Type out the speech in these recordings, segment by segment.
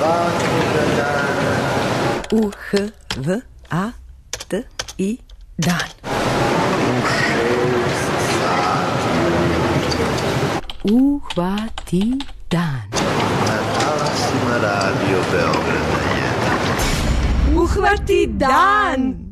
svakoga dana. U-H-V-A-T-I dan. U 6 sati ujutro. Uhvati dan. Na talasima Radio Beograda 1. Uhvati dan!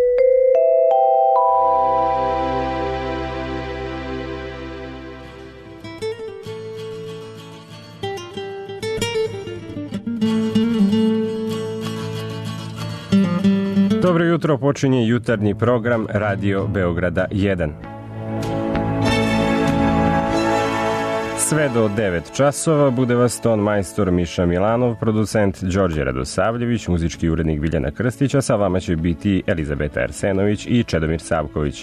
Dobro jutro, počinje jutarnji program Radio Beograda 1. Sve do 9 časova bude vas ton majstor Miša Milanov, producent Đorđe Radosavljević, muzički urednik Biljana Krstića, sa vama će biti Elizabeta Arsenović i Čedomir Savković.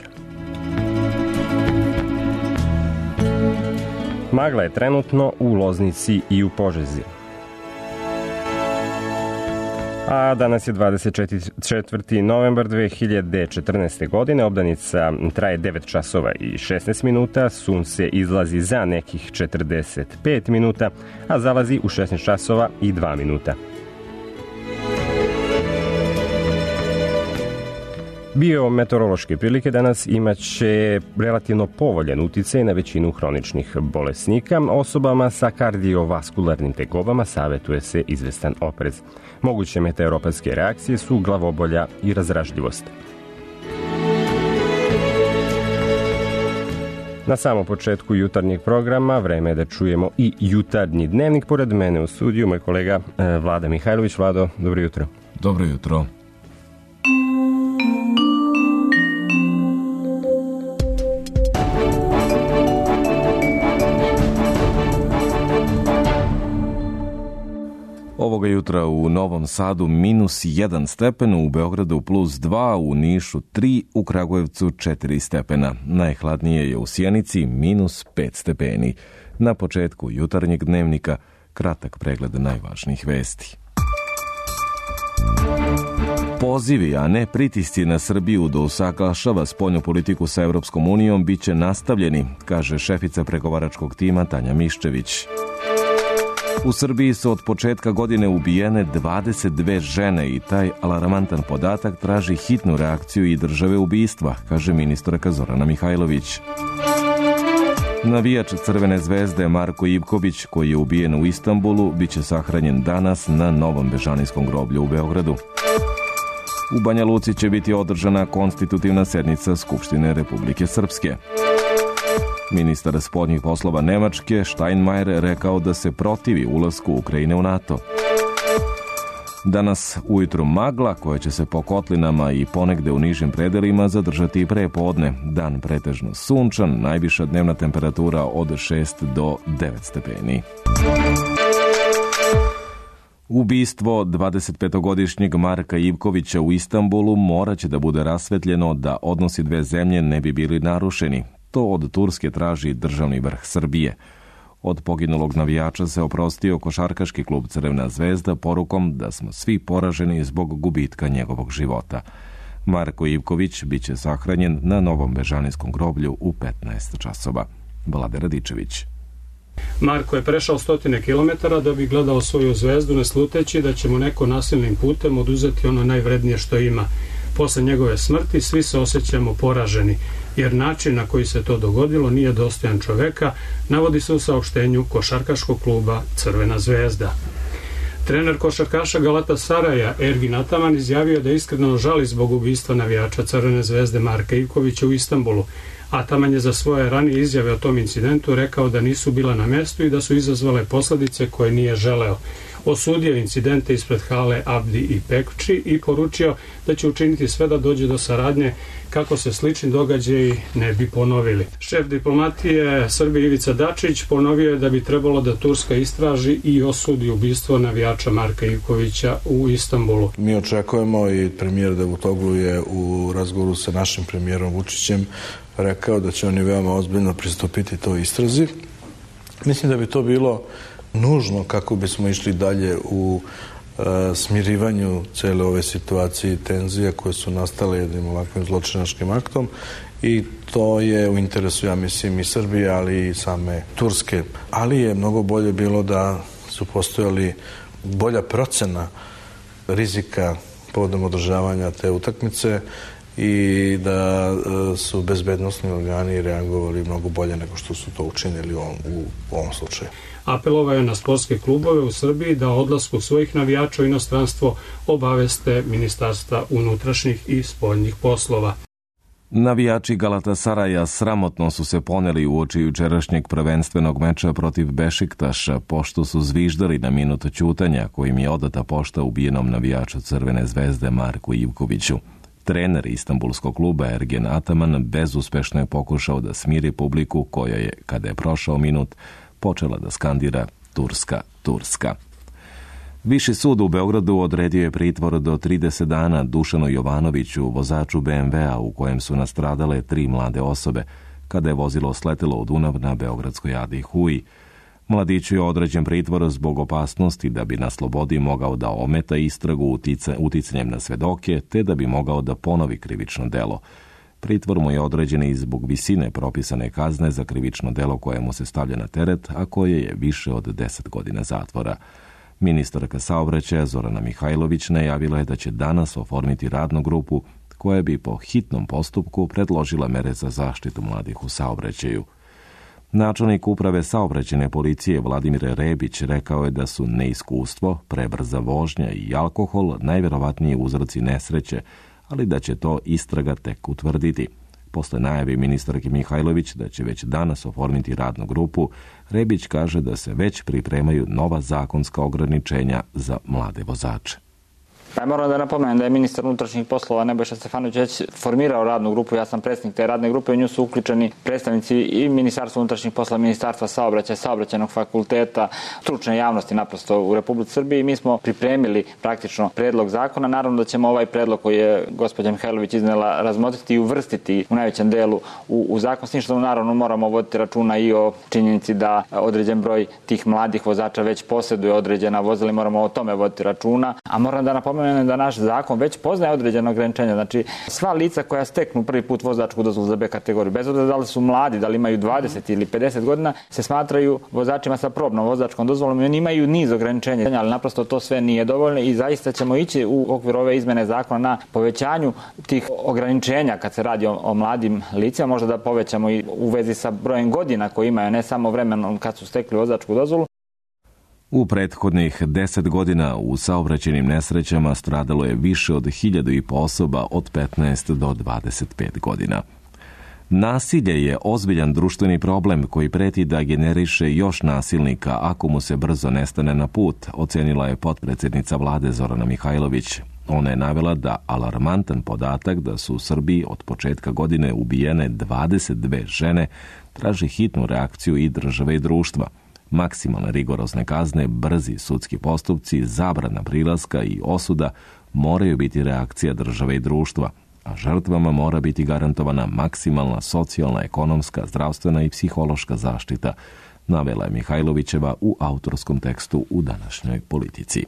Magla je trenutno u Loznici i u Požegi. A danas je 24. novembar 2014. godine, obdanica traje 9 časova i 16 minuta, sunce izlazi za nekih 45 minuta, a zalazi u 16 časova i 2 minuta. Biometeorološke prilike danas imaće relativno povoljan uticaj na većinu hroničnih bolesnika. Osobama sa kardiovaskularnim tegobama savjetuje se izvestan oprez. Moguće meteoropatske reakcije su glavobolja i razdražljivost. Na samom početku jutarnjeg programa vreme je da čujemo i jutarnji dnevnik. Pored mene u studiju moj kolega Vlada Mihajlović. Vlado, dobro jutro. Dobro jutro. Ovoga jutra u Novom Sadu -1 stepen, u Beogradu +2, u Nišu 3, u Kragujevcu 4 stepena. Najhladnije je u Sjenici -5 stepeni. Na početku jutarnjeg dnevnika kratak pregled najvažnijih vesti. Pozivi, a ne pritisci na Srbiju da usaglašava spoljnu politiku sa Evropskom unijom biće nastavljeni, kaže šefica pregovaračkog tima Tanja Miščević. U Srbiji su od početka godine ubijene 22 žene i taj alarmantan podatak traži hitnu reakciju i države ubistva, kaže ministarka Zorana Mihajlović. Navijač Crvene zvezde Marko Ivković, koji je ubijen u Istanbulu, biće sahranjen danas na Novom Bežanijskom groblju u Beogradu. U Banja Luci će biti održana konstitutivna sednica Skupštine Republike Srpske. Ministar spoljnih poslova Nemačke Steinmeier rekao da se protivi ulasku Ukrajine u NATO. Danas ujutru magla koja će se po kotlinama i ponegde u nižim predelima zadržati i pre podne. Dan pretežno sunčan, najviša dnevna temperatura od 6 do 9 stepeni. Ubistvo 25-godišnjeg Marka Ivkovića u Istanbulu moraće da bude rasvetljeno da odnosi dve zemlje ne bi bili narušeni. To od Turske traži državni vrh Srbije. Od poginulog navijača se oprostio košarkaški klub Crvena zvezda porukom da smo svi poraženi zbog gubitka njegovog života. Marko Ivković biće sahranjen na Novom Bežanijskom groblju u 15 časova. Vlade Radičević. Marko je prešao 100 kilometara da bi gledao svoju zvezdu, ne sluteći da će mu neko nasilnim putem oduzeti ono najvrednije što ima. Posle njegove smrti svi se osjećamo poraženi, jer način na koji se to dogodilo nije dostojan čoveka, navodi se u saopštenju košarkaškog kluba Crvena zvezda. Trener košarkaša Galatasaraja Ergin Ataman izjavio da iskreno žali zbog ubistva navijača Crvene zvezde Marka Ivkovića u Istanbulu. Ataman je za svoje ranije izjave o tom incidentu rekao da nisu bila na mestu i da su izazvale posledice koje nije želeo. Osudio incidente ispred hale Abdi i Pekči i poručio da će učiniti sve da dođe do saradnje kako se slični događaji ne bi ponovili. Šef diplomatije Srbije Ivica Dačić ponovio je da bi trebalo da Turska istraži i osudi ubistvo navijača Marka Ivkovića u Istanbulu. Mi očekujemo i premijer Davutoglu je u razgovoru sa našim premijerom Vučićem rekao da će oni veoma ozbiljno pristupiti toj istrazi. Mislim da bi to bilo nužno kako bismo išli dalje u smirivanju cele ove situacije i tenzija koje su nastale jednim ovakvim zločinačkim aktom i to je u interesu, ja mislim, i Srbije, ali i same Turske. Ali je mnogo bolje bilo da su postojali bolja procena rizika povodom održavanja te utakmice i da su bezbednosni organi reagovali mnogo bolje nego što su to učinili u ovom slučaju. Apelovao je na sportske klubove u Srbiji da o odlasku svojih navijača u inostranstvo obaveste Ministarstva unutrašnjih i spoljnih poslova. Navijači Galatasaraja sramotno su se poneli uoči jučerašnjeg prvenstvenog meča protiv Bešiktaša, pošto su zviždali na minut ćutanja kojim je odata pošta ubijenom navijaču Crvene zvezde Marku Ivkoviću. Trener istanbulskog kluba Ergen Ataman bezuspešno je pokušao da smiri publiku koja je, kada je prošao minut, počela da skandira Turska, Turska. Viši sud u Beogradu odredio je pritvor do 30 dana Dušanu Jovanoviću, vozaču BMW-a u kojem su nastradale 3 mlade osobe, kada je vozilo sletelo u Dunav na beogradskoj Adi Huji. Mladiću je određen pritvor zbog opasnosti da bi na slobodi mogao da ometa istragu uticanjem na svedoke, te da bi mogao da ponovi krivično delo. Pritvor mu je određen i zbog visine propisane kazne za krivično delo koje mu se stavlja na teret, a koje je više od 10 godina zatvora. Ministarka saobraćaja Zorana Mihajlović najavila je da će danas oformiti radnu grupu koja bi po hitnom postupku predložila mere za zaštitu mladih u saobraćaju. Načelnik uprave saobraćajne policije Vladimir Rebić rekao je da su neiskustvo, prebrza vožnja i alkohol najverovatniji uzroci nesreće, ali da će to istraga tek utvrditi. Posle najave ministarke Mihajlović da će već danas oformiti radnu grupu, Rebić kaže da se već pripremaju nova zakonska ograničenja za mlade vozače. Moram da napomenem da je ministar unutrašnjih poslova Nebojša Stefanović već formirao radnu grupu, ja sam predsjednik te radne grupe, u nju su uključeni predstavnici i Ministarstva unutrašnjih poslova, Ministarstva saobraćaja, Saobraćajnog fakulteta, stručne javnosti naprosto u Republici Srbiji. Mi smo pripremili praktično predlog zakona, naravno da ćemo ovaj predlog koji je gospođa Mihajlović iznela razmotriti i uvrstiti u najvećem delu u zakon, s tim što naravno moramo voditi računa i o činjenici da određen broj tih mladih vozača već posjeduje određena vozila i moramo o tome voditi računa, a moram da napomenem da naš zakon već poznaje određeno ograničenje. Znači, sva lica koja steknu prvi put vozačku dozvolu za B kategoriju, bez obzira da li su mladi, da li imaju 20 ili 50 godina, se smatraju vozačima sa probnom vozačkom dozvolom i oni imaju niz ograničenja, ali naprosto to sve nije dovoljno i zaista ćemo ići u okviru ove izmene zakona na povećanju tih ograničenja kad se radi o mladim licima, možda da povećamo i u vezi sa brojem godina koji imaju, ne samo vremenom kad su stekli vozačku dozvolu. U prethodnih 10 godina u saobraćajnim nesrećama stradalo je više od 1.500 osoba od 15 do 25 godina. Nasilje je ozbiljan društveni problem koji preti da generiše još nasilnika ako mu se brzo nestane na put, ocenila je potpredsjednica vlade Zorana Mihajlović. Ona je navela da alarmantan podatak da su u Srbiji od početka godine ubijene 22 žene traži hitnu reakciju i države i društva. Maksimalne rigorozne kazne, brzi sudski postupci, zabrana prilaska i osuda moraju biti reakcija države i društva, a žrtvama mora biti garantovana maksimalna socijalna, ekonomska, zdravstvena i psihološka zaštita, navela je Mihajlovićeva u autorskom tekstu u današnjoj Politici.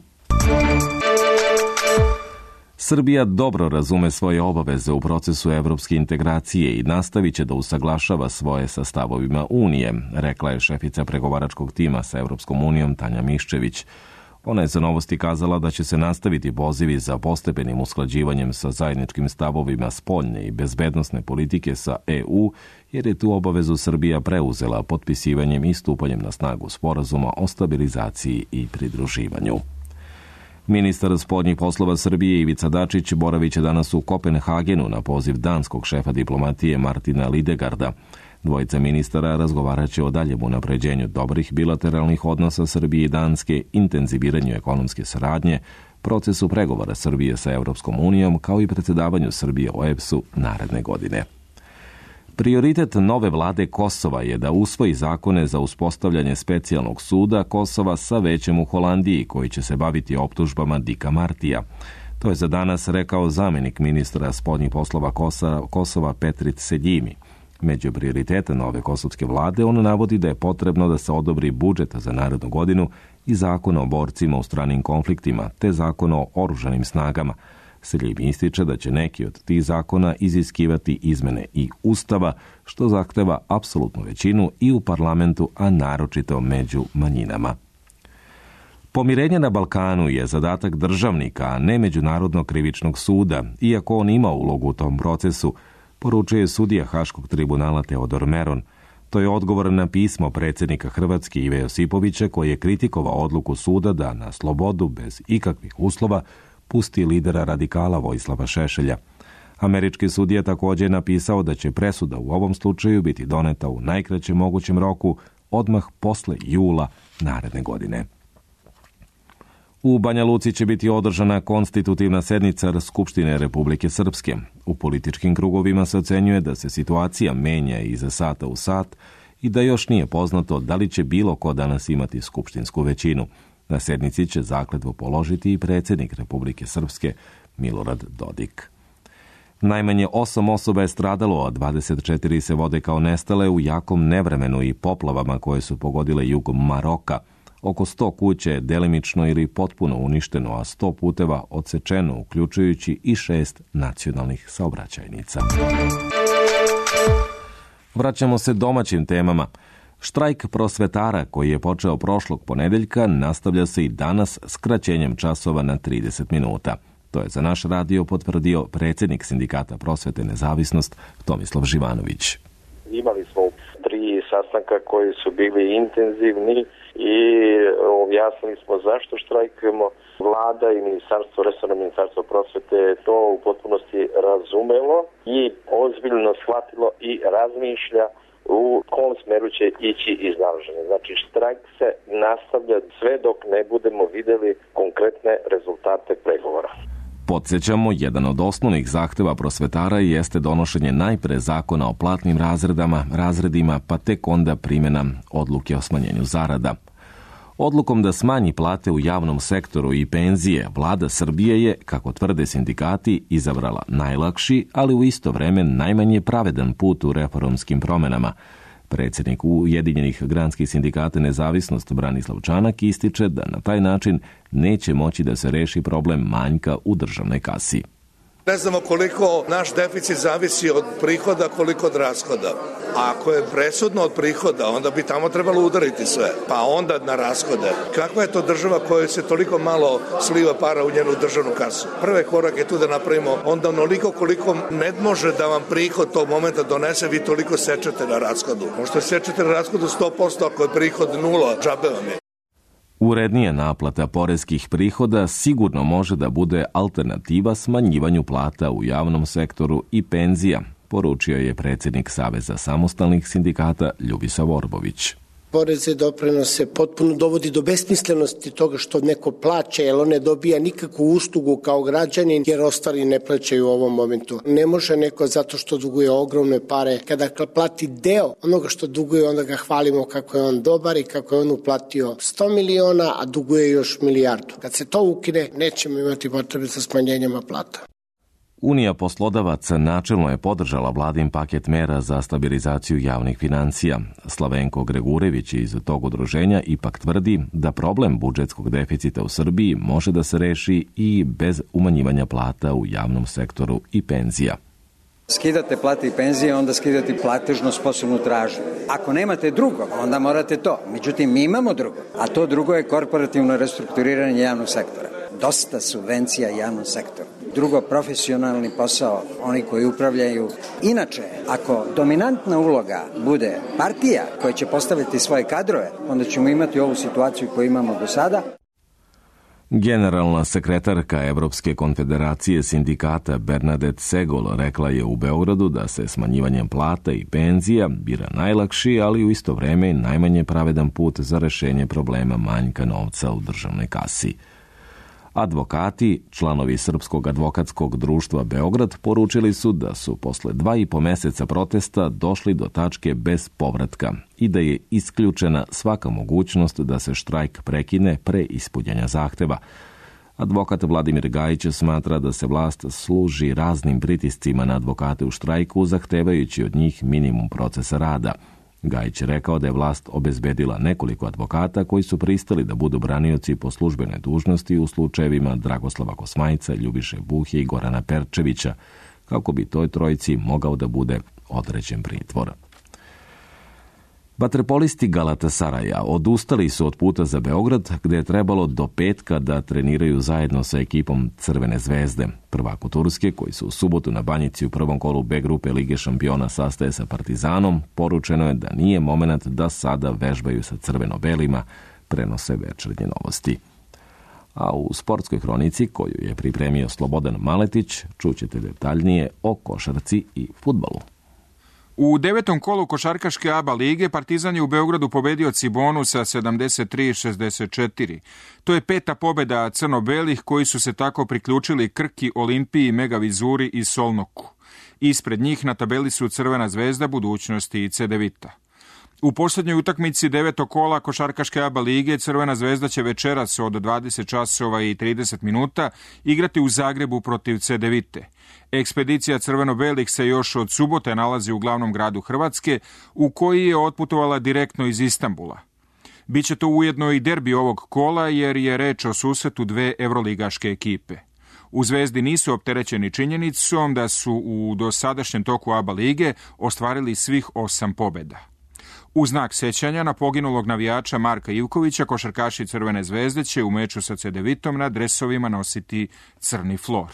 Srbija dobro razume svoje obaveze u procesu evropske integracije i nastavit će da usaglašava svoje sa stavovima Unije, rekla je šefica pregovaračkog tima sa Evropskom unijom Tanja Miščević. Ona je za Novosti kazala da će se nastaviti pozivi za postepenim usklađivanjem sa zajedničkim stavovima spoljne i bezbednosne politike sa EU, jer je tu obavezu Srbija preuzela potpisivanjem i stupanjem na snagu sporazuma o stabilizaciji i pridruživanju. Ministar spoljnih poslova Srbije Ivica Dačić boravit će danas u Kopenhagenu na poziv danskog šefa diplomatije Martina Lidegarda. Dvojica ministara razgovarat će o daljem unapređenju dobrih bilateralnih odnosa Srbije i Danske, intenziviranju ekonomske saradnje, procesu pregovora Srbije sa Evropskom unijom, kao i predsjedavanju Srbije OEBS-u naredne godine. Prioritet nove vlade Kosova je da usvoji zakone za uspostavljanje specijalnog suda Kosova sa većem u Holandiji, koji će se baviti optužbama Dika Martija. To je za danas rekao zamjenik ministra spoljnih poslova Kosova Petrit Seljimi. Među prioritete nove kosovske vlade on navodi da je potrebno da se odobri budžet za narednu godinu i zakon o borcima u stranim konfliktima, te zakon o oružanim snagama. Seljimi ističe da će neki od tih zakona iziskivati izmene i Ustava, što zahteva apsolutnu većinu i u parlamentu, a naročito među manjinama. Pomirenje na Balkanu je zadatak državnika, a ne Međunarodnog krivičnog suda, iako on ima ulogu u tom procesu, poručuje sudija Haškog tribunala Teodor Meron. To je odgovor na pismo predsjednika Hrvatske Ive Josipovića koji je kritikovao odluku suda da na slobodu bez ikakvih uslova pusti lidera radikala Vojislava Šešelja. Američki sudija također je napisao da će presuda u ovom slučaju biti doneta u najkraćem mogućem roku, odmah posle jula naredne godine. U Banja Luci će biti održana konstitutivna sednica Skupštine Republike Srpske. U političkim krugovima se ocenjuje da se situacija menja iz sata u sat i da još nije poznato da li će bilo ko danas imati skupštinsku većinu. Na sednici će zakletvu položiti i predsjednik Republike Srpske Milorad Dodik. Najmanje 8 osoba je stradalo, a 24 se vode kao nestale u jakom nevremenu i poplavama koje su pogodile jug Maroka. Oko 100 kuće je delimično ili potpuno uništeno, a 100 puteva odsečeno, uključujući i 6 nacionalnih saobraćajnica. Vraćamo se domaćim temama. Štrajk prosvetara koji je počeo prošlog ponedeljka nastavlja se i danas skraćenjem časova na 30 minuta. To je za naš radio potvrdio predsjednik Sindikata prosvete Nezavisnost Tomislav Živanović. Imali smo 3 sastanka koji su bili intenzivni i objasnili smo zašto štrajkujemo. Vlada i resorno ministarstvo prosvete je to u potpunosti razumelo i ozbiljno shvatilo i razmišlja u kom smeru će ići iznalaženje. Znači štrajk se nastavlja sve dok ne budemo vidjeli konkretne rezultate pregovora. Podsjećamo, jedan od osnovnih zahteva prosvetara jeste donošenje najpre zakona o platnim razredima, pa tek onda primjena odluke o smanjenju zarada. Odlukom da smanji plate u javnom sektoru i penzije, vlada Srbije je, kako tvrde sindikati, izabrala najlakši, ali u isto vrijeme najmanje pravedan put u reformskim promjenama. Predsjednik Ujedinjenih granskih sindikata Nezavisnost Branislav Čanak ističe da na taj način neće moći da se reši problem manjka u državnoj kasi. Ne znamo koliko naš deficit zavisi od prihoda, koliko od rashoda. A ako je presudno od prihoda, onda bi tamo trebalo udariti sve, pa onda na rashode. Kakva je to država koja se toliko malo sliva para u njenu državnu kasu? Prvi korak je tu da napravimo onda onoliko koliko ne može da vam prihod tog momenta donese, vi toliko sečete na rashodu. Možete sečete na rashodu 100%, ako je prihod 0, džabe vam je. Urednija naplata poreskih prihoda sigurno može da bude alternativa smanjivanju plata u javnom sektoru i penzija, poručio je predsjednik Saveza samostalnih sindikata Ljubisa Vorbović. Poreze, doprinose potpuno dovodi do besmislenosti toga što neko plaća, jer on ne dobija nikakvu uslugu kao građanin, jer ostali ne plaćaju u ovom momentu. Ne može neko zato što duguje ogromne pare. Kada plati deo onoga što duguje, onda ga hvalimo kako je on dobar i kako je on uplatio 100 miliona, a duguje još milijardu. Kad se to ukine, nećemo imati potrebe za smanjenjama plata. Unija poslodavaca načelno je podržala vladin paket mera za stabilizaciju javnih financija. Slavenko Gregurević iz tog udruženja ipak tvrdi da problem budžetskog deficita u Srbiji može da se reši i bez umanjivanja plata u javnom sektoru i penzija. Skidate plate i penzije, onda skidate platežno sposobnu tražnju. Ako nemate drugo, onda morate to. Međutim, mi imamo drugo, a to drugo je korporativno restrukturiranje javnog sektora. Dosta subvencija javnom sektoru. Drugo, profesionalni posao, oni koji upravljaju. Inače, ako dominantna uloga bude partija koja će postaviti svoje kadrove, onda ćemo imati ovu situaciju koju imamo do sada. Generalna sekretarka Evropske konfederacije sindikata Bernadette Segol rekla je u Beogradu da se smanjivanjem plata i penzija bira najlakši, ali u isto vrijeme najmanje pravedan put za rešenje problema manjka novca u državnoj kasi. Advokati, članovi Srpskog advokatskog društva Beograd, poručili su da su posle 2,5 meseca protesta došli do tačke bez povratka i da je isključena svaka mogućnost da se štrajk prekine pre ispunjenja zahteva. Advokat Vladimir Gajić smatra da se vlast služi raznim pritiscima na advokate u štrajku, zahtevajući od njih minimum procesa rada. Gajić je rekao da je vlast obezbedila nekoliko advokata koji su pristali da budu branioci po službenoj dužnosti u slučajevima Dragoslava Kosmajca, Ljubiše Buhe i Gorana Perčevića, kako bi toj trojici mogao da bude određen pritvor. Vaterpolisti Galatasaraja odustali su od puta za Beograd, gde je trebalo do petka da treniraju zajedno sa ekipom Crvene zvezde. Prvaku Turske, koji su u subotu na Banjici u prvom kolu B grupe Lige šampiona sastaje sa Partizanom, poručeno je da nije moment da sada vežbaju sa crveno-belima, prenose Večernje novosti. A u sportskoj hronici, koju je pripremio Slobodan Maletić, čućete detaljnije o košarci i fudbalu. U 9. kolu košarkaške ABA lige Partizan je u Beogradu pobedio Cibonu sa 73-64. To je 5. pobjeda crno-belih koji su se tako priključili Krki, Olimpiji, Megavizuri i Solnoku. Ispred njih na tabeli su Crvena zvezda, Budućnost i Cedevita. U posljednjoj utakmici 9. kola košarkaške ABA lige Crvena zvezda će večeras od 20 časova i 30 minuta igrati u Zagrebu protiv Cedevite. Ekspedicija crveno-belih se još od subote nalazi u glavnom gradu Hrvatske, u koji je otputovala direktno iz Istanbula. Biće to ujedno i derbi ovog kola, jer je reč o susretu dve evroligaške ekipe. U Zvezdi nisu opterećeni činjenicom da su u dosadašnjem toku ABA lige ostvarili svih 8 pobjeda. U znak sećanja na poginulog navijača Marka Ivkovića, košarkaši Crvene zvezde će u meču sa Cedevitom na dresovima nositi crni flor.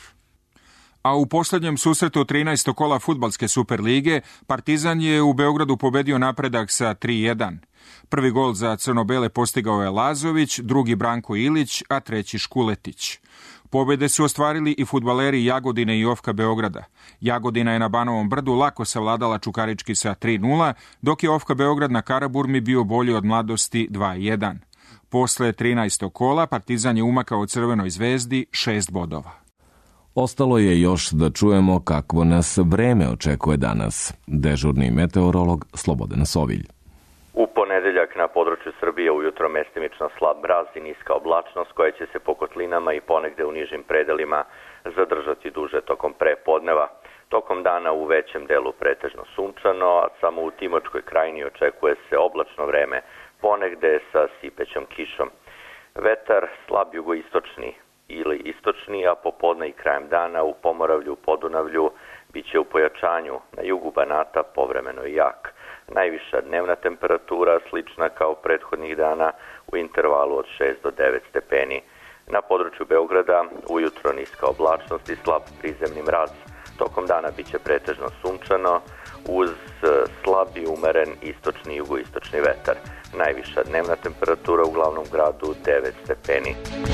A u posljednjem susretu 13. kola fudbalske Superlige Partizan je u Beogradu pobedio Napredak sa 3-1. Prvi gol za crno-bele postigao je Lazović, drugi Branko Ilić, a treći Škuletić. Pobjede su ostvarili i fudbaleri Jagodine i Ofka Beograda. Jagodina je na Banovom brdu lako savladala Čukarički sa 3-0, dok je Ofka Beograd na Karaburmi bio bolji od Mladosti 2-1. Posle 13. kola Partizan je umakao Crvenoj zvezdi 6 bodova. Ostalo je još da čujemo kakvo nas vreme očekuje danas. Dežurni meteorolog Slobodan Sovilj. U ponedeljak na području Srbije ujutro mestimično slab mraz i niska oblačnost koja će se po kotlinama i ponegde u nižim predelima zadržati duže tokom prepodneva. Tokom dana u većem delu pretežno sunčano, a samo u Timočkoj krajini očekuje se oblačno vreme, ponegde sa sipećom kišom. Vetar slab jugoistočni ili istočni, a popodne i krajem dana u Pomoravlju, Podunavlju biće u pojačanju, na jugu Banata povremeno i jak. Najviša dnevna temperatura slična kao prethodnih dana u intervalu od 6 do 9 stepeni. Na području Beograda ujutro niska oblačnost i slab prizemni mraz. Tokom dana biće pretežno sunčano uz slab i umeren istočni i jugoistočni vetar. Najviša dnevna temperatura u glavnom gradu 9 stepeni.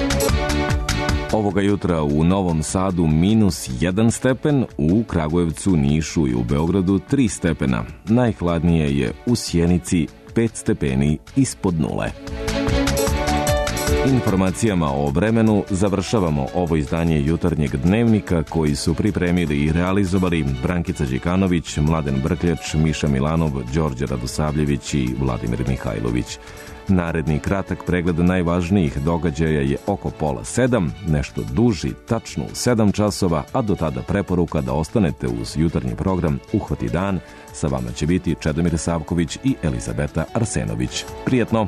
Ovoga jutra u Novom Sadu -1 stepen, u Kragujevcu, Nišu i u Beogradu 3 stepena. Najhladnije je u Sjenici 5 stepeni ispod nule. Informacijama o vremenu završavamo ovo izdanje jutarnjeg dnevnika koji su pripremili i realizovali Brankica Đikanović, Mladen Brkljač, Miša Milanov, Đorđe Radosavljević i Vladimir Mihajlović. Naredni kratak pregled najvažnijih događaja je oko 6:30, nešto duži, tačno u 7 časova, a do tada preporuka da ostanete uz jutarnji program Uhvati dan. Sa vama će biti Čedomir Savković i Elizabeta Arsenović. Prijetno!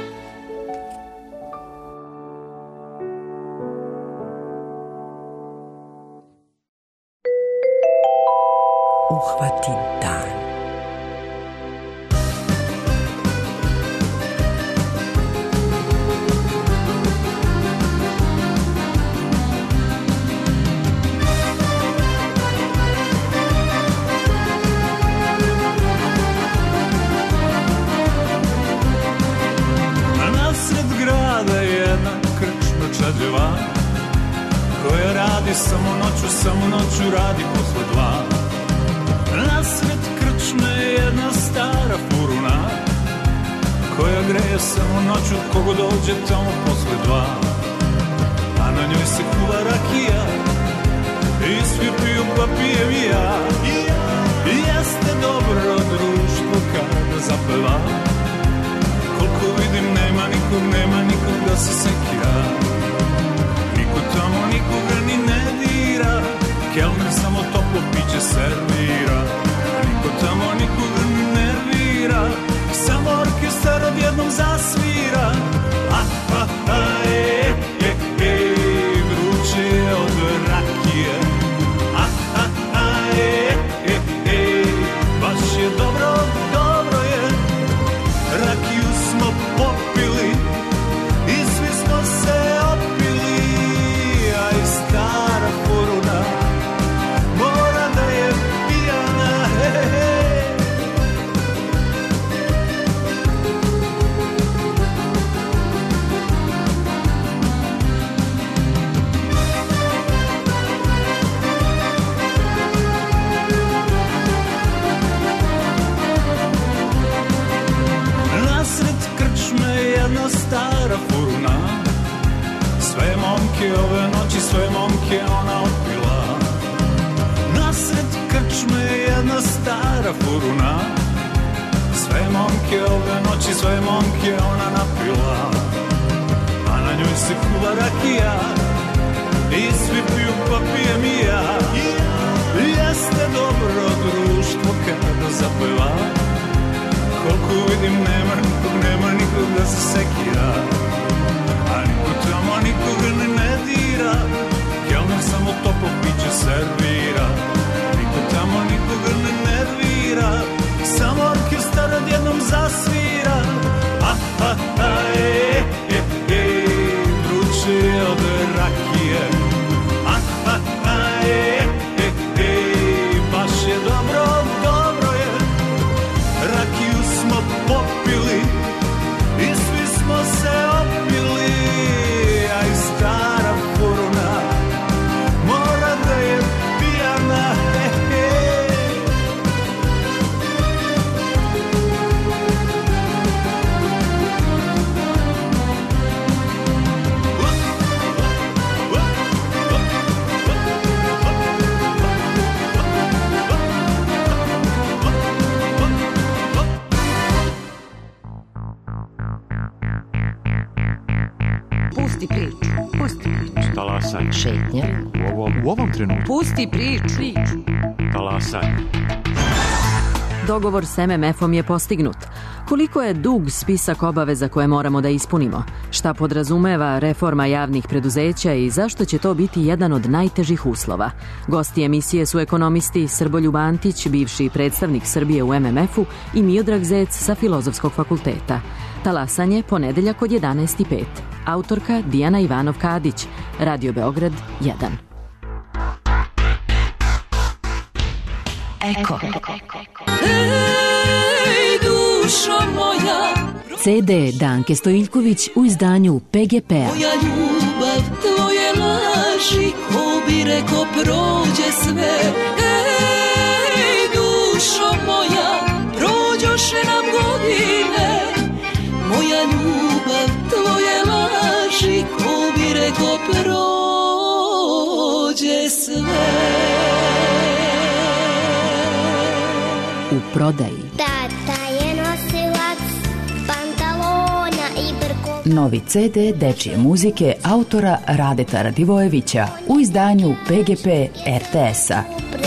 Uhvati dan. Nasred grada jedna krčma čađeva koja radi samo noću radi posle 2. Nasred krčme jedna stara furuna koja greje samo noću kogo dođe tamo posle 2. A na njoj se kuva rakija i svi piju pa pijem i ja. I jeste dobro društvo kada zapeva. Koliko vidim nema nikog da se sekira. Niko tamo nikoga ni ne dira. Kelner samo toplo piće servira. Niko tamo nikoga ni nervira. Samo orkestar odjednom zasvira. Vruće je od rakije. Baš je dobro je. Sve momke ove noći, sve momke ona otpila. Nasred krčme jedna stara furuna. Sve momke ove noći, sve momke ona napila. A na njoj se kuva rakija i svi piju pa pijem i ja. Jeste dobro društvo kada zapeva. Koliko vidim nema nikog da se sekira. A niko tamo nikoga ne dira. Kelner samo toplo piće servira. Niko tamo nikoga ne nervira. Samo orkestar odjednom zasvira. Vruće je od rakije. Baš je dobro, dobro je. Rakiju smo popili i svi smo se opili. A i stara furuna mora da je pijana. Pusti priču. Talasaj. Šetnja. U ovom trenutku. Pusti priču. Talasaj. Dogovor s MMF-om je postignut. Koliko je dug spisak obaveza koje moramo da ispunimo? Šta podrazumeva reforma javnih preduzeća i zašto će to biti jedan od najtežih uslova? Gosti emisije su ekonomisti Srboljub Antić, bivši predstavnik Srbije u MMF-u, i Miodrag Zec sa Filozofskog fakulteta. Talasanje ponedeljak od 11:05. Autorka Dijana Ivanov-Kadić. Radio Beograd 1. Eko. Ej, dušo moja. CD Danke Stojiljković u izdanju PGP-a. Moja ljubav, tvoje laži, ko bi reko prođe sve. Ej, dušo moja, prođoše nam godine. Moja ljubav, tvoje laži, ko bi reko prođe sve. U prodaji. Tata je nosilac pantalona i brkova. Novi CD dečije muzike autora Radeta Radivojevića u izdanju PGP RTS-a.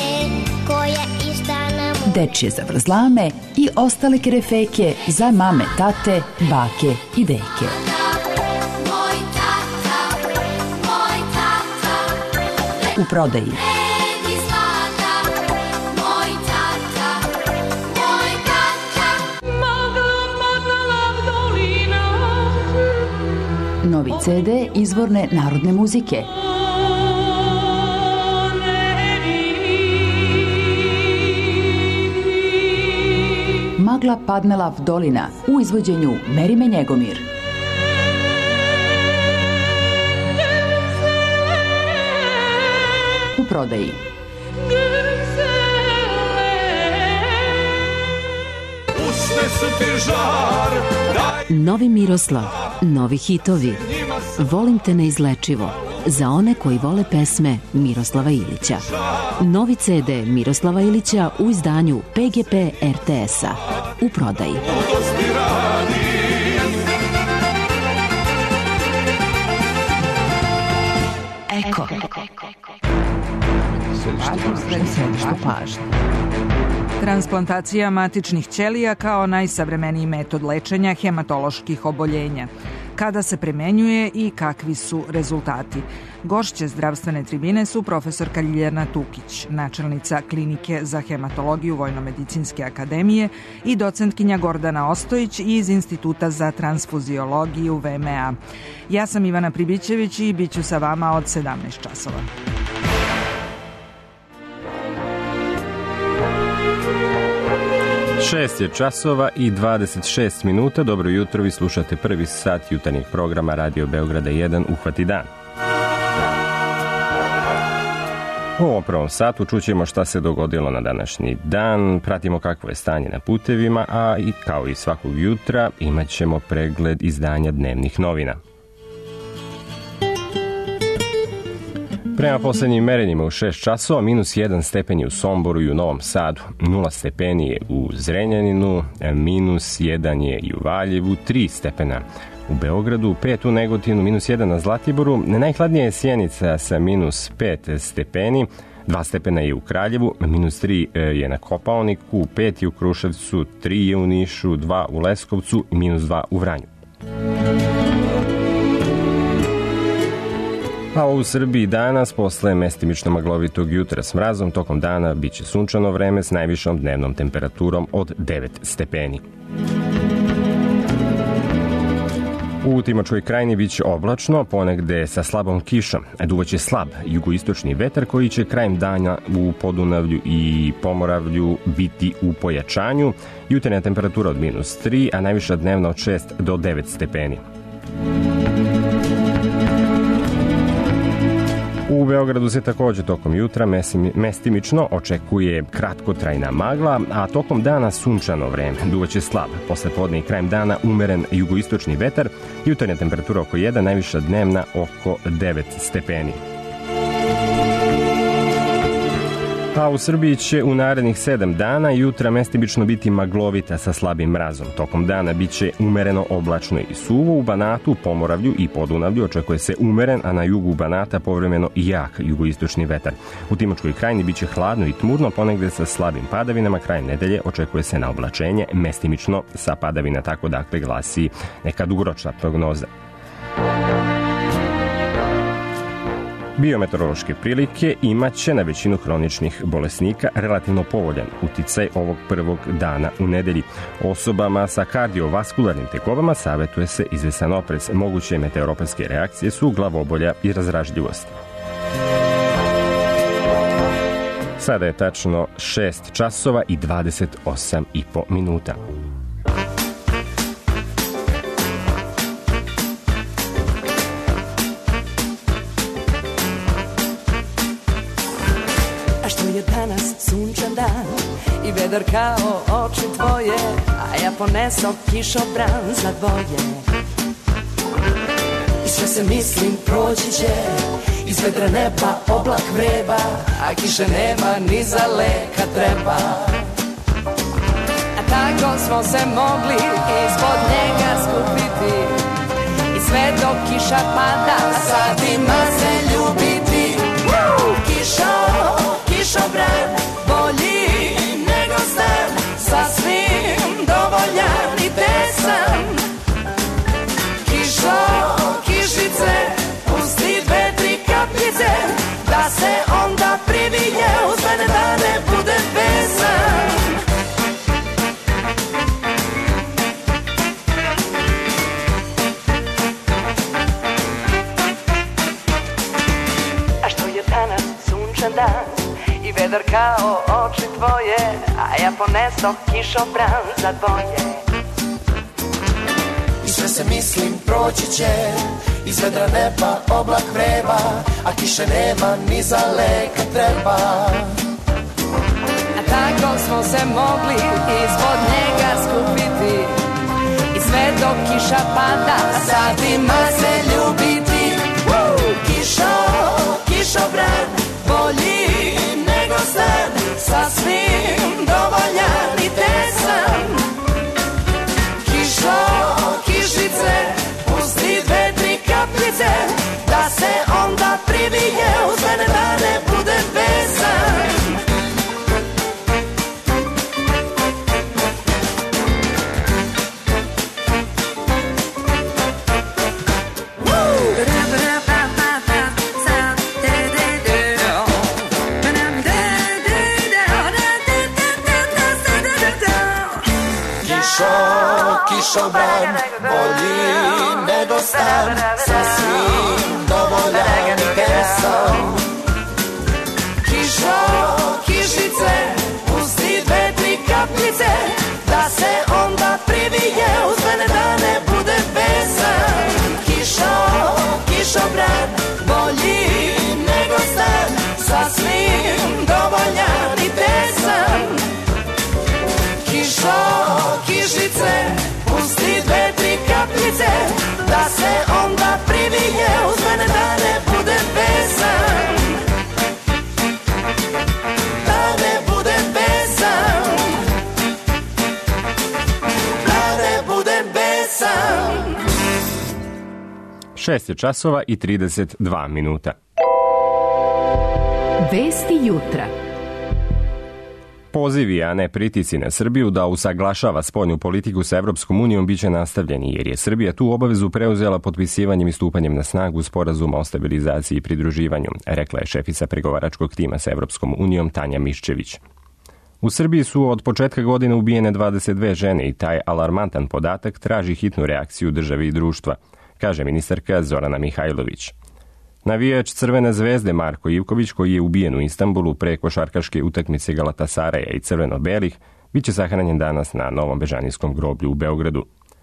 Dečije zavrzlame i ostale kerefeke za mame, tate, bake i deke. U prodaji. Novi CD izvorne narodne muzike. Magla padnela v dolina u izvođenju Merime Njegomir. U prodaji. Novi Miroslav, novi hitovi. Volim te neizlečivo. Za one koji vole pesme Miroslava Ilića. Novi CD Miroslava Ilića u izdanju PGP RTS-a. U prodaji. Eko. Središte pažnje. Transplantacija matičnih ćelija kao najsavremeniji metod lečenja hematoloških oboljenja. Kada se primenjuje i kakvi su rezultati? Gošće zdravstvene tribine su profesorka Ljiljana Tukić, načelnica Klinike za hematologiju Vojnomedicinske akademije, i docentkinja Gordana Ostojić iz Instituta za transfuziologiju VMA. Ja sam Ivana Pribićević i bit ću sa vama od 17 časova. Šest je časova i 26 minuta. Dobro jutro, vi slušate prvi sat jutarnjeg programa Radio Beograda 1 Uhvati dan. U ovom prvom satu čućemo šta se dogodilo na današnji dan, pratimo kakvo je stanje na putevima, a i kao i svakog jutra imat ćemo pregled izdanja dnevnih novina. Prema posljednjim merenjima u 6 časova, -1 stepen je u Somboru i u Novom Sadu, 0 stepeni je u Zrenjaninu, -1 je i u Valjevu, 3 stepena u Beogradu, 5 u Negotinu, -1 na Zlatiboru, najhladnija je Sjenica sa -5 stepeni, 2 stepena je u Kraljevu, -3 je na Kopaoniku, 5 je u Kruševcu, 3 je u Nišu, 2 u Leskovcu i -2 u Vranju. A u Srbiji danas, posle mestimično maglovitog jutra s mrazom, tokom dana biće sunčano vreme s najvišom dnevnom temperaturom od 9 stepeni. U Timočkoj krajini biće oblačno, ponegde sa slabom kišom. Duvaće slab jugoistočni vetar koji će krajem dana u Podunavlju i Pomoravlju biti u pojačanju. Jutarnja temperatura od -3, a najviša dnevna od 6 do 9 stepeni. U Beogradu se takođe tokom jutra mestimično očekuje kratkotrajna magla, a tokom dana sunčano vreme. Duvaće slab, posle podne i krajem dana umeren jugoistočni vetar, jutarnja temperatura oko 1, najviša dnevna oko 9 stepeni. A u Srbiji će u narednih 7 dana jutra mestimično biti maglovita sa slabim mrazom. Tokom dana biće umereno oblačno i suvo. U Banatu, Pomoravlju i Podunavlju očekuje se umeren, a na jugu Banata povremeno i jak jugoistočni vetar. U Timočkoj krajini biće hladno i tmurno, ponegde sa slabim padavinama. Krajem nedelje očekuje se na oblačenje, mestimično sa padavina, tako dakle glasi neka dugoročna prognoza. Biometeorološke prilike imaće na većinu hroničnih bolesnika relativno povoljan uticaj ovog prvog dana u nedelji. Osobama sa kardiovaskularnim tegobama savetuje se izvestan oprez. Moguće meteoropatske reakcije su glavobolja i razdražljivost. Sada je tačno 6 časova i 28,5 minuta. Sunčan dan i vedar kao oči tvoje, a ja ponesao kišobran za dvoje. I sve se mislim proći će, iz vedra neba oblak vreba, a kiše nema ni za leka treba. A tako smo se mogli ispod njega skupiti, i sve dok kiša pada, satima se ljubiti. Kišobran, bolji nego stan, sasvim dovoljan i tesan. Kišice, pusti 2-3 kapljice, da se onda privije uz mene da ne bude besan. A što je danas sunčan dan i vedar kao oči tvoje, a ja ponesao kišobran za dvoje. I sve se mislim proći će, iz vedra neba oblak vreba, a kiše nema ni za leka treba. A tako smo se mogli ispod njega skupiti, i sve dok kiša pada, satima se ljubiti. Kišobran, bolji nego stan, sasvim dovoljan i tesan. Kišice, pusti 2-3 kapljice, da se onda privije uz mene da ne bude besan. Kišobran, bolji nego stan, sasvim dovoljan i tesan. Kišice, pusti 2-3 kapljice, da se onda privije uz mene da ne bude besan. Kišobran, bolji nego stan, sasvim dovoljan i tesan. Kišice, pusti 2-3 kapljice, da se onda privije uz mene da ne bude besan. 6 je časova i 32 minuta. Vesti jutra. Pozivi, a ne pritisci na Srbiju da usaglašava spoljnu politiku sa Evropskom unijom biće nastavljeni, jer je Srbija tu obavezu preuzela potpisivanjem i stupanjem na snagu sporazuma o stabilizaciji i pridruživanju, rekla je šefica pregovaračkog tima sa Evropskom unijom Tanja Miščević. U Srbiji su od početka godine ubijene 22 žene i taj alarmantan podatak traži hitnu reakciju države i društva, kaže ministarka Zorana Mihajlović. Navijač Crvene zvezde Marko Ivković, koji je ubijen u Istanbulu pre košarkaške utakmice Galatasaraja i crveno-belih, biće sahranjen danas na Novom Bežanijskom groblju u Beogradu.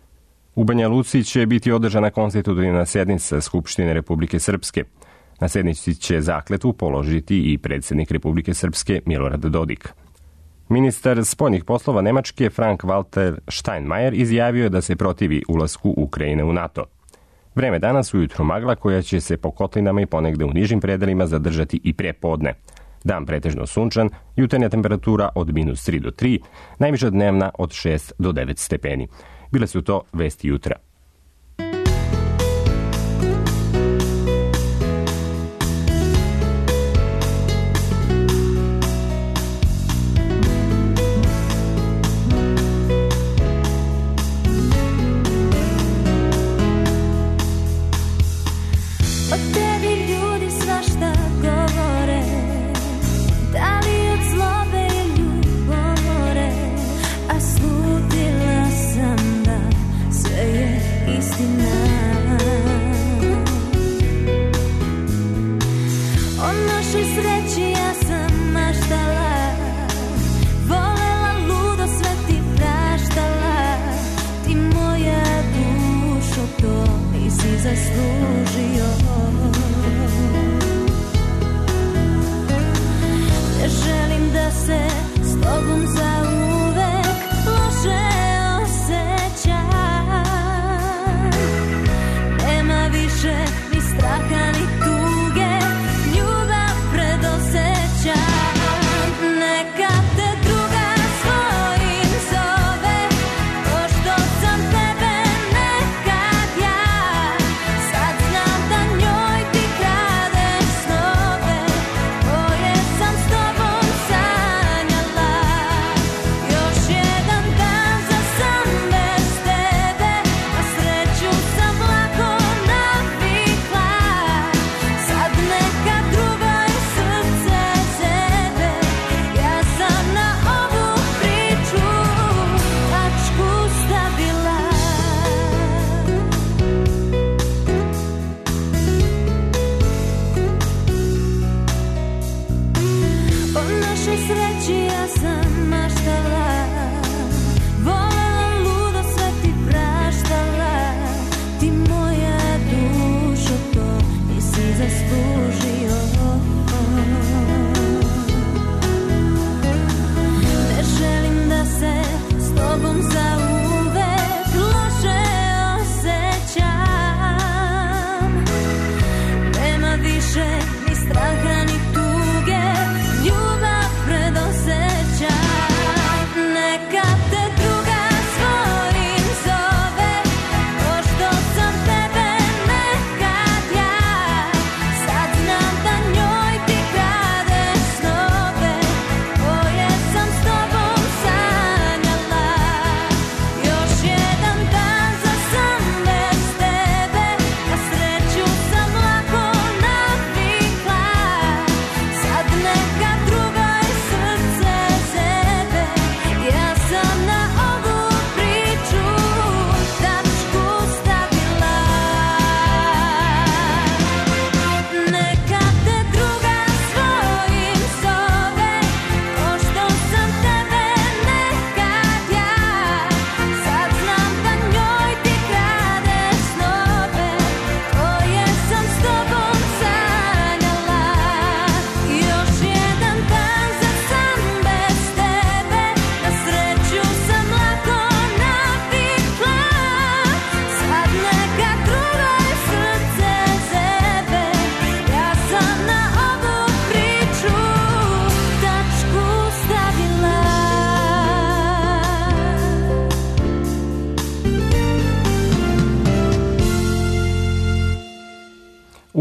U Banja Luci će biti održana konstitutivna sednica Skupštine Republike Srpske. Na sednici će zakletvu položiti i predsjednik Republike Srpske Milorad Dodik. Ministar spoljnih poslova Nemačke Frank-Walter Steinmeier izjavio je da se protivi ulasku Ukrajine u NATO. Vreme danas ujutru magla koja će se po kotlinama i ponegde u nižim predelima zadržati i prepodne. Dan pretežno sunčan, jutarnja temperatura od -3 do 3, najviša dnevna od 6 do 9 stepeni. Bile su to vesti jutra. Sad znam da njoj ti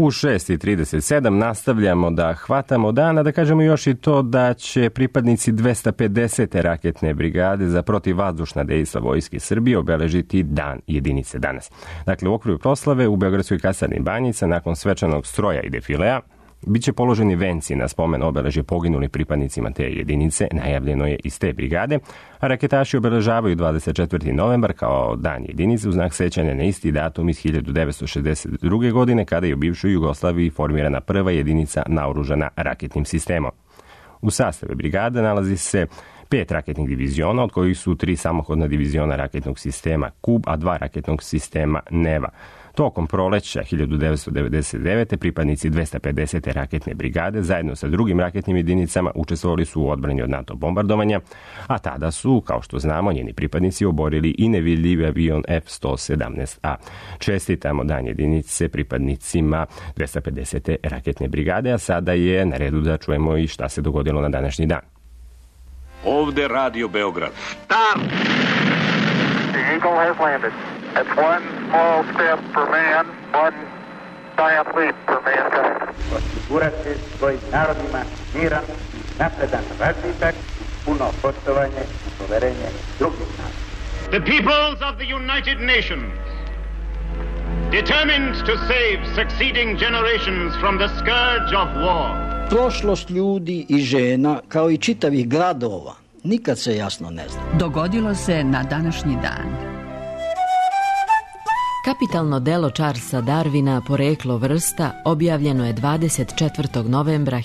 U 6:37 nastavljamo da hvatamo dana, da kažemo još i to da će pripadnici 250. raketne brigade za protivvazdušna dejstva Vojske Srbije obeležiti dan jedinice danas. Dakle, u okviru proslave u Beogradskoj kasarni Banjica, nakon svečanog stroja i defilea, biće položeni venci na spomen obeležje poginulim pripadnicima te jedinice, najavljeno je iz te brigade, a raketaši obeležavaju 24. novembar kao dan jedinice u znak sećanja na isti datum iz 1962. godine, kada je u bivšoj Jugoslaviji formirana prva jedinica naoružana raketnim sistemom. U sastavu brigade nalazi se 5 raketnih diviziona, od kojih su 3 samohodna diviziona raketnog sistema Kub, a 2 raketnog sistema Neva. Tokom proleća 1999. pripadnici 250. raketne brigade zajedno sa drugim raketnim jedinicama učestvovali su u odbrani od NATO bombardovanja, a tada su, kao što znamo, njeni pripadnici oborili i nevidljivi avion F-117A. Čestitamo dan jedinice pripadnicima 250. raketne brigade, a sada je na redu da čujemo i šta se dogodilo na današnji dan. Ovde Radio Beograd. Stop! The Eagle has landed. It's one small step for man, one giant leap for mankind. Osigurati svojim narodima miran, napredan razvitak, puno poštovanje i poverenje drugih naroda. The peoples of the United Nations, determined to save succeeding generations from the scourge of war. Prošlost ljudi i žena, kao i čitavih gradova, nikad se jasno ne zna. Dogodilo se na današnji dan. Kapitalno delo Charlesa Darwina Poreklo vrsta objavljeno je 24. novembra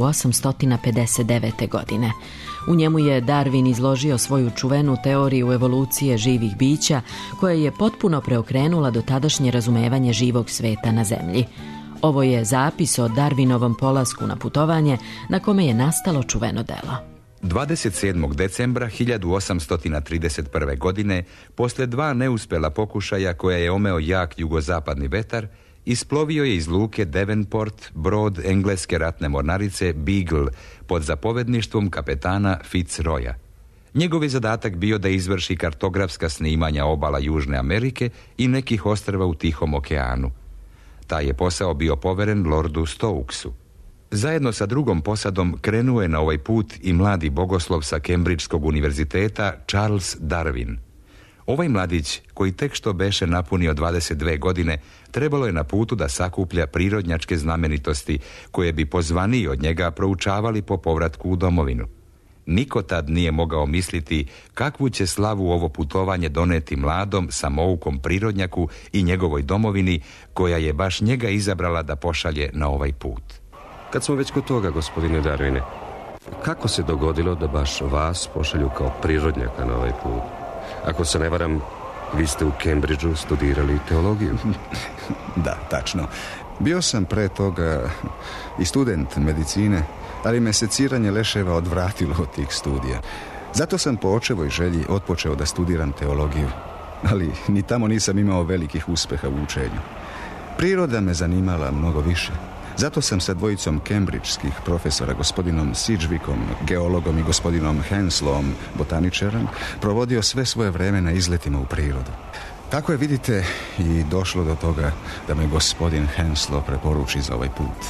1859. godine. U njemu je Darwin izložio svoju čuvenu teoriju evolucije živih bića, koja je potpuno preokrenula dotadašnje razumevanje živog sveta na Zemlji. Ovo je zapis o Darwinovom polasku na putovanje, na kome je nastalo čuveno delo. 27. decembra 1831. godine, posle 2 neuspela pokušaja koja je omeo jak jugozapadni vetar, isplovio je iz luke Devonport brod engleske ratne mornarice Beagle pod zapovedništvom kapetana Fitzroya. Njegov je zadatak bio da izvrši kartografska snimanja obala Južne Amerike i nekih ostrva u Tihom okeanu. Taj je posao bio poveren lordu Stokesu. Zajedno sa drugom posadom krenuo je na ovaj put i mladi bogoslov sa Cambridgeskog univerziteta Charles Darwin. Ovaj mladić, koji tek što beše napunio 22 godine, trebalo je na putu da sakuplja prirodnjačke znamenitosti koje bi pozvaniji od njega proučavali po povratku u domovinu. Niko tad nije mogao misliti kakvu će slavu ovo putovanje doneti mladom, samoukom prirodnjaku i njegovoj domovini, koja je baš njega izabrala da pošalje na ovaj put. Kad smo već kod toga, gospodine Darwine, kako se dogodilo da baš vas pošalju kao prirodnjaka na ovaj put? Ako se ne varam, vi ste u Cambridgeu studirali teologiju. Da, tačno. Bio sam pre toga i student medicine, ali me seciranje leševa odvratilo od tih studija. Zato sam po očevoj želji otpočeo da studiram teologiju, ali ni tamo nisam imao velikih uspeha u učenju. Priroda me zanimala mnogo više. Zato sam sa dvojicom cambridgeskih profesora, gospodinom Sidgwickom, geologom, i gospodinom Henslowom, botaničarom, provodio sve svoje vreme na izletima u prirodu. Tako je, vidite, i došlo do toga da me gospodin Henslow preporuči za ovaj put.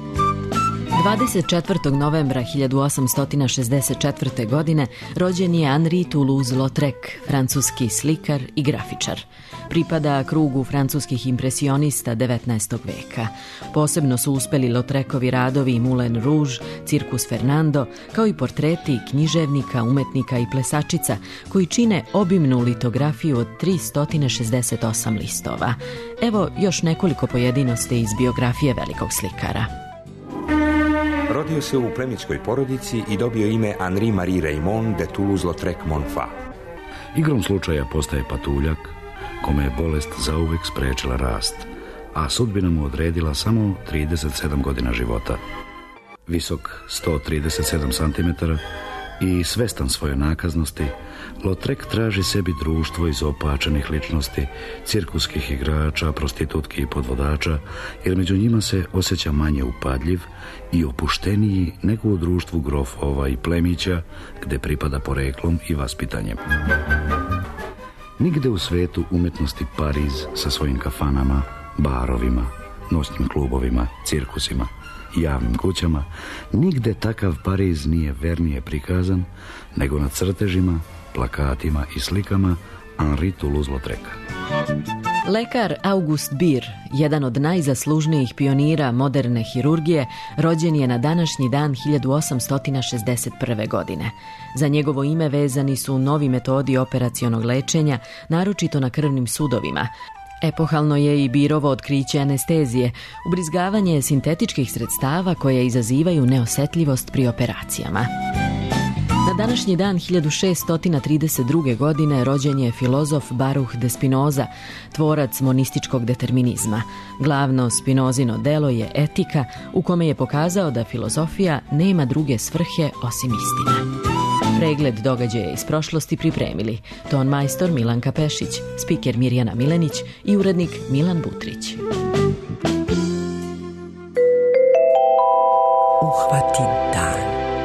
24. novembra 1864. godine rođen je Henri Toulouse-Lautrec, francuski slikar i grafičar. Pripada krugu francuskih impresionista 19. veka. Posebno su uspeli Lautrecovi radovi Moulin Rouge, Cirkus Fernando, kao i portreti književnika, umetnika i plesačica, koji čine obimnu litografiju od 368 listova. Evo još nekoliko pojedinosti iz biografije velikog slikara. Rodio se u plemićkoj porodici i dobio ime Henri-Marie Raymond de Toulouse-Lautrec-Monfort. Igrom slučaja postaje patuljak, kome je bolest zauvek sprečila rast, a sudbina mu odredila samo 37 godina života. Visok 137 cm i svestan svoje nakaznosti, Lautrec traži sebi društvo iz opačenih ličnosti, cirkuskih igrača, prostitutki i podvodača, jer među njima se osjeća manje upadljiv i opušteniji nego u društvu grofova i plemića, gde pripada poreklom i vaspitanjem. Nigde u svetu umetnosti Pariz sa svojim kafanama, barovima, noćnim klubovima, cirkusima i javnim kućama, nigde takav Pariz nije vernije prikazan nego na crtežima, plakatima i slikama Henri Toulouse-Lautreka. Lekar August Bir, jedan od najzaslužnijih pionira moderne hirurgije, rođen je na današnji dan 1861. godine. Za njegovo ime vezani su novi metodi operacionog lečenja, naročito na krvnim sudovima. Epohalno je i Birovo otkriće anestezije, ubrizgavanje sintetičkih sredstava koje izazivaju neosetljivost pri operacijama. Na današnji dan 1632. godine rođen je filozof Baruch de Spinoza, tvorac monističkog determinizma. Glavno Spinozino delo je Etika, u kome je pokazao da filozofija nema druge svrhe osim istine. Pregled događaja iz prošlosti pripremili ton majstor Milanka Pešić, spiker Mirjana Milenić i urednik Milan Butrić. Uhvati dan.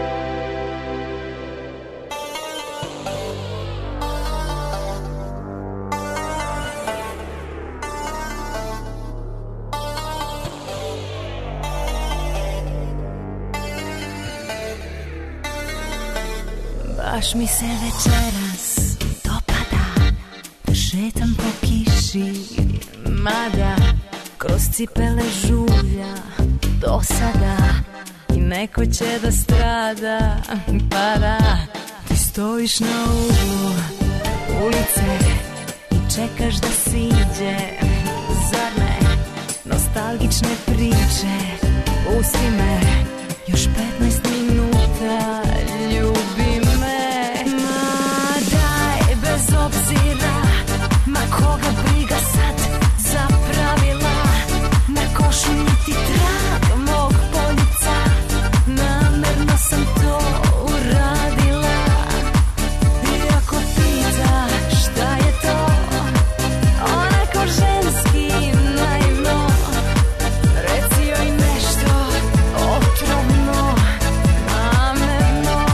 Baš mi se večeras dopada da šetam po kiši, mada kroz cipele žulja do sada i neko će da strada, pa da ti stojiš na uglu ulice i čekaš da siđe, zar ne? Nostalgične priče, pusti me još 15 minuta, ljubi me. Bez obzira, ma koga briga sad za pravila, na košu niti trag mog poljuca, namerno sam to uradila. Iako pita šta je to, onako ženski naivno, reci joj nešto otrovno, namerno.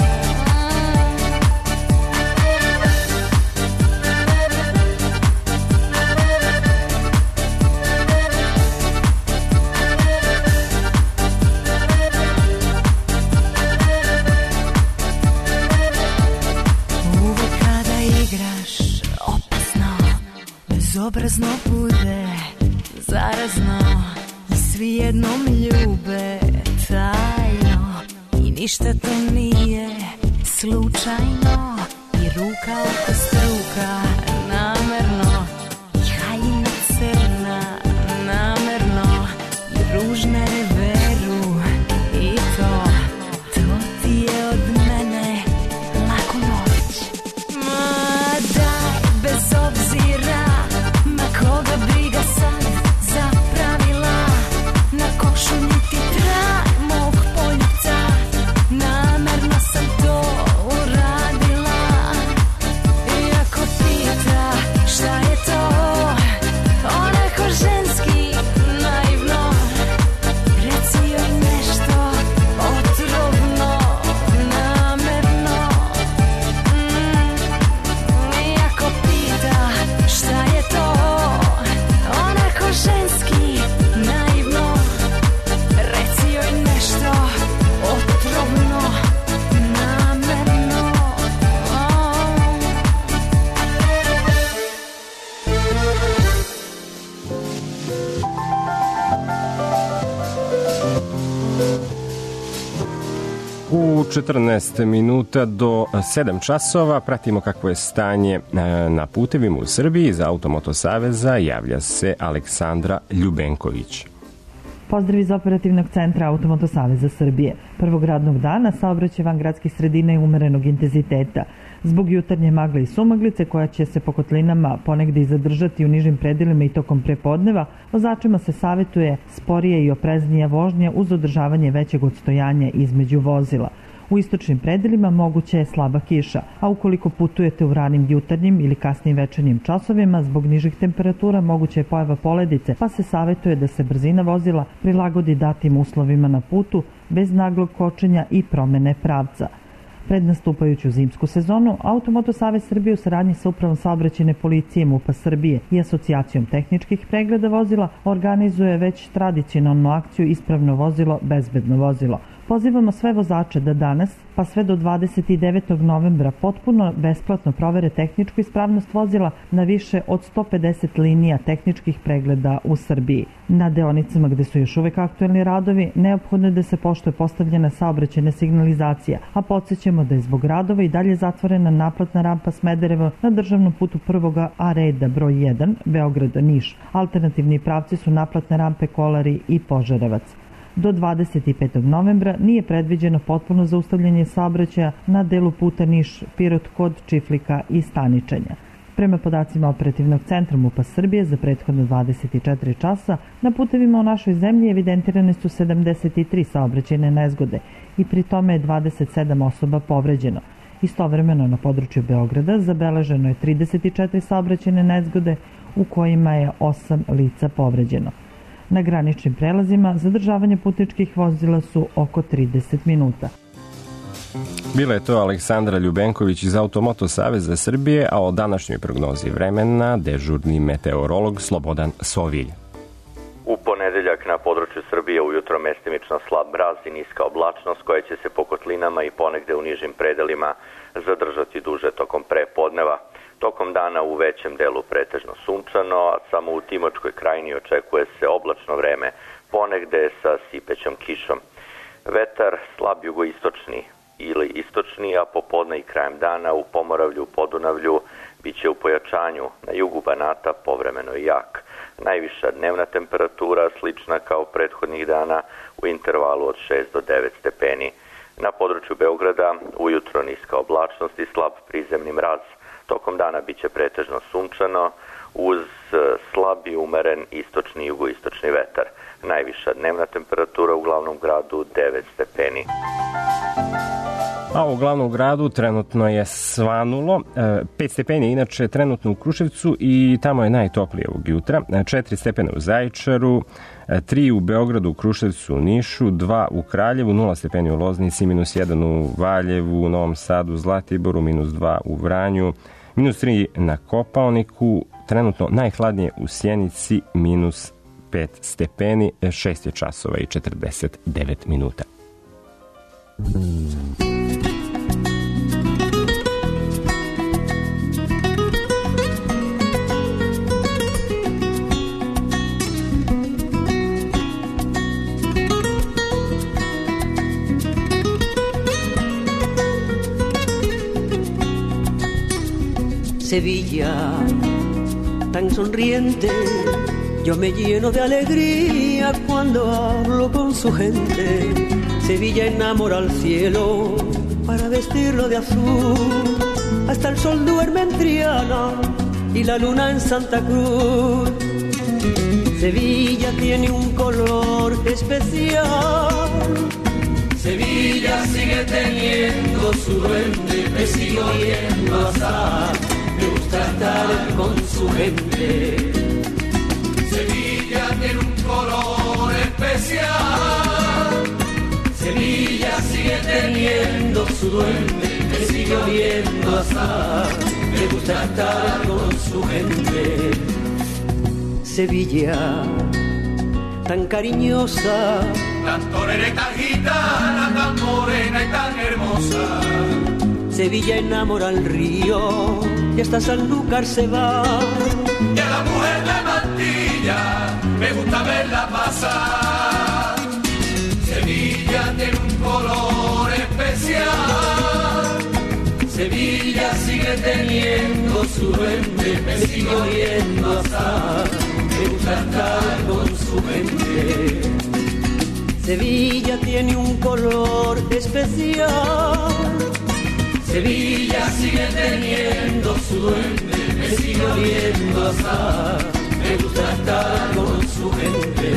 Bezobrazno bude zarazno i svi jednom ljube tajno i ništa to nije slučajno i ruka oko struka namerno i haljina crna namerno i ružne reveru i to ti je od mene laku noć. Ma daj, bez obzira, koga briga sad za pravila, na košu niti trag mog poljupca, namerno sam to uradila. Iako pita šta je to, onako ženski naivno, reci joj nešto otrovno, namerno. Iako pita šta je to, onako ženski naivno, reci joj nešto otrovno, namerno. U 14 minuta do 7 časova pratimo kakvo je stanje na putevima u Srbiji. Za Automoto Saveza javlja se Aleksandra Ljubenković. Pozdrav iz operativnog centra Automoto Saveza Srbije. Prvog radnog dana saobraćaj van gradskih sredina je umerenog intenziteta. Zbog jutarnje magle i sumaglice koja će se po kotlinama ponegde i zadržati u nižim predelima i tokom prepodneva, vozačima se savetuje sporije i opreznija vožnja uz održavanje većeg odstojanja između vozila. U istočnim predelima moguća je slaba kiša, a ukoliko putujete u ranim jutarnjim ili kasnim večernjim časovima, zbog nižih temperatura moguća je pojava poledice, pa se savetuje da se brzina vozila prilagodi datim uslovima na putu bez naglog kočenja i promene pravca. Pred nastupajuću zimsku sezonu, Automoto Savez Srbije u saradnji sa Upravom saobraćajne policije MUP-a Srbije i Asocijacijom tehničkih pregleda vozila organizuje već tradicionalnu akciju Ispravno vozilo, bezbedno vozilo. Pozivamo sve vozače da danas, pa sve do 29. novembra, potpuno besplatno provere tehničku ispravnost vozila na više od 150 linija tehničkih pregleda u Srbiji. Na deonicama gde su još uvek aktuelni radovi, neophodno je da se poštuje postavljena saobraćajna signalizacija, a podsjećamo da je zbog radova i dalje zatvorena naplatna rampa Smederevo na državnom putu prvoga A reda broj 1, Beograd-Niš. Alternativni pravci su naplatne rampe Kolari i Požarevac. Do 25. novembra nije predviđeno potpuno zaustavljanje saobraćaja na delu puta Niš-Pirot kod Čiflika i Staničenja. Prema podacima Operativnog centra MUP-a Srbije za prethodno 24 časa na putevima u našoj zemlji evidentirane su 73 saobraćajne nezgode i pri tome je 27 osoba povređeno. Istovremeno na području Beograda zabeleženo je 34 saobraćajne nezgode u kojima je 8 lica povređeno. Na graničnim prelazima zadržavanje putničkih vozila su oko 30 minuta. Bila je to Aleksandra Ljubenković iz Automoto Saveza Srbije, a o današnjoj prognozi vremena dežurni meteorolog Slobodan Sovilj. U ponedeljak na području Srbije ujutro mestimično slab mraz i niska oblačnost koja će se po kotlinama i ponegde u nižim predelima zadržati duže tokom prepodneva. Tokom dana u većem delu pretežno sunčano, a samo u Timočkoj krajini očekuje se oblačno vreme, ponegde sa sipećom kišom. Vetar slab jugoistočni ili istočni, a popodne i krajem dana u Pomoravlju, Podunavlju biće u pojačanju, na jugu Banata povremeno i jak. Najviša dnevna temperatura slična kao prethodnih dana u intervalu od 6 do 9 stepeni. Na području Beograda ujutro niska oblačnost i slab prizemni mraz. Tokom dana biće pretežno sunčano uz slab i umeren istočni i jugoistočni vetar. Najviša dnevna temperatura u glavnom gradu 9 stepeni. A u glavnom gradu trenutno je svanulo. 5 stepeni inače trenutno u Kruševcu i tamo je najtoplije ovog jutra. 4 stepene u Zaječaru, 3 u Beogradu, u Kruševcu, u Nišu, 2 u Kraljevu, 0 stepeni u Loznici, -1 u Valjevu, u Novom Sadu, Zlatiboru, -2 u Vranju, -3 na Kopaoniku, trenutno najhladnije u Sjenici, -5 stepeni, 6 je časova i 49 minuta. Sevilla, tan sonriente, yo me lleno de alegría cuando hablo con su gente. Sevilla enamora al cielo para vestirlo de azul, hasta el sol duerme en Triana y la luna en Santa Cruz. Sevilla tiene un color especial. Sevilla sigue teniendo su duende, me sigo oyendo azar. Me gusta estar con su gente. Sevilla tiene un color especial. Sevilla sigue teniendo su duende, me sigue oyendo azar. Me gusta estar con su gente. Sevilla, tan cariñosa, tan torera y tan gitana, tan morena y tan hermosa. Sevilla enamora al río y hasta Sanlúcar se va. Y a la mujer de Mantilla me gusta verla pasar. Sevilla tiene un color especial. Sevilla sigue teniendo su duende, me sigue oyendo azar. Me gusta estar con su gente. Sevilla tiene un color especial. Sevilla sigue teniendo su duende, me sigue oyendo azar. Me gusta estar con su gente.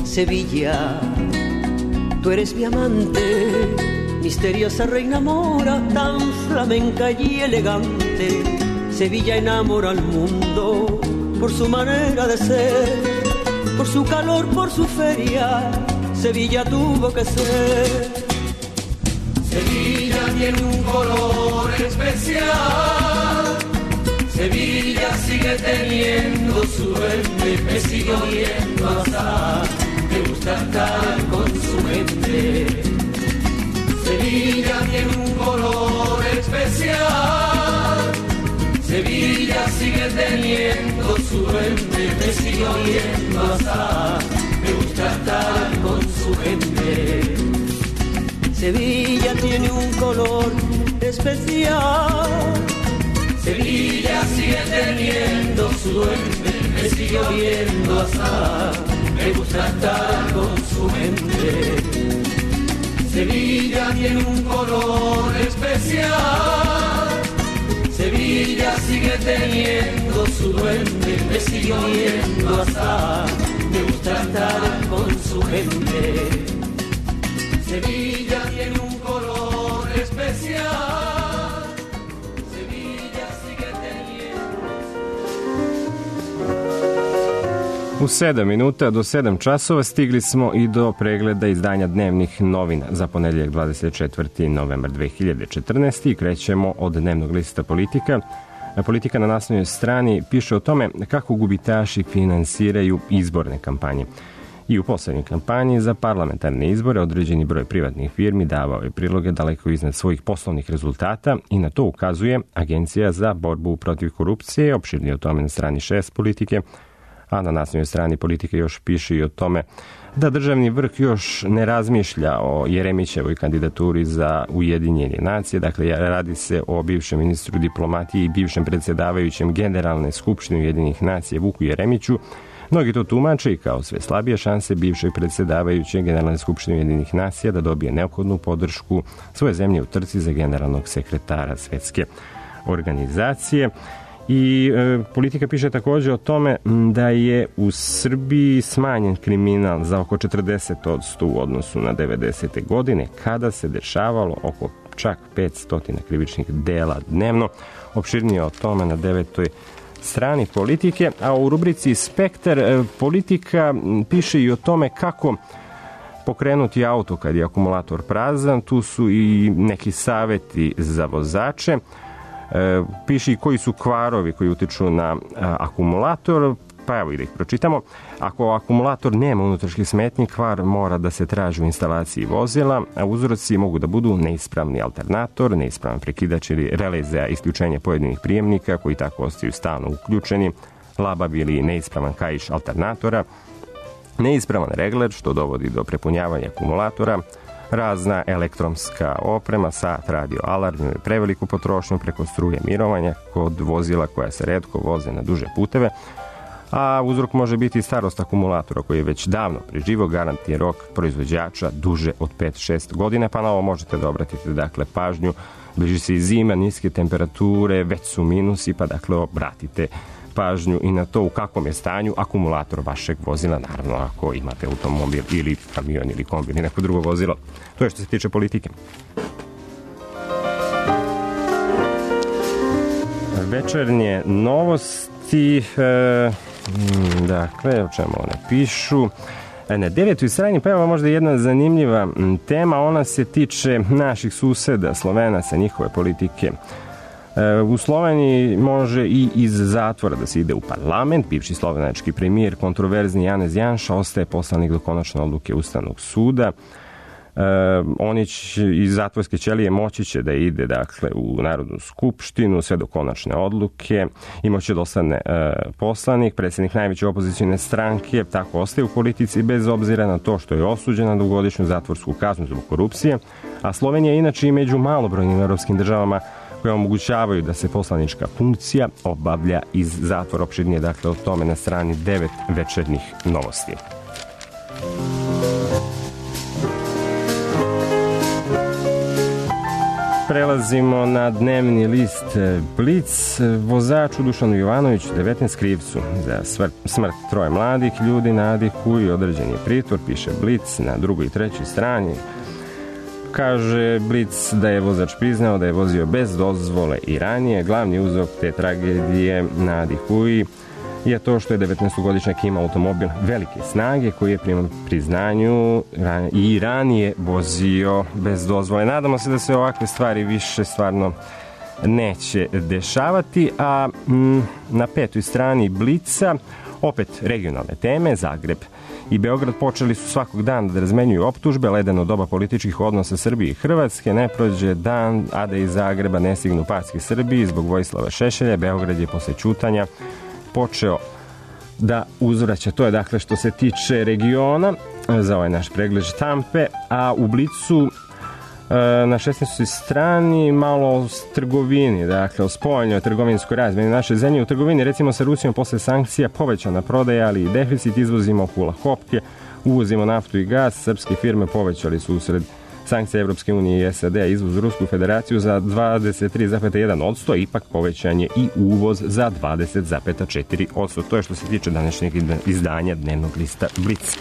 Sevilla, tú eres mi amante, misteriosa reina mora, tan flamenca y elegante. Sevilla enamora al mundo por su manera de ser, por su calor, por su feria. Sevilla tuvo que ser. Sevilla tiene un color especial. Sevilla sigue teniendo su duende, me sigue oliendo a sal. Me gusta estar con su gente. Sevilla tiene un color especial. Sevilla sigue teniendo su duende, me sigue oliendo a sal. Me gusta estar con su gente. Sevilla tiene un color especial. Sevilla sigue teniendo su duende, me sigue oliendo a sal. Me gusta estar con su gente. Sevilla tiene un color especial. Sevilla sigue teniendo su duende, me sigue oliendo a sal. Me gusta estar con su gente. Sevilla tiene un color especial. Sevilla sigue teniendo. U 7 minuta do 7 časova stigli smo i do pregleda izdanja dnevnih novina za ponedjeljak 24. novembar 2014. i krećemo od dnevnog lista Politika. Politika na naslovnoj strani piše o tome kako gubitaši finansiraju izborne kampanje. I u poslednjoj kampanji za parlamentarne izbore određeni broj privatnih firmi davao je priloge daleko iznad svojih poslovnih rezultata i na to ukazuje Agencija za borbu protiv korupcije, opširnije o tome na strani 6 Politike, a na naslovnoj strani Politike još piše i o tome da državni vrh još ne razmišlja o Jeremićevoj kandidaturi za Ujedinjene nacije. Dakle, radi se o bivšem ministru diplomatije i bivšem predsjedavajućem Generalne skupštine Ujedinjenih nacija Vuku Jeremiću. Mnogi to tumače i kao sve slabije šanse bivšeg predsjedavajućeg Generalne skupštine Ujedinjenih nacija da dobije neophodnu podršku svoje zemlje u trci za generalnog sekretara Svetske organizacije. I Politika piše također o tome da je u Srbiji smanjen kriminal za oko 40% u odnosu na 90. godine, kada se dešavalo oko čak 500 krivičnih dela dnevno. Opširnije o tome na 9. strani Politike, a u rubrici Spektar Politika piše i o tome kako pokrenuti auto kad je akumulator prazan. Tu su i neki saveti za vozače. Piše i koji su kvarovi koji utiču na akumulator, pa evo i da ih pročitamo. Ako akumulator nema unutrašnjih smetnji, kvar mora da se traži u instalaciji vozila, a uzroci mogu da budu neispravni alternator, neispravan prekidač ili relej za isključenje pojedinih prijemnika koji tako ostaju stalno uključeni, labav ili neispravan kaiš alternatora, neispravan regler što dovodi do prepunjavanja akumulatora, razna elektronska oprema, sat, radio, alarm, preveliku potrošnju preko struje mirovanja kod vozila koja se retko voze na duže puteve, a uzrok može biti starost akumulatora koji je već davno preživio, garantni rok proizvođača duže od 5-6 godina, pa na ovo možete da obratite dakle pažnju. Bliži se i zima, niske temperature, već su minusi, pa dakle obratite pažnju i na to u kakvom je stanju akumulator vašeg vozila, naravno ako imate automobil ili kamion ili kombi ili neko drugo vozilo. To je što se tiče Politike. Večernje novosti, dakle, o čemu one pišu. Na 9. strani pa evo možda jedna zanimljiva tema, ona se tiče naših suseda, Slovenaca, njihove politike. U Sloveniji može i iz zatvora da se ide u parlament. Bivši slovenački premijer, kontroverzni Janez Janša, ostaje poslanik do konačne odluke Ustavnog suda. On će iz zatvorske ćelije moći će da ide dakle u Narodnu skupštinu sve do konačne odluke. Imaće da ostane poslanik, predsjednik najveće opozicijne stranke, tako ostaje u politici bez obzira na to što je osuđen na dugogodišnju zatvorsku kaznu zbog korupcije. A Slovenija je inače i među malobrojnim europskim državama koje omogućavaju da se poslanička funkcija obavlja iz zatvora. Opširnije dakle o tome na strani 9 večernjih novosti. prelazimo na dnevni list Blic. Vozaču Dušanu Jovanoviću 19 krivcu za smrt troje mladih ljudi na Adihu i određen je pritvor, piše Blic na drugoj i trećoj strani. Kaže Blic da je vozač priznao da je vozio bez dozvole i ranije. Glavni uzrok te tragedije na Adihuji je to što je 19-godišnjak imao automobil velike snage koji je prema priznanju i ranije vozio bez dozvole. Nadamo se da se ovakve stvari više stvarno neće dešavati, a na petoj strani Blica opet regionalne teme. Zagreb i Beograd počeli su svakog dana da razmenjuju optužbe, ledeno doba političkih odnosa Srbije i Hrvatske. Ne prođe dan, a da iz Zagreba ne stignu packi Srbiji zbog Vojislava Šešelja. Beograd je posle ćutanja počeo da uzvraća. To je dakle što se tiče regiona za ovaj naš pregled štampe, a u Blicu na 16. strani malo o trgovini, dakle o spoljnoj trgovinskoj razmeni naše zemlje. U trgovini recimo sa Rusijom posle sankcija povećana prodaja, ali i deficit, izvozimo hula hopke, uvozimo naftu i gas, srpske firme povećali su usred sankcija Evropske unije i SAD-a izvoz u Rusku federaciju za 23,1%, ipak povećan je i uvoz za 20,4%. To je što se tiče današnjeg izdanja dnevnog lista Blic.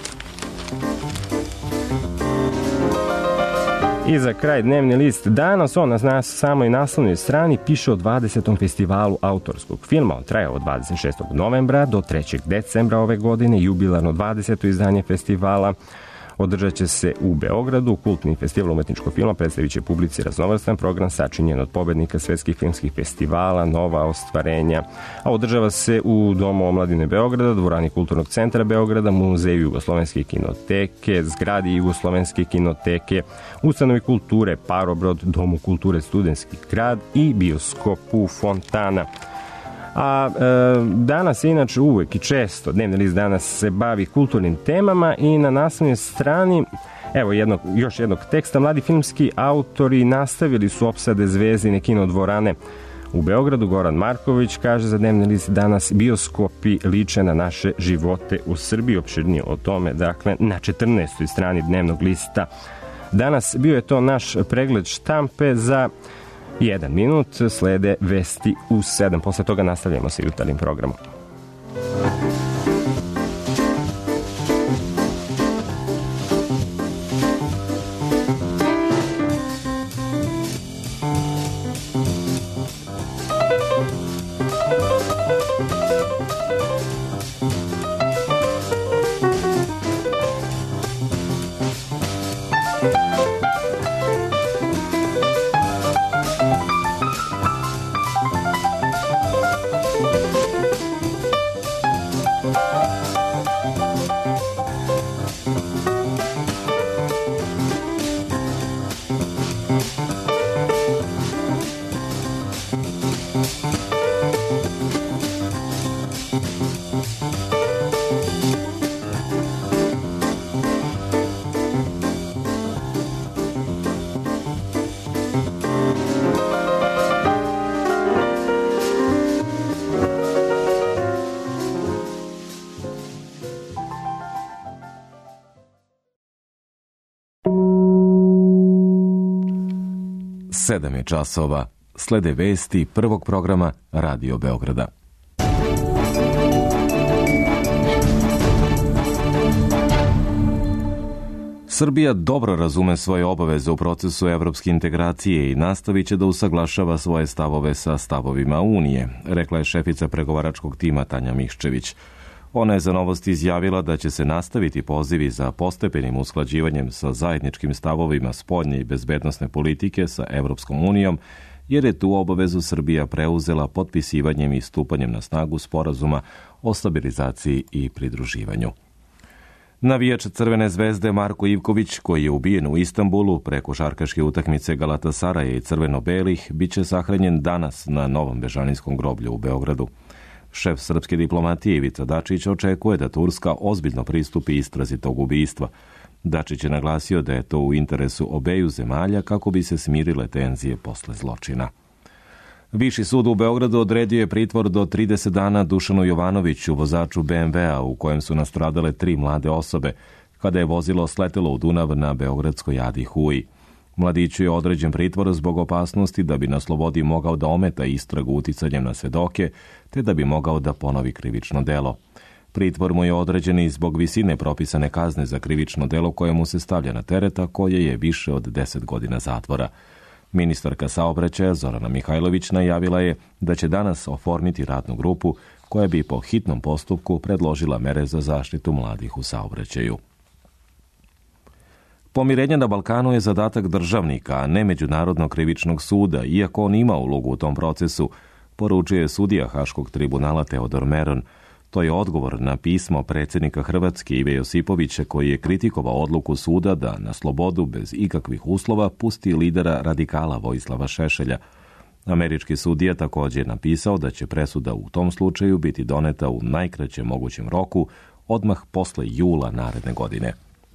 I za kraj dnevni list Danas, on na samoj naslovnoj strani piše o 20. festivalu autorskog filma. On traje od 26. novembra do 3. decembra ove godine, jubilarno 20. izdanje festivala. Održat će se u Beogradu. Kultni festival umetničkog filma predstavit će publici raznovrstan program sačinjen od pobednika svetskih filmskih festivala, nova ostvarenja, a održava se u Domu omladine Beograda, dvorani Kulturnog centra Beograda, Muzeju Jugoslovenske kinoteke, zgradi Jugoslovenske kinoteke, ustanovi kulture Parobrod, Domu kulture Studentski grad i bioskopu Fontana. A danas je inače uvek i često dnevni list Danas se bavi kulturnim temama i na naslovnoj strani evo još jednog teksta. Mladi filmski autori nastavili su opsade Zvezdine kinodvorane u Beogradu. Goran Marković kaže za dnevni list Danas: bioskopi liče na naše živote u Srbiji. Opširnije o tome dakle na 14. strani dnevnog lista Danas. Bio je to naš pregled štampe za 1 minut, slede vesti u 7. Posle toga nastavljamo sa jutarnjim programom. Sedam je časova. Slede vesti prvog programa Radio Beograda. Srbija dobro razume svoje obaveze u procesu evropske integracije i nastavit će da usaglašava svoje stavove sa stavovima Unije, rekla je šefica pregovaračkog tima Tanja Miščević. Ona je za Novosti izjavila da će se nastaviti pozivi za postepenim usklađivanjem sa zajedničkim stavovima spoljne i bezbednosne politike sa Evropskom unijom, jer je tu obavezu Srbija preuzela potpisivanjem i stupanjem na snagu sporazuma o stabilizaciji i pridruživanju. Navijač Crvene zvezde Marko Ivković, koji je ubijen u Istanbulu pre košarkaške utakmice Galatasaraja i crveno-belih, bit će sahranjen danas na Novom Bežanijskom groblju u Beogradu. Šef srpske diplomatije Ivica Dačić očekuje da Turska ozbiljno pristupi istrazi tog ubistva. Dačić je naglasio da je to u interesu obeju zemalja kako bi se smirile tenzije posle zločina. Viši sud u Beogradu odredio je pritvor do 30 dana Dušanu Jovanoviću, vozaču BMW-a u kojem su nastradale 3 mlade osobe, kada je vozilo sletelo u Dunav na beogradskoj Adi Huji. Mladiću je određen pritvor zbog opasnosti da bi na slobodi mogao da ometa istragu uticanjem na svedoke, te da bi mogao da ponovi krivično delo. Pritvor mu je određen i zbog visine propisane kazne za krivično delo koje mu se stavlja na tereta, koje je više od 10 godina zatvora. Ministarka saobraćaja Zorana Mihajlović najavila je da će danas oformiti radnu grupu koja bi po hitnom postupku predložila mere za zaštitu mladih u saobraćaju. Pomirenje na Balkanu je zadatak državnika, a ne Međunarodnog krivičnog suda, iako on ima ulogu u tom procesu, poručuje sudija Haškog tribunala Teodor Meron. To je odgovor na pismo predsjednika Hrvatske Ive Josipovića, koji je kritikovao odluku suda da na slobodu bez ikakvih uslova pusti lidera radikala Vojislava Šešelja. Američki sudija također je napisao da će presuda u tom slučaju biti doneta u najkraćem mogućem roku, odmah posle jula naredne godine.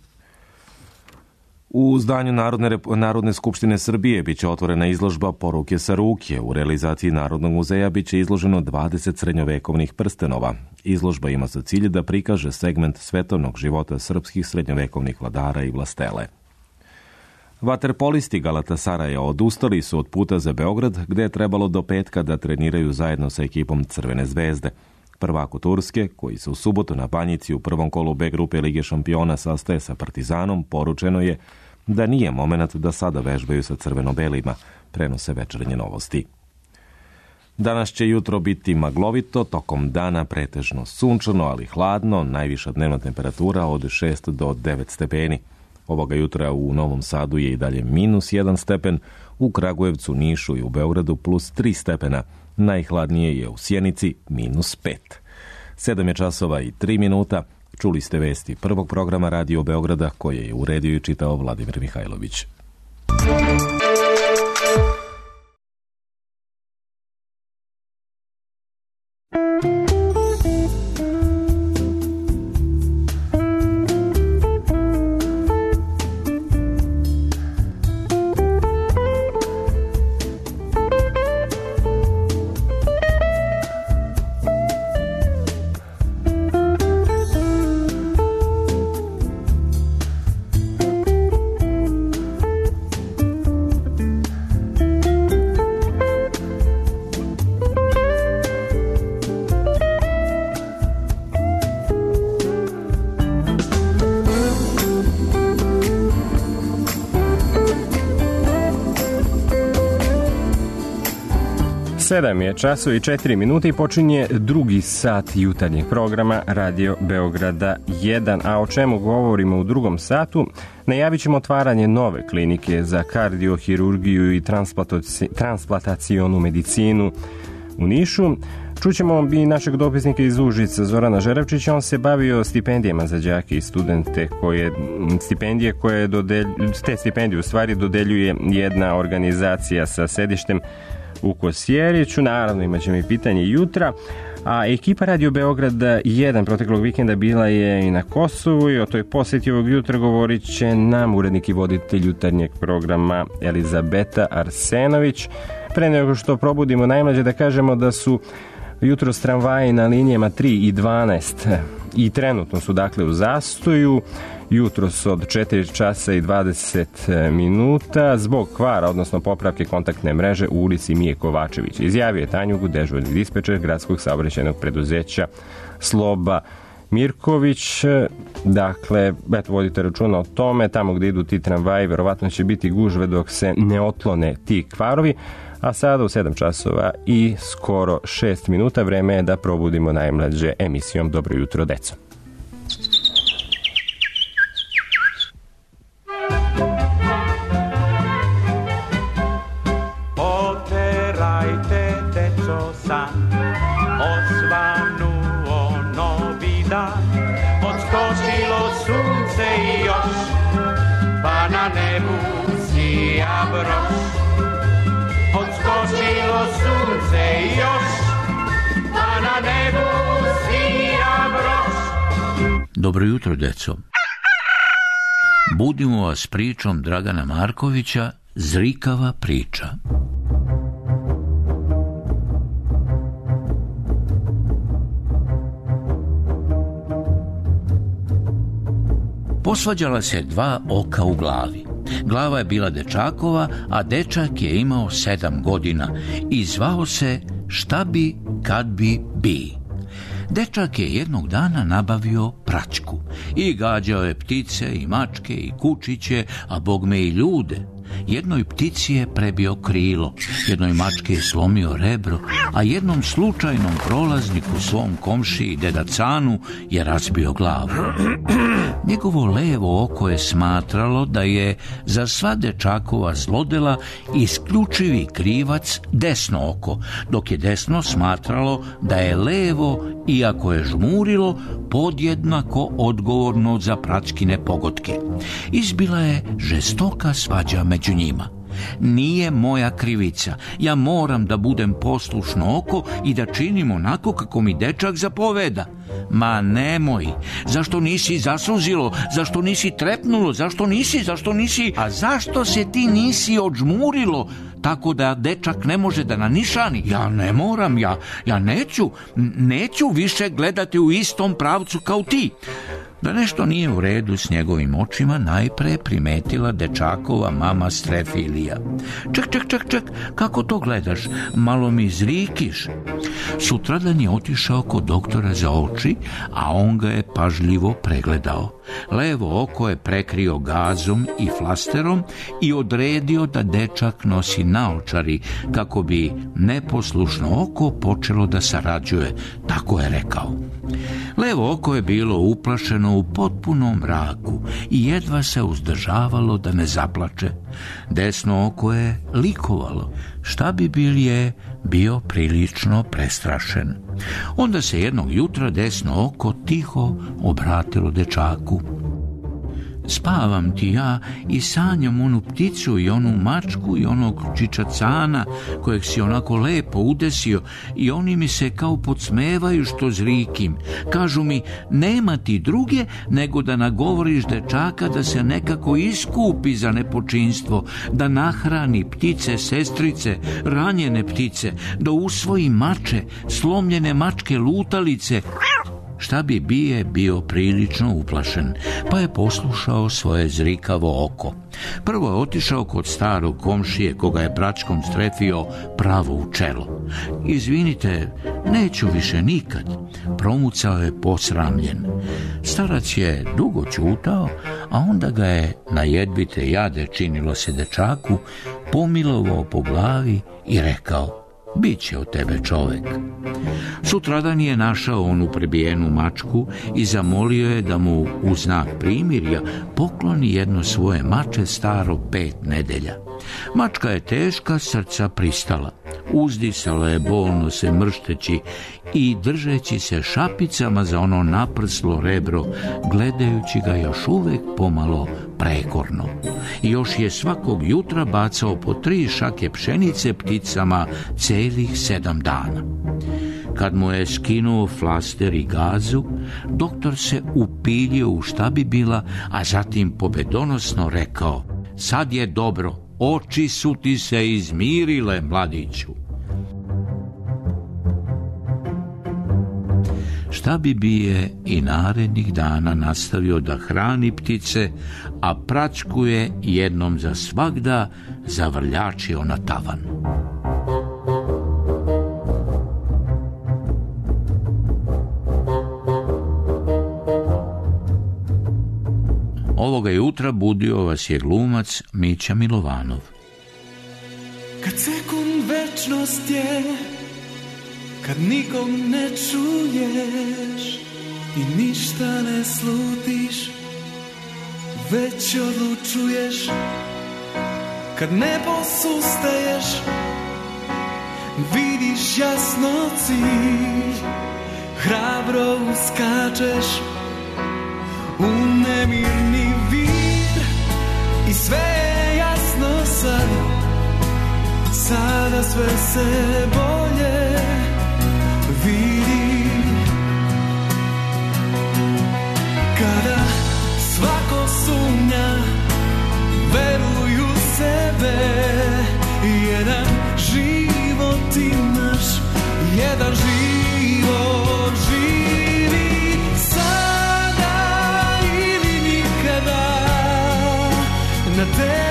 U zdanju Narodne skupštine Srbije biće otvorena izložba Poruke sa ruke. U realizaciji Narodnog muzeja biće izloženo 20 srednjovekovnih prstenova. Izložba ima za cilj da prikaže segment svetovnog života srpskih srednjovekovnih vladara i vlastele. Vaterpolisti Galatasaraja odustali su od puta za Beograd, gde je trebalo do petka da treniraju zajedno sa ekipom Crvene zvezde. Prvaku Turske, koji se u subotu na Banjici u prvom kolu B grupe Lige šampiona sastaje sa Partizanom, poručeno je da nije moment da sada vežbaju sa crveno-belima, prenose Večernje novosti. Danas će jutro biti maglovito, tokom dana pretežno sunčano, ali hladno, najviša dnevna temperatura od 6 do 9 stepeni. Ovoga jutra u Novom Sadu je i dalje -1 stepen, u Kragujevcu, Nišu i u Beogradu +3 stepena. Najhladnije je u Sjenici -5. 7:03. Čuli ste vesti prvog programa Radio Beograda, koje je uredio i čitao Vladimir Mihajlović. Sedam je časova i 4 minute i počinje drugi sat jutarnjeg programa Radio Beograda 1. A o čemu govorimo u drugom satu? Najavit ćemo otvaranje nove klinike za kardiohirurgiju i transplantacionu medicinu u Nišu. Čućemo i našeg dopisnika iz Užica, Zorana Žerevčića. On se bavio stipendijama za đake i studente, te stipendije u stvari dodeljuje jedna organizacija sa sedištem u Kosjeriću. Naravno imat ćemo i pitanje jutra. A ekipa Radio Beograda 1 proteklog vikenda bila je i na Kosovu i o toj posjeti ovog jutra govorit će nam urednik i voditelj jutarnjeg programa Elizabeta Arsenović. Pre nego što probudimo najmlađe, da kažemo da su jutros tramvaji na linijama 3 i 12 i trenutno su dakle u zastoju. Jutros od 4 časa i 20 minuta zbog kvara, odnosno popravke kontaktne mreže u ulici Mije Kovačević. Izjavio je Tanjugu, dežurni dispečer gradskog saobraćajnog preduzeća Sloba Mirković. Dakle, vodite računa o tome, tamo gdje idu ti tramvaji verovatno će biti gužve dok se ne otlone ti kvarovi. A sada u 7 časova i skoro 6 minuta vreme je da probudimo najmlađe emisijom Dobro jutro, deco. Oterajte, deco, san, osvanuo novi dan, odskočilo sunce i još, pa na nebu sija broš. Odskočilo sunce i još, pa na nebu sija broš. Dobro jutro, deco. Budimo vas pričom Dragana Markovića, Zrikava priča. Posvađala se dva oka u glavi. Glava je bila dečakova, a dečak je imao 7 godina i zvao se Šta bi kad bi. Dečak je jednog dana nabavio praćku i gađao je ptice i mačke i kučiće, a bogme i ljude. Jednoj ptici je prebio krilo, jednoj mačke je slomio rebro, a jednom slučajnom prolazniku, svom komšiji deda Canu, je razbio glavu. Njegovo levo oko je smatralo da je za sva dečakova zlodela isključivi krivac desno oko, dok je desno smatralo da je levo, iako je žmurilo, podjednako odgovorno za praćkine pogotke. Izbila je žestoka svađa među njima. Nije moja krivica, ja moram da budem poslušno oko i da činim onako kako mi dečak zapoveda. Ma nemoj, zašto nisi zasuzilo, zašto nisi trepnulo, zašto nisi, a zašto se ti nisi odžmurilo, tako da dečak ne može da nanišani? Ja ne moram, ja neću više gledati u istom pravcu kao ti. Da nešto nije u redu s njegovim očima, najpre primetila dečakova mama Strefilija. Ček, kako to gledaš? Malo mi zrikiš. Sutradan je otišao kod doktora za oči, a on ga je pažljivo pregledao. Levo oko je prekrio gazom i flasterom i odredio da dečak nosi naočari kako bi neposlušno oko počelo da sarađuje, tako je rekao. Levo oko je bilo uplašeno u potpunom mraku i jedva se uzdržavalo da ne zaplače. Desno oko je likovalo. Šta bi je bio prilično prestrašen. Onda se jednog jutra desno oko tiho obratilo dečaku. Spavam ti ja i sanjam onu pticu i onu mačku i onog čičacana kojeg si onako lepo udesio i oni mi se kao podsmevaju što zrikim. Kažu mi, nema ti druge nego da nagovoriš dečaka da se nekako iskupi za nepočinstvo, da nahrani ptice, sestrice, ranjene ptice, da usvoji mače, slomljene mačke lutalice. Šta bi je bio prilično uplašen, pa je poslušao svoje zrikavo oko. Prvo je otišao kod starog komšije, koga je praćkom strefio pravo u čelo. Izvinite, neću više nikad, promucao je posramljen. Starac je dugo ćutao, a onda ga je na jedvite jade, činilo se dečaku, pomilovao po glavi i rekao: Biće od tebe čovek. Sutradan je našao onu prebijenu mačku i zamolio je da mu u znak primirja pokloni jedno svoje mače staro 5 nedelja. Mačka je teška srca pristala. Uzdisala je bolno se mršteći i držeći se šapicama za ono naprslo rebro, gledajući ga još uvek pomalo prekorno. I još je svakog jutra bacao po 3 šake pšenice pticama celih 7 dana. Kad mu je skinuo flaster i gazu, doktor se upiljio u šta bi bila, a zatim pobedonosno rekao: Sad je dobro, oči su ti se izmirile, mladiću. Šta bi je i narednih dana nastavio da hrani ptice, a praćku je jednom za svagda zavrljačio na tavan. Ovoga jutra budio vas je glumac Mića Milovanov. Kad sekund večnost je, kad nikog ne čuješ i ništa ne slutiš, već odlučuješ, kad ne posustaješ, vidiš jasno cilj, hrabro uskačeš u nemirni vir i sve je jasno sad, sada sve se bolje vidi. Kada svako sumnja, veruj u sebe, jedan život imaš, jedan život živi sada ili nikada. Na te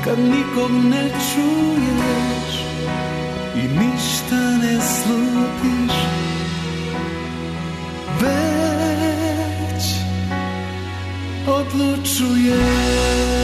kad nikog ne čuješ i ništa ne slutiš, već odlučuješ.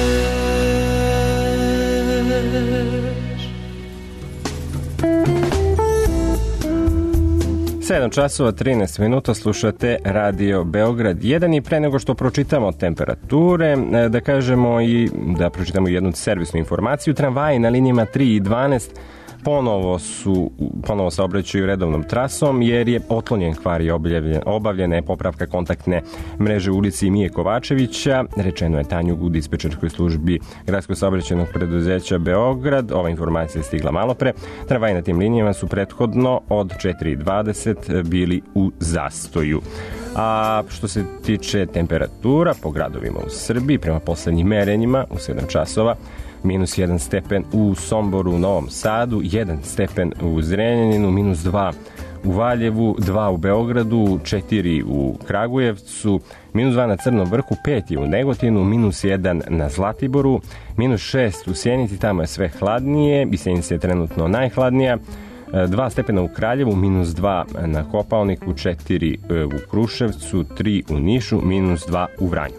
7 časova 13 minuta slušate Radio Beograd 1 i pre nego što pročitamo temperature, da kažemo i da pročitamo jednu servisnu informaciju. Tramvaji na linijama 3 i 12 ponovo saobraćaju redovnom trasom jer je otklonjen kvar i obavljena je popravka kontaktne mreže u ulici Mije Kovačevića, rečeno je Tanjugu u dispečerskoj službi Gradskog saobraćajnog preduzeća Beograd. Ova informacija je stigla malo pre. Tramvaji na tim linijama su prethodno od 4:20 bili u zastoju. A što se tiče temperatura po gradovima u Srbiji, prema poslednjim merenjima u 7 časova, -1 stepen u Somboru, u Novom Sadu, 1 stepen u Zrenjaninu, -2 u Valjevu, 2 u Beogradu, 4 u Kragujevcu, -2 na Crnom vrhu, 5 u Negotinu, -1 na Zlatiboru, -6 u Sjenici, tamo je sve hladnije i Sjenica je trenutno najhladnija, 2 stepena u Kraljevu, -2 na Kopaoniku, 4 u Kruševcu, 3 u Nišu, -2 u Vranju.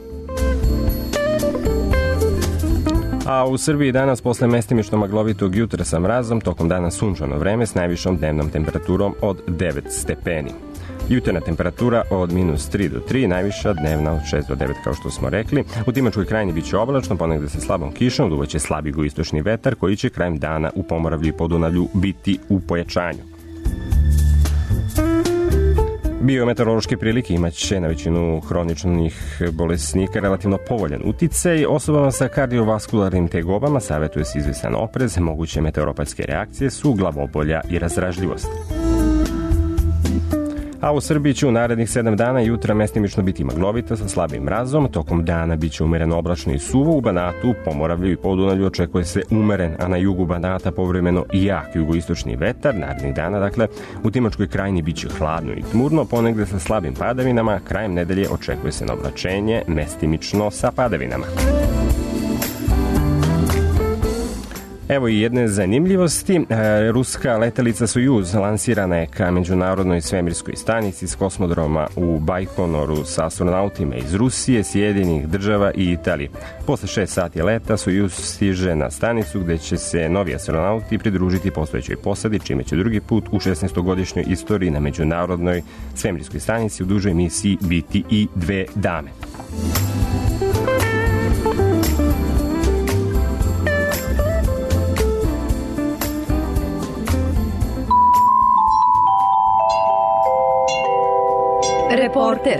A u Srbiji danas posle mestimično maglovitog jutra sa mrazom, tokom dana sunčano vreme s najvišom dnevnom temperaturom od 9 stepeni. Jutarnja temperatura od -3 do 3, najviša dnevna od 6 do 9 kao što smo rekli. U Timočkoj krajini biće oblačno, ponegde sa slabom kišom, duvaće slab jugoistočni vetar koji će krajem dana u Pomoravlju i Podunavlju biti u pojačanju. Biometeorološke prilike imaće na većinu hroničnih bolesnika relativno povoljan uticaj. Osobama sa kardiovaskularnim tegobama savjetuje se izvestan oprez, moguće meteoropatske reakcije su glavobolja i razdražljivost. A u Srbiji će u narednih 7 dana jutra mestimično biti maglovita sa slabim mrazom, tokom dana biće umereno oblačno i suvo, u Banatu, Pomoravlju i Podunavlju očekuje se umeren, a na jugu Banata povremeno i jak jugoistočni vetar. Narednih dana, dakle, u Timočkoj krajini biće hladno i tmurno, ponegde sa slabim padavinama, krajem nedelje očekuje se na oblačenje, mestimično sa padavinama. Evo i jedne zanimljivosti. Ruska letelica Sojuz lansirana je ka međunarodnoj svemirskoj stanici s kosmodroma u Bajkonoru sa astronautima iz Rusije, Sjedinjenih Država i Italije. Posle 6 sati leta Sojuz stiže na stanicu gde će se novi astronauti pridružiti postojećoj posadi, čime će drugi put u 16-godišnjoj istoriji na međunarodnoj svemirskoj stanici u dužoj misiji biti i 2 dame. Reporter.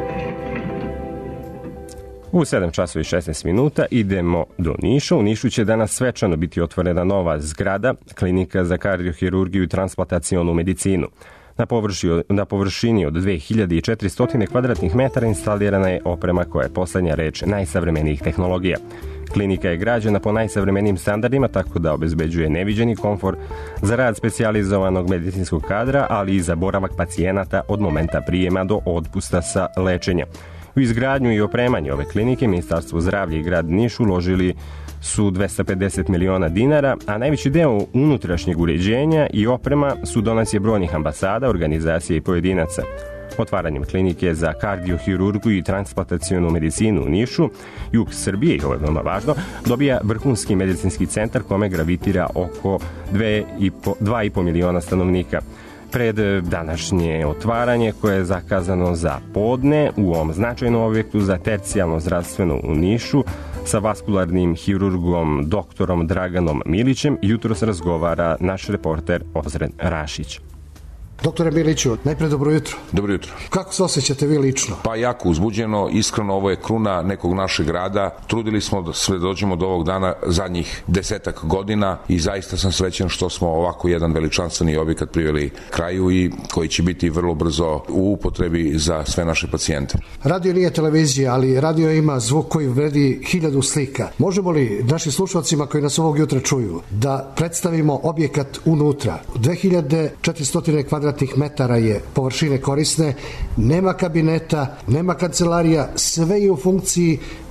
U 7 časova i 16 minuta idemo do Niša. U Nišu će danas svečano biti otvorena nova zgrada, klinika za kardiohirurgiju i transplantacionu medicinu. Na površini od 2400 kvadratnih metara instalirana je oprema koja je poslednja reč najsavremenijih tehnologija. Klinika je građena po najsavremenijim standardima, tako da obezbeđuje neviđeni komfor za rad specijalizovanog medicinskog kadra, ali i za boravak pacijenata od momenta prijema do otpusta sa lečenja. U izgradnju i opremanje ove klinike Ministarstvo zdravlja i grad Niš uložili su 250 miliona dinara, a najveći deo unutrašnjeg uređenja i oprema su donacije brojnih ambasada, organizacija i pojedinaca. Otvaranjem klinike za kardiohirurgiju i transplantacionu medicinu u Nišu, jug Srbije, i ovo je veoma važno, dobija vrhunski medicinski centar kome gravitira oko 2,5 miliona stanovnika. Pred današnje otvaranje koje je zakazano za podne u ovom značajnom objektu za tercijalno zdravstveno u Nišu sa vaskularnim hirurgom doktorom Draganom Milićem jutros razgovara naš reporter Ozren Rašić. Doktore Miliću, najpre dobro jutro. Dobro jutro. Kako se osjećate vi lično? Pa jako uzbuđeno, iskreno ovo je kruna nekog našeg rada. Trudili smo da sve dođemo do ovog dana zadnjih 10 godina i zaista sam srećan što smo ovako jedan veličanstveni objekat priveli kraju i koji će biti vrlo brzo u upotrebi za sve naše pacijente. Radio nije televizija, ali radio ima zvuk koji vredi 1000 slika. Možemo li našim slušalcima koji nas ovog jutra čuju da predstavimo objekat unutra? 2400 kvadratnih metara je površine korisne, nema kabineta, nema kancelarija, sve je u funkciji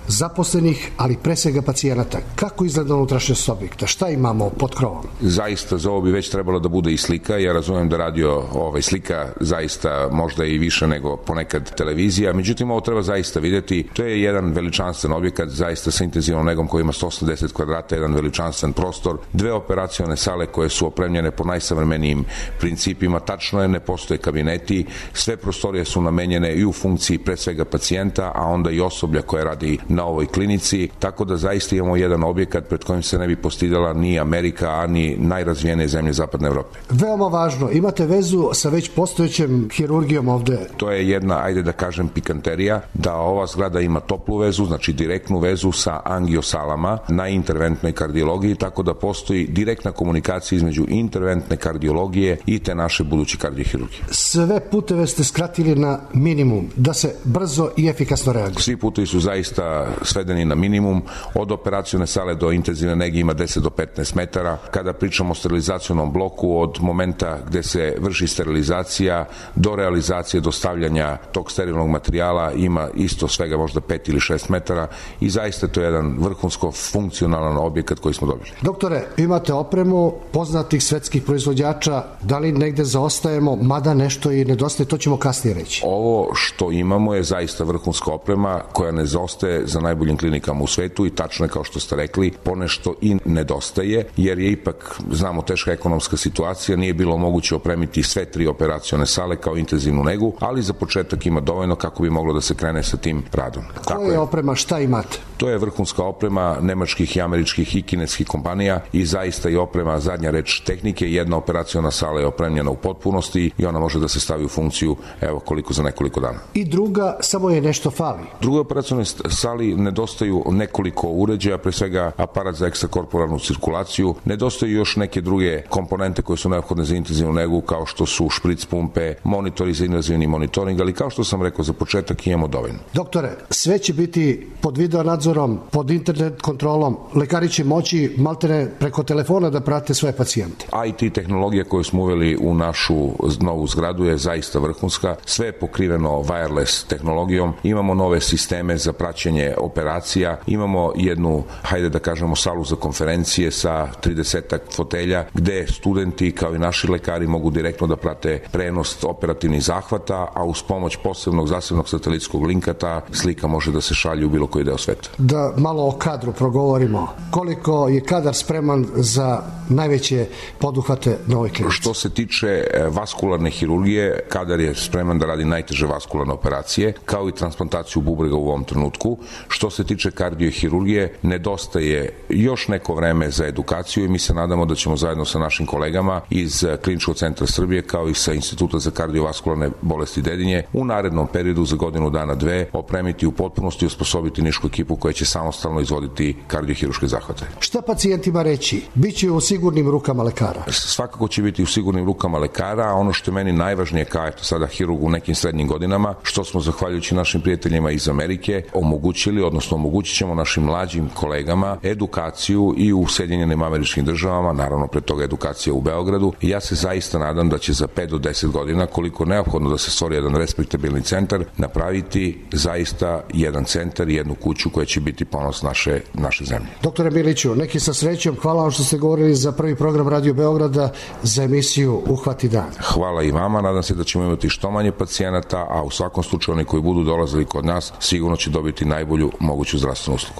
zaposlenih, ali pre svega pacijenata. Kako izgleda unutrašnjost objekta? Šta imamo pod krovom? Zaista za ovo bi već trebalo da bude i slika. Ja razumem da radio slika zaista možda i više nego ponekad televizija, međutim ovo treba zaista vidjeti. To je jedan veličanstven objekat, zaista sa intenzivnom negom koji ima 180 kvadrata, jedan veličanstven prostor, 2 operacione sale koje su opremljene po najsavremenijim principima. Tačno je, ne postoje kabineti, sve prostorije su namenjene i u funkciji pre svega pacijenta, a onda i osoblja koje radi na ovoj klinici, tako da zaista imamo jedan objekat pred kojim se ne bi postidala ni Amerika, a ni najrazvijenije zemlje Zapadne Evrope. Veoma važno, imate vezu sa već postojećem hirurgijom ovde? To je jedna, ajde da kažem, pikanterija, da ova zgrada ima toplu vezu, znači direktnu vezu sa angiosalama na interventnoj kardiologiji, tako da postoji direktna komunikacija između interventne kardiologije i te naše buduće kardiohirurgije. Sve puteve ste skratili na minimum, da se brzo i efikasno reaguje. Svi putevi su zaista svedeni na minimum, od operacione sale do intenzivne nege ima 10 do 15 metara. Kada pričamo o sterilizacionom bloku, od momenta gde se vrši sterilizacija do realizacije dostavljanja tog sterilnog materijala ima isto svega možda 5 ili 6 metara i zaista to je jedan vrhunsko funkcionalan objekat koji smo dobili. Doktore, imate opremu poznatih svetskih proizvođača, da li negde zaostajemo, mada nešto i nedostaje, to ćemo kasnije reći. Ovo što imamo je zaista vrhunska oprema koja ne zaostaje za najboljim klinikama u svetu i tačno je kao što ste rekli, ponešto i nedostaje, jer je ipak, znamo, teška ekonomska situacija, nije bilo moguće opremiti sve 3 operacione sale kao intenzivnu negu, ali za početak ima dovoljno kako bi moglo da se krene sa tim radom. Koja je oprema, šta imate? To je vrhunska oprema nemačkih i američkih i kineskih kompanija i zaista i oprema, zadnja reč tehnike, jedna operaciona sala je opremljena u potpunosti i ona može da se stavi u funkciju evo koliko za nekoliko dana. I druga, samo je nešto fali. Drugoj operacionoj sali nedostaju nekoliko uređaja, pre svega aparat za ekstrakorporalnu cirkulaciju, nedostaju još neke druge komponente koje su neophodne za intenzivnu negu, kao što su špric pumpe, monitori za invazivni monitoring, ali kao što sam rekao, za početak imamo dovoljno. Doktore, sve će biti pod video nadzorom, pod internet kontrolom, lekari će moći maltene preko telefona da prate svoje pacijente. IT tehnologija koju smo uveli u našu novu zgradu je zaista vrhunska, sve je pokriveno wireless tehnologijom, imamo nove sisteme za praćenje operacija, imamo jednu, hajde da kažemo, salu za konferencije sa 30 fotelja, gde studenti kao i naši lekari mogu direktno da prate prenos operativnih zahvata, a uz pomoć posebnog zasebnog satelitskog linka ta slika može da se šalje u bilo koji deo sveta. Da malo o kadru progovorimo. Koliko je kadar spreman za najveće poduhvate na ovoj klinici? Što se tiče vaskularne hirurgije, kadar je spreman da radi najteže vaskularne operacije, kao i transplantaciju bubrega u ovom trenutku. Što se tiče kardiohirurgije, nedostaje još neko vreme za edukaciju i mi se nadamo da ćemo zajedno sa našim kolegama iz Kliničkog centra Srbije, kao i sa Instituta za kardiovaskularne bolesti Dedinje, u narednom periodu za godinu dana, dve, opremiti u potpunosti i osposobiti nišku ekipu koja će samostalno izvoditi kardiohiruške zahvate. Šta pacijentima reći? Biće u sigurnim rukama lekara? Svakako će biti u sigurnim rukama lekara, a ono što je meni najvažnije kao eto sada hirurg u nekim srednjim godinama, što smo zahvaljujući našim prijateljima iz Amerike omogućili, odnosno omogućit ćemo našim mlađim kolegama edukaciju i u Sjedinjenim Američkim Državama, naravno pre toga edukacija u Beogradu. I ja se zaista nadam da će za 5 do 10 godina, koliko neophodno da se stvori jedan respektabilni centar, napraviti zaista jedan centar i jednu kuću koja će biti ponos naše zemlje. Doktore Miliću, neki sa srećom, hvala vam što ste govorili za prvi program Radio Beograda za emisiju Uhvati dan. Hvala i vama, nadam se da ćemo imati što manje pacijenata, a u svakom slučaju oni koji budu dolazili kod nas sigurno će dobiti najbolju moguću zdravstvenu uslugu.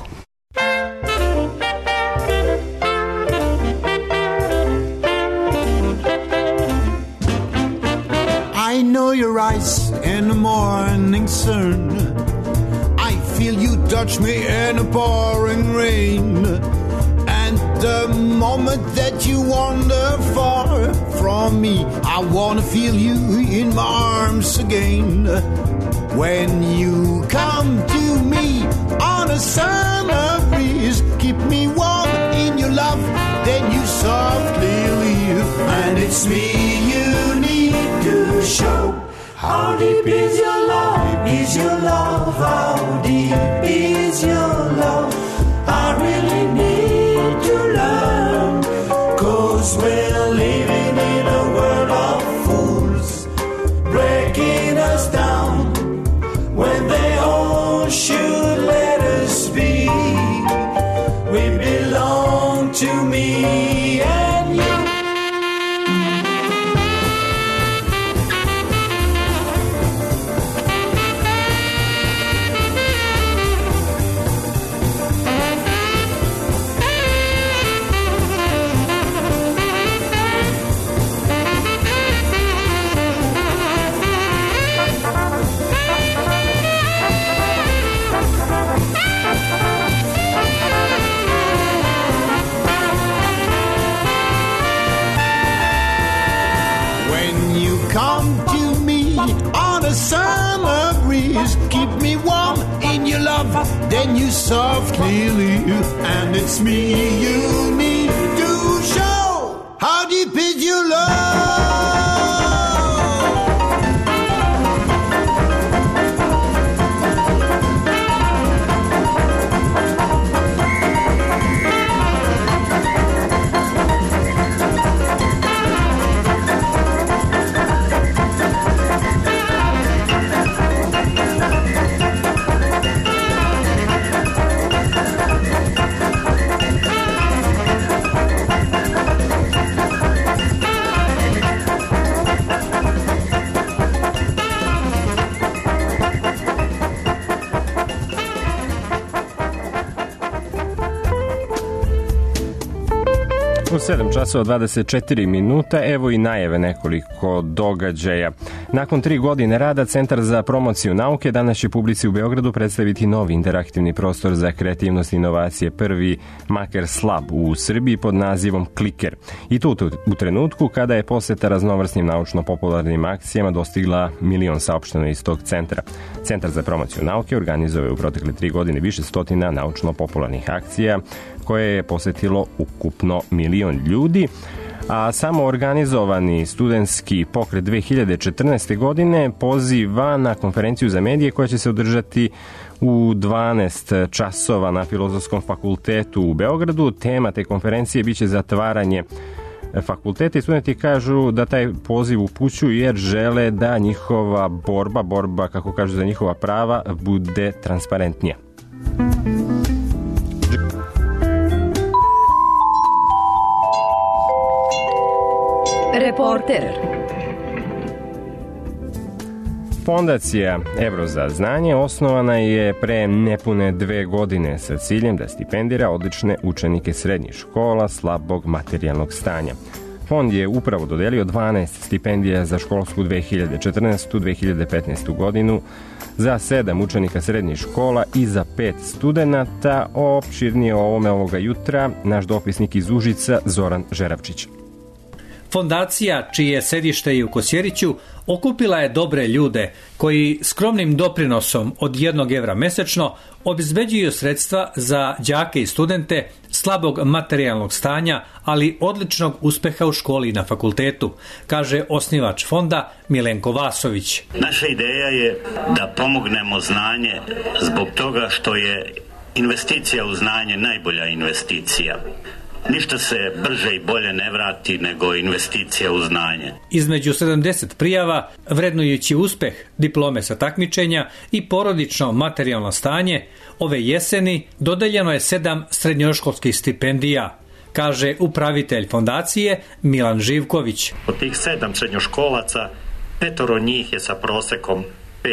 I know your eyes in the morning sun. I feel you touch me in a pouring rain. And the moment that you wander far from me, I wanna feel you in my arms again. When you come to me on a summer breeze, keep me warm in your love, then you softly leave. And it's me you need to show. How deep is your love? Is your love? How deep is your love? I really need to learn, 'cause we're living in a world of fools, breaking us down when they all should let us be. summer breeze. Keep me warm in your love, then you softly leave. And it's me you need to show. How deep is your love? U 7 časova 24 minuta, evo i najave nekoliko događaja. Nakon 3 godine rada, Centar za promociju nauke danas će publici u Beogradu predstaviti novi interaktivni prostor za kreativnost i inovacije, prvi Makers Lab u Srbiji pod nazivom Kliker. I to u trenutku kada je poseta raznovrsnim naučno-popularnim akcijama dostigla 1 milion saopšteno iz tog centra. Centar za promociju nauke organizuje u protekle 3 godine više stotina naučno-popularnih akcija koje je posetilo ukupno 1 milion ljudi, a samo organizovani studentski pokret 2014. godine poziva na konferenciju za medije koja će se održati u 12 časova na Filozofskom fakultetu u Beogradu. Tema te konferencije biće zatvaranje fakulteta i studenti kažu da taj poziv upućuju jer žele da njihova borba, kako kažu, za njihova prava bude transparentnija. Reporter. Fondacija Evro za znanje osnovana je pre nepune 2 godine sa ciljem da stipendira odlične učenike srednjih škola slabog materijalnog stanja. Fond je upravo dodelio 12 stipendija za školsku 2014-2015 godinu za 7 učenika srednjih škola i za 5 studenata. Opširnije o ovome ovoga jutra naš dopisnik iz Užica Zoran Žeravčić. Fondacija, čije sedište je u Kosjeriću, okupila je dobre ljude koji skromnim doprinosom od 1 evra mesečno obezbeđuju sredstva za đake i studente slabog materijalnog stanja, ali odličnog uspeha u školi i na fakultetu, kaže osnivač fonda Milenko Vasović. Naša ideja je da pomognemo znanje zbog toga što je investicija u znanje najbolja investicija. Ništa se brže i bolje ne vrati nego investicija u znanje. Između 70 prijava, vrednujući uspeh, diplome sa takmičenja i porodično materijalno stanje, ove jeseni dodeljeno je 7 srednjoškolskih stipendija, kaže upravitelj fondacije Milan Živković. Od tih 7 srednjoškolaca, 5 njih je sa prosekom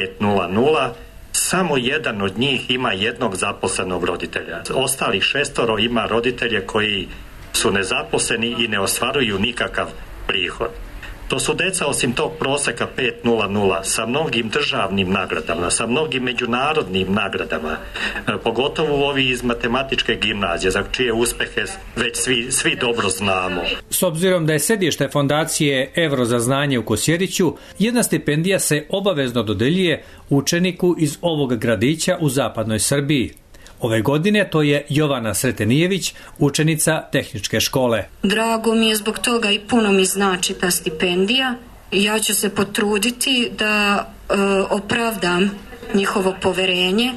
5.00, samo 1 od njih ima 1 zaposlenog roditelja. Ostalih 6 ima roditelje koji su nezaposleni i ne ostvaruju nikakav prihod. To su deca osim tog proseka 5.00 sa mnogim državnim nagradama, sa mnogim međunarodnim nagradama, pogotovo ovi iz matematičke gimnazije, za čije uspehe već svi dobro znamo. S obzirom da je sedište fondacije Evro za znanje u Kosjeriću, 1 stipendija se obavezno dodeljuje učeniku iz ovog gradića u zapadnoj Srbiji. Ove godine to je Jovana Sretenijević, učenica tehničke škole. Drago mi je zbog toga i puno mi znači ta stipendija. Ja ću se potruditi da opravdam njihovo poverenje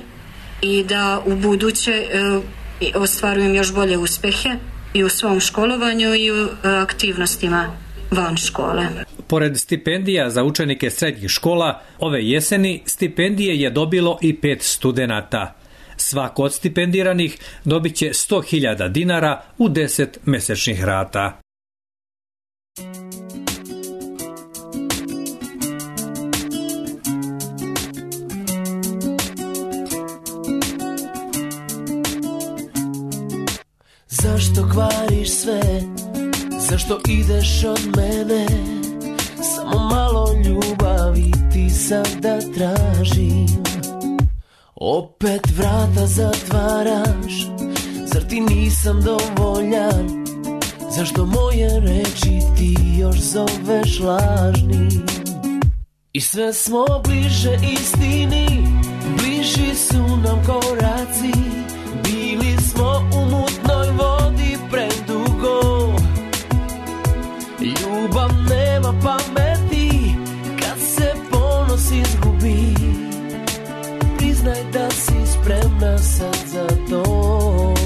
i da u buduće ostvarujem još bolje uspehe i u svom školovanju i u aktivnostima van škole. Pored stipendija za učenike srednjih škola, ove jeseni stipendije je dobilo i 5 studenata. Svako od stipendiranih dobit će 100.000 dinara u 10 mesečnih rata. Zašto kvariš sve? Zašto ideš od mene? Samo malo ljubavi ti sada tražim. Opet vrata zatvaraš, zar ti nisam dovoljan? Zašto moje reči ti još zoveš lažnim? I sve smo bliže istini, bliži su nam koraci. Bili smo u mutnoj vodi predugo. Ljubav nema pameti kad se ponos izgubi. Priznaj da si spremna sad za to.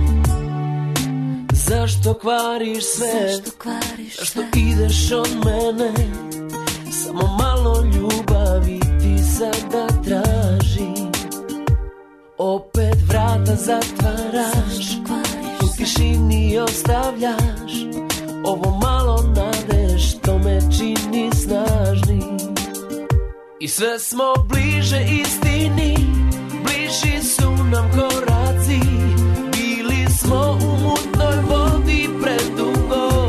Zašto kvariš sve? Zašto ideš od mene? Samo malo ljubavi ti sada tražim. Opet vrata zatvaraš, u tišini ostavljaš ovo malo nade što me čini snažnim. I sve smo bliže istini, bliži su nam koraci. Bili smo u mutnoj vodi predugo.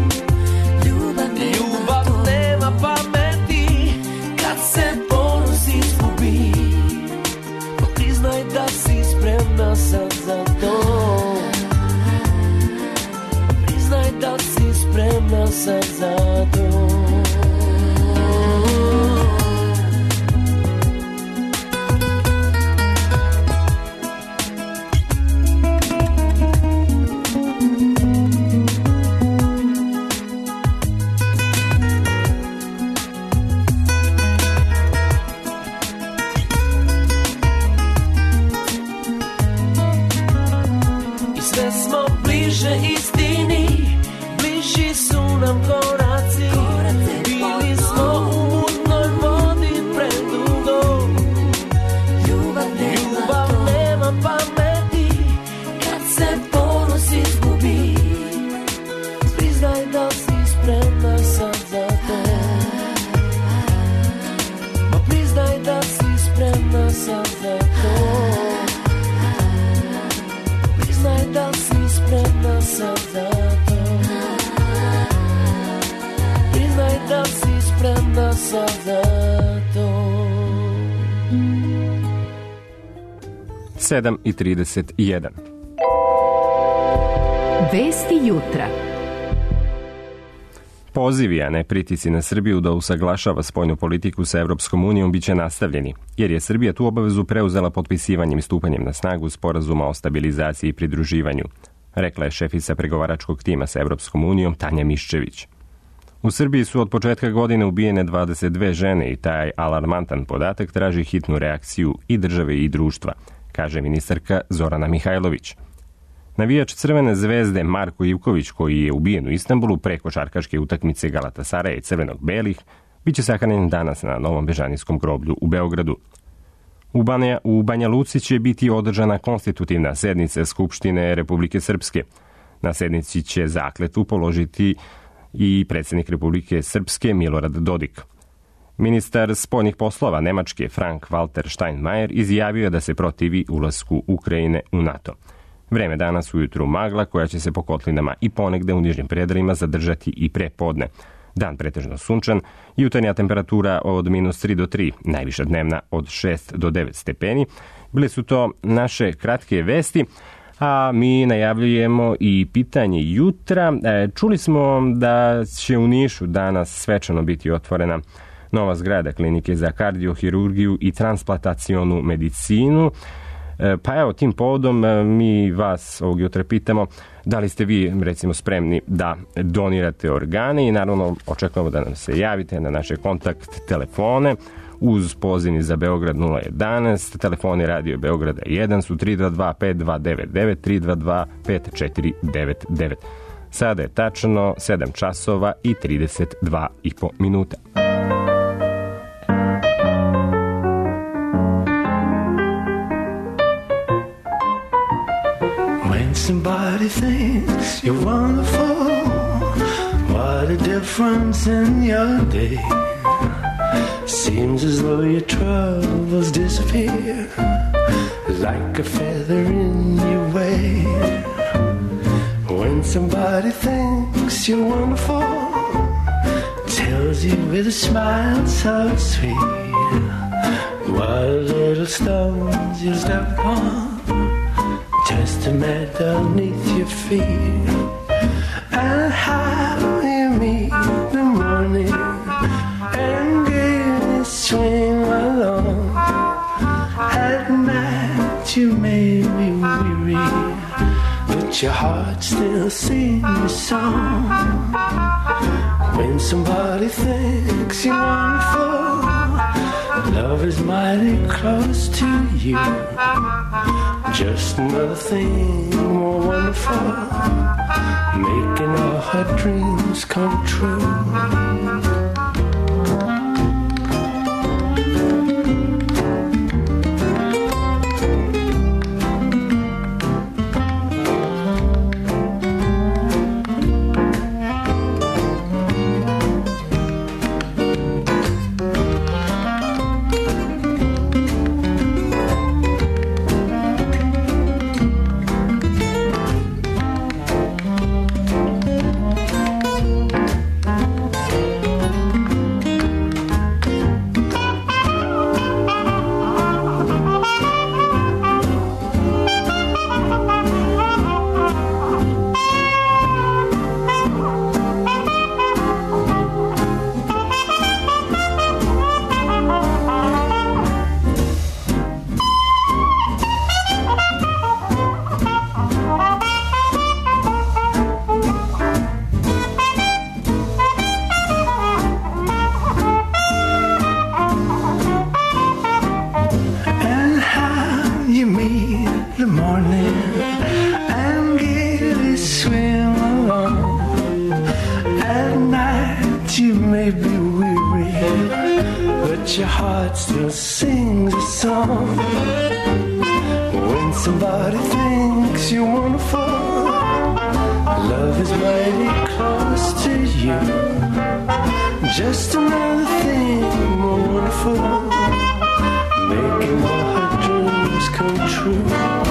Ljubav nema pameti kad se ponos izgubi. Pa priznaj da si spremna sad za to. Priznaj da si spremna sad za to. Istini, bliži su nam koraci. Bili smo u mutnoj vodi predugo. Ljubav nema pameti kad se ponos izgubi. Priznaj da si spremna sad za to. Ma priznaj da si spremna sad za to. Priznaj da si spremna sad za to. Priznaj da si spremna sad za to. 7:31. Vesti jutra. Pozivi, a ne pritisci na Srbiju da usaglašava spoljnu politiku sa Evropskom unijom biće nastavljeni, jer je Srbija tu obavezu preuzela potpisivanjem i stupanjem na snagu sporazuma o stabilizaciji i pridruživanju, rekla je šefica pregovaračkog tima sa Evropskom unijom Tanja Miščević. U Srbiji su od početka godine ubijene 22 žene i taj alarmantan podatak traži hitnu reakciju i države i društva, kaže ministarka Zorana Mihajlović. Navijač Crvene zvezde Marko Ivković, koji je ubijen u Istanbulu pre košarkaške utakmice Galatasaraja i Crvenog-belih, biće sahranjen danas na Novom Bežanijskom groblju u Beogradu. U Banja Luci će biti održana konstitutivna sednica Skupštine Republike Srpske. Na sednici će zakletvu položiti i predsjednik Republike Srpske Milorad Dodik. Ministar spoljnih poslova Nemačke Frank-Walter Steinmeier izjavio je da se protivi ulasku Ukrajine u NATO. Vreme danas ujutru magla koja će se po kotlinama i ponegde u nižim predelima zadržati i pre podne. Dan pretežno sunčan, jutarnja temperatura od -3 do 3, najviša dnevna od 6 do 9 stepeni. Bile su to naše kratke vesti, a mi najavljujemo i pitanje jutra. Čuli smo da će u Nišu danas svečano biti otvorena nova zgrada klinike za kardiohirurgiju i transplantacionu medicinu. Pa evo, tim povodom mi vas ovog jutra pitamo da li ste vi, recimo, spremni da donirate organe i naravno očekujemo da nam se javite na naše kontakt telefone uz pozivni za Beograd 011, telefoni Radio Beograda 1 su 322 5299, 322 5499. Sada je tačno 7 časova i 32,5 minuta. When somebody thinks you're wonderful, what a difference in your day. Seems as though your troubles disappear like a feather in your way. When somebody thinks you're wonderful, tells you with a smile so sweet, what little stones you step upon, just a mat underneath your feet. And how you meet the morning and give but your heart still sings a song. When somebody thinks you're wonderful, love is mighty close to you. Just another thing more wonderful, making all her dreams come true. Just another thing more wonderful, making all her dreams come true.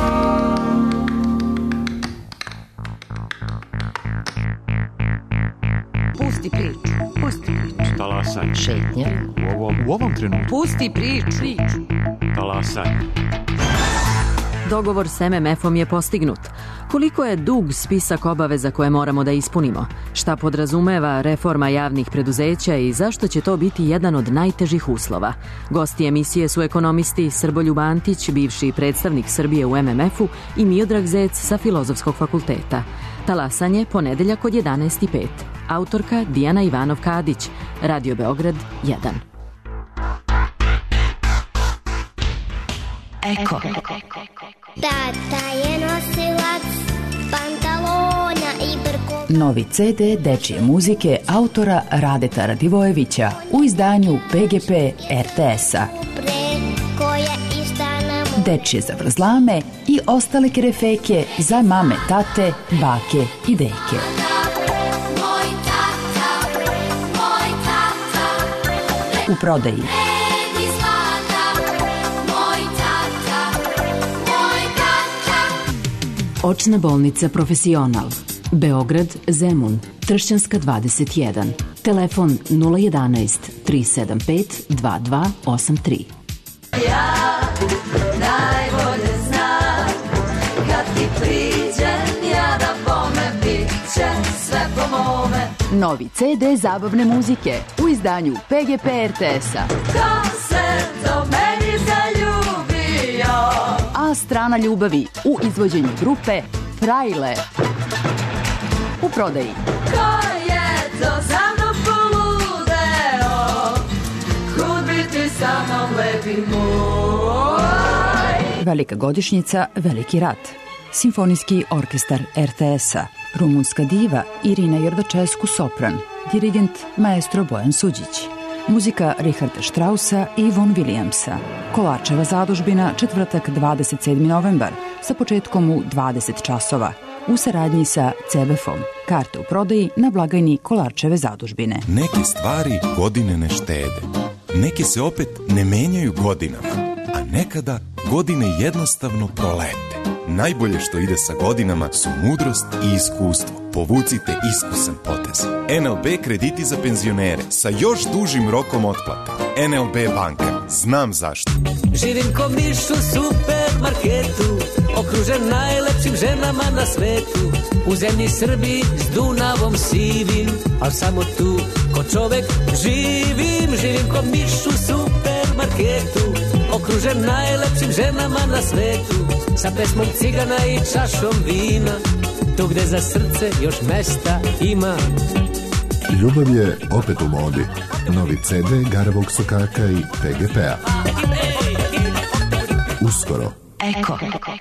Pusti priču, pusti priču. Talasaj. Šetnja. U ovom trenutku. Pusti priču. Talasaj. Dogovor s MMF-om je postignut. Koliko je dug spisak obaveza koje moramo da ispunimo? Šta podrazumeva reforma javnih preduzeća i zašto će to biti jedan od najtežih uslova? Gosti emisije su ekonomisti Srboljub Antić, bivši predstavnik Srbije u MMF-u, i Miodrag Zec sa Filozofskog fakulteta. Talasanje ponedeljak od 11:05. Autorka Dijana Ivanov-Kadić. Radio Beograd 1. Eko. Tata je nosilac pantalona i brkova. Novi CD dečije muzike autora Radeta Radivojevića u izdanju PGP RTS-a. Dečije zavrzlame i ostale kerefeke za mame, tate, bake i deke. U prodaji. Očna bolnica Profesional. Beograd, Zemun, Tršćanska 21. Telefon 011 375 2283. Ja najbolje znam, kad ti priđem, ja da bome, bit će sve po mome. Novi CD zabavne muzike u izdanju PGP RTS-a. Ko se do meni zaljubio? A strana ljubavi u izvođenju grupe Frajle. U prodaji. Ko je to za mnom poludeo? Kud bi ti sa mnom lepi moj? Velika godišnjica, veliki rat. Simfonijski orkestar RTS-a. Rumunska diva Irina Jordačesku sopran. Dirigent maestro Bojan Suđić. Muzika Richarda Straussa i Von Williamsa. Kolarčeva zadužbina, četvrtak 27. novembar, sa početkom u 20 časova. U saradnji sa CBF-om. Karte u prodaji na blagajni Kolarčeve zadužbine. Neke stvari godine ne štede. Neke se opet ne menjaju godinama. A nekada godine jednostavno prolete. Najbolje što ide sa godinama su mudrost i iskustvo. Povucite iskusan potez. NLB krediti za penzionere sa još dužim rokom otplate. NLB banka. Znam zašto. Živim ko miš u supermarketu, okružen najlepšim ženama na svetu. U zemlji Srbiji s Dunavom sivim, al samo tu ko čovek živim. Živim ko miš u supermarketu, okružen najlepšim ženama na svetu. Sa pesmom cigana i čašom vina, tu gde za srce još mesta ima. Ljubav je opet u modi. Novi CD Garavog sokaka i PGP-a. Uskoro. Eko.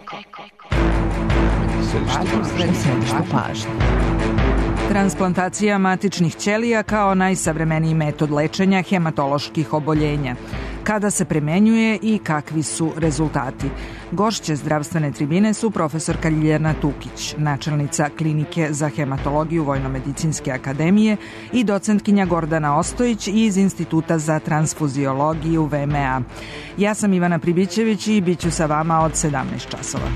Središte pažnje. Transplantacija matičnih ćelija kao najsavremeniji metod lečenja hematoloških oboljenja. Kada se primenjuje i kakvi su rezultati? Gošće zdravstvene tribine su profesorka Ljiljana Tukić, načelnica Klinike za hematologiju Vojnomedicinske akademije i docentkinja Gordana Ostojić iz Instituta za transfuziologiju VMA. Ja sam Ivana Pribićević i bit ću sa vama od 17 časova.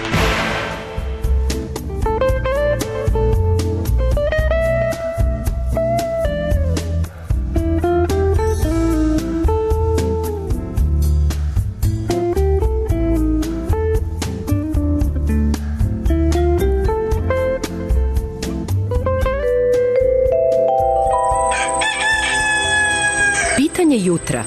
Jutra.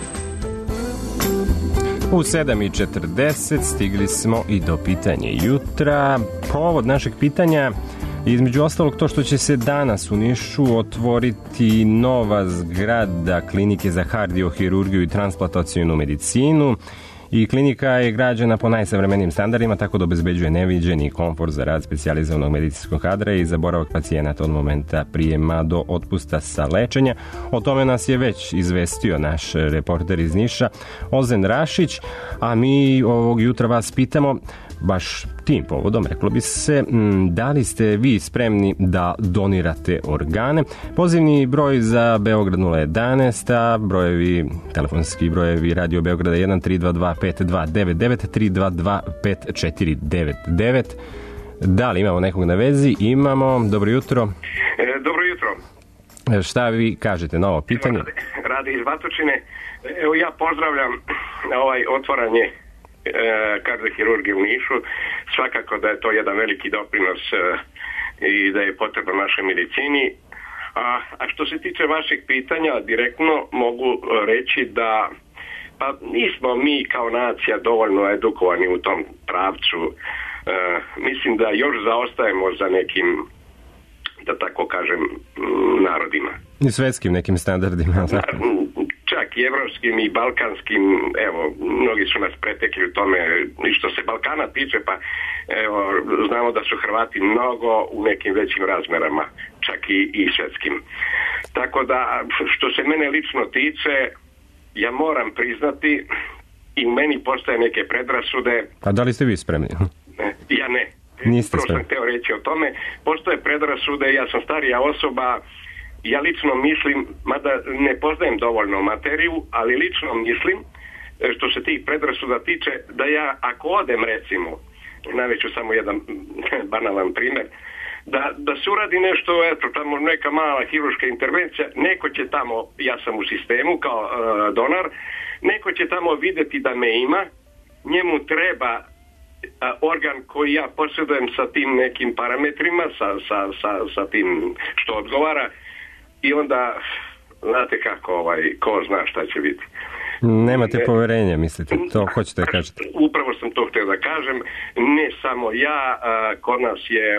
U 7:40 stigli smo i do pitanja jutra. Povod našeg pitanja između ostalog to što će se danas u Nišu otvoriti nova zgrada Klinike za kardiohirurgiju i transplantacionu medicinu. I klinika je građena po najsavremenijim standardima, tako da obezbeđuje neviđeni komfort za rad specijalizovanog medicinskog kadra i za boravak pacijenata od momenta prijema do otpusta sa lečenja. O tome nas je već izvestio naš reporter iz Niša, Ozen Rašić, a mi ovog jutra vas pitamo, baš tim povodom, reklo bi se, da li ste vi spremni da donirate organe? Pozivni broj za Beograd 011, a brojevi, telefonski brojevi Radio Beograda 1-322-5299, 322-5499. Da li imamo nekog na vezi? Imamo. Dobro jutro. Dobro jutro. Šta vi kažete na ovo pitanje? Radi iz Batočine. Evo ja pozdravljam otvaranje kardiohirurgije u Nišu. Svakako da je to jedan veliki doprinos i da je potrebno našoj medicini. A što se tiče vašeg pitanja, direktno mogu reći da pa nismo mi kao nacija dovoljno edukovani u tom pravcu. Mislim da još zaostajemo za nekim, da tako kažem, narodima. I svetskim nekim standardima. Čak i evropskim i balkanskim, evo, mnogi su nas pretekli u tome. I što se Balkana tiče, pa evo, znamo da su Hrvati mnogo u nekim većim razmerama, čak i svetskim. Tako da, što se mene lično tiče, ja moram priznati i u meni postoje neke predrasude. A da li ste vi spremni? Ja ne. Niste spremni. Prvo sam teo reći o tome. Postoje predrasude, ja sam starija osoba. Ja lično mislim, mada ne poznajem dovoljno materiju, ali lično mislim, što se tih predrasuda tiče, da ja ako odem recimo, navešću samo jedan banalan primjer, da se uradi nešto, eto tamo neka mala hirurška intervencija, neko će tamo, ja sam u sistemu kao donar, neko će tamo vidjeti da me ima, njemu treba organ koji ja posjedujem sa tim nekim parametrima, sa tim što odgovara. I onda, znate kako, ko zna šta će biti. Nemate poverenja, mislite, to hoćete da kažete? Upravo sam to htio da kažem, ne samo ja, kod nas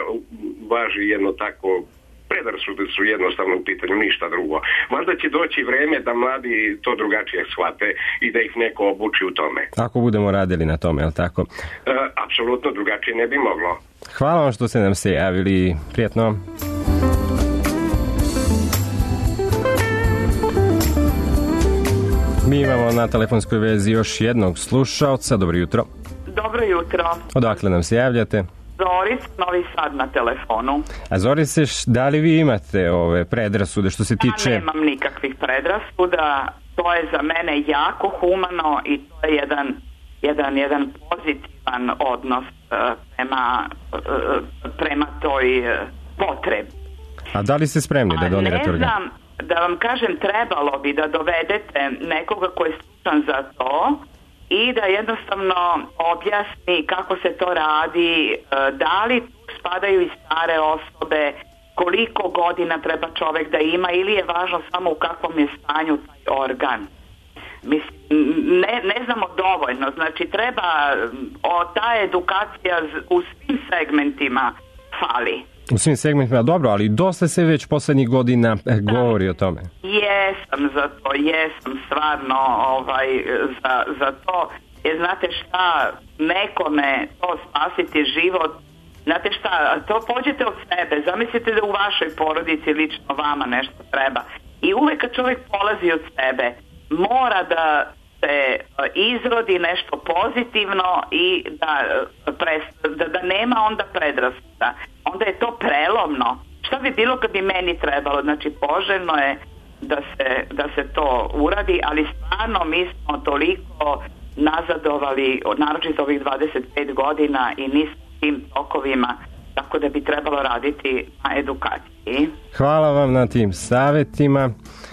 važi jedno tako, predrasude su jednostavno u pitanju, ništa drugo. Možda će doći vreme da mladi to drugačije shvate i da ih neko obuči u tome. Ako budemo radili na tome, je li tako? Apsolutno drugačije ne bi moglo. Hvala vam što ste nam se javili, prijatno. Mi imamo na telefonskoj vezi još jednog slušaoca. Dobro jutro. Dobro jutro. Odakle nam se javljate? Zoris, Novi Sad na telefonu. A Zoris, da li vi imate ove predrasude što se tiče... Ja nemam nikakvih predrasuda. To je za mene jako humano i to je jedan pozitivan odnos prema toj potrebi. A da li ste spremni da donirate organ? Ne znam, da vam kažem, trebalo bi da dovedete nekoga koji je stručan za to i da jednostavno objasni kako se to radi, da li spadaju i stare osobe, koliko godina treba čovjek da ima ili je važno samo u kakvom je stanju taj organ. Mislim, ne znamo dovoljno, znači treba ta edukacija u svim segmentima, fali. U svim segmentima, dobro, ali dosta se već poslednjih godina govori o tome. Jesam za to, jesam stvarno za to. Jer znate šta, nekome to spasiti život, znate šta, to pođete od sebe, zamislite da u vašoj porodici lično vama nešto treba. I uvek kad čovjek polazi od sebe, mora da se izrodi nešto pozitivno i da nema onda predrasuda. Onda je to prelomno. Šta bi bilo kad bi meni trebalo? Znači, poželjno je da se to uradi, ali stvarno mi smo toliko nazadovali, naročito ovih 25 godina i nismo tim tokovima, tako da bi trebalo raditi na edukaciji. Hvala vam na tim savjetima.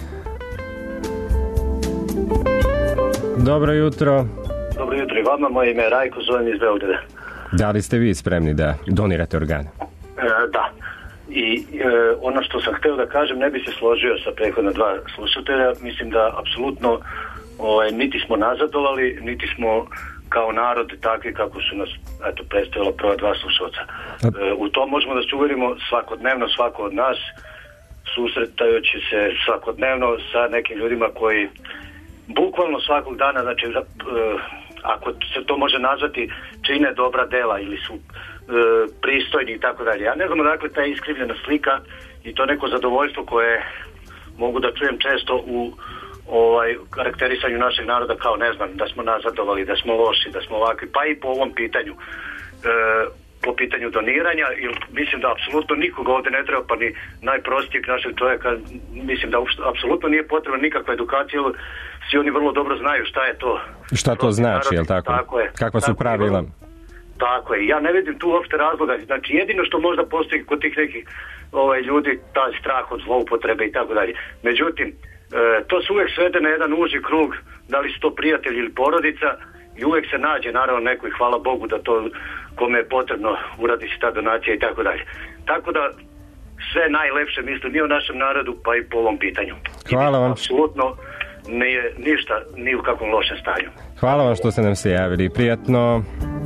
Dobro jutro. Dobro jutro i vama, moje ime je Rajko, zovem iz Beograda. Da li ste vi spremni da donirate organe? Da. I ono što sam hteo da kažem, ne bi se složio sa prethodna dva slušatelja. Mislim da apsolutno niti smo nazadovali, niti smo kao narod takvi kako su nas predstavila prva dva slušalca. U to možemo da se uverimo svakodnevno, svako od nas, susretajući se svakodnevno sa nekim ljudima koji bukvalno svakog dana, znači ako se to može nazvati, čine dobra dela ili su pristojni i tako dalje. Ja ne znam odakle ta iskrivljena slika i to neko zadovoljstvo koje mogu da čujem često u karakterisanju našeg naroda kao, ne znam, da smo nazadovali, da smo loši, da smo ovakvi, pa i po ovom pitanju, po pitanju doniranja, i mislim da apsolutno nikoga ovde ne treba, pa ni najprostijeg našeg čovjeka, mislim da apsolutno nije potrebna nikakva edukacija, svi oni vrlo dobro znaju šta je to. Šta to znači, je li tako? Tako je. Kakva su pravila? Tako je. Ja ne vidim tu uopšte razloga. Znači, jedino što možda postoji kod tih nekih ljudi, taj strah od zloupotrebe i tako dalje. Međutim, to se uvek svede na jedan uži krug, da li su to prijatelji ili porodica, i uvek se nađe, naravno, neko, i hvala Bogu da to kome je potrebno uradi se ta donacija i tako dalje. Tako da sve najlepše mislim ni o našem narodu, pa i po ovom pitanju. Hvala vam. Apsolutno nije ništa, ni u kakvom lošem stanju. Hvala vam što ste nam se javili. Prijatno.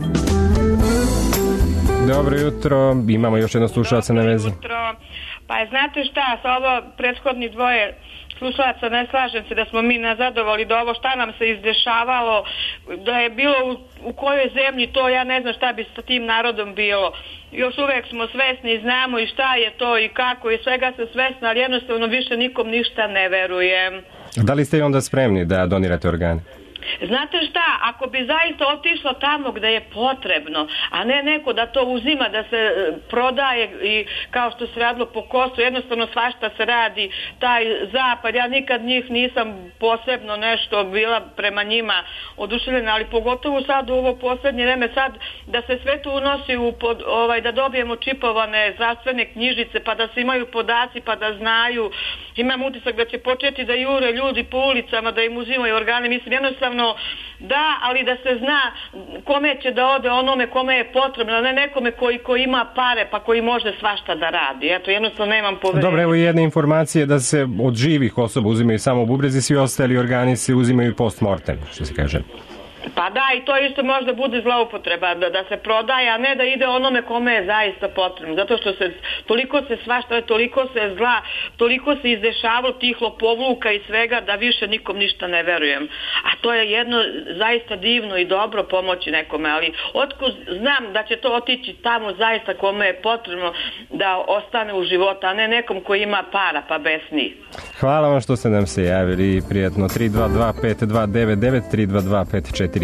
Dobro jutro. Imamo još jedno slušalca na vezi. Dobro jutro. Pa znate šta, sa ovo prethodni dvoje slušalaca, ne slažem se da smo mi nazadovali do ovo šta nam se izdešavalo, da je bilo u kojoj zemlji to, ja ne znam šta bi sa tim narodom bilo. Još uvek smo svesni i znamo i šta je to i kako i svega se svesni, ali jednostavno više nikom ništa ne verujem. Da li ste i onda spremni da donirate organe? Znate šta, ako bi zaista otišlo tamo gde je potrebno, a ne neko da to uzima, da se prodaje i kao što se radilo po Kosovu, jednostavno svašta se radi, taj zapad, ja nikad njih nisam posebno nešto bila prema njima oduševljena, ali pogotovo sad u ovo poslednje vreme, sad da se sve to unosi da dobijemo čipovane zdravstvene knjižice, pa da se imaju podaci, pa da znaju, imam utisak da će početi da jure ljudi po ulicama, da im uzimaju organe, mislim jednostavno da, ali da se zna kome će da ode onome kome je potrebno, a ne nekome koji ima pare pa koji može svašta da radi. Eto, jednostavno nemam poverenja. Dobro, evo jedna informacija da se od živih osoba uzimaju samo bubrezi, svi ostali organi se uzimaju post-mortem, što se kaže. Pa da, i to isto možda bude zloupotreba, da se prodaje, a ne da ide onome kome je zaista potrebno. Zato što toliko se svašta, toliko se zla, toliko se izdešavalo tih lopovluka i svega da više nikom ništa ne verujem. A to je jedno zaista divno i dobro pomoći nekome, ali otkud znam da će to otići tamo zaista kome je potrebno da ostane u životu, a ne nekom koji ima para pa besni. Hvala vam što ste nam se javili. Prijatno. 322-5299, 322-5499,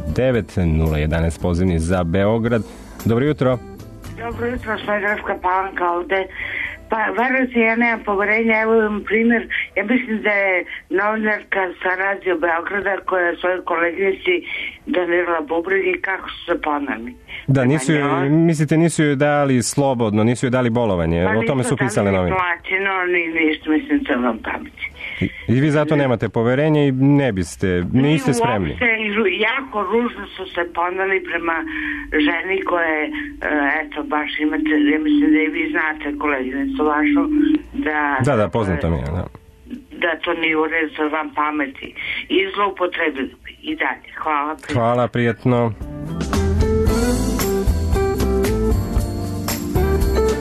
011 pozivni za Beograd. Dobro jutro. Dobro jutro, Smederevska Palanka ovde. Pa, verujte, ja nemam poverenja, evo imam primjer, ja mislim da je novinarka sa Radio Beograda koja je svojoj koleginici donirala bubreg i kako su se poneli. Da, nisu joj dali slobodno, nisu joj dali bolovanje, o tome su pisale novine. Pa nisu dali plaćeno, ni ništa, mislim, crnom pameti. I vi zato nemate poverenje i niste spremni. Uopšte, jako ružno su se poneli prema ženi koje, eto, baš imate, ja mislim da i vi znate koleginicu vašu, Da, poznato mi je, da. Da to nije u redu sa vam pameti. I zloupotrebili bi. I dalje. Hvala. Hvala, prijatno.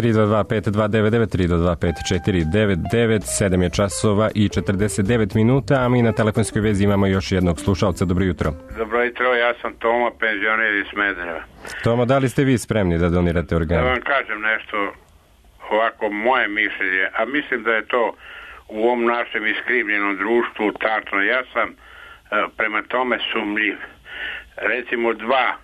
322-5299, 322-5499, 7 je časova i 49 minuta, a mi na telefonskoj vezi imamo još jednog slušalca. Dobro jutro. Dobro jutro, ja sam Toma, penzioner iz Smedereva. Tomo, da li ste vi spremni da donirate organe? Da vam kažem nešto, ovako moje mišljenje, a mislim da je to u ovom našem iskrivljenom društvu tačno. Ja sam prema tome sumnjiv. Recimo dva.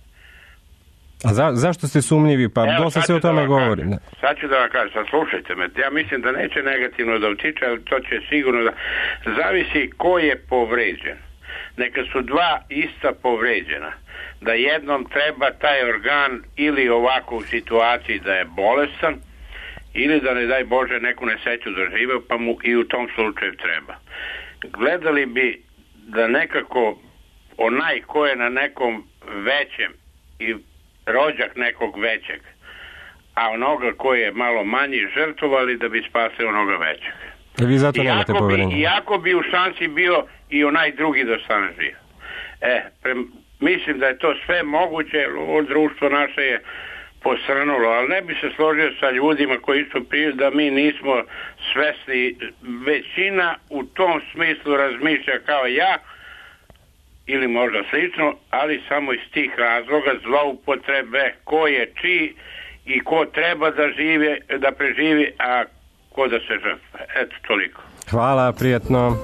A zašto ste sumnjivi? Pa dosta se o tome govori. Sad ću da vam kažem, sad slušajte me. Ja mislim da neće negativno da utiče, ali to će sigurno da... Zavisi ko je povređen. Neka su dva ista povređena. Da jednom treba taj organ ili ovako u situaciji da je bolestan, ili da ne daj Bože neku nesreću doživeo, pa mu i u tom slučaju treba. Gledali bi da nekako onaj ko je na nekom većem i rođak nekog većeg, a onoga koji je malo manji žrtvovali da bi spasio onoga većeg. Vi zato nemate poverenje. Iako bi u šansi bio i onaj drugi da stane živ. Mislim da je to sve moguće, ovo društvo naše je posrnulo, ali ne bi se složio sa ljudima koji su prije da mi nismo svesni. Većina u tom smislu razmišlja kao ja, ili možda slično, ali samo iz tih razloga zloupotrebe ko je čiji i ko treba da preživi, a ko da se žrtve. Eto, toliko. Hvala, prijatno.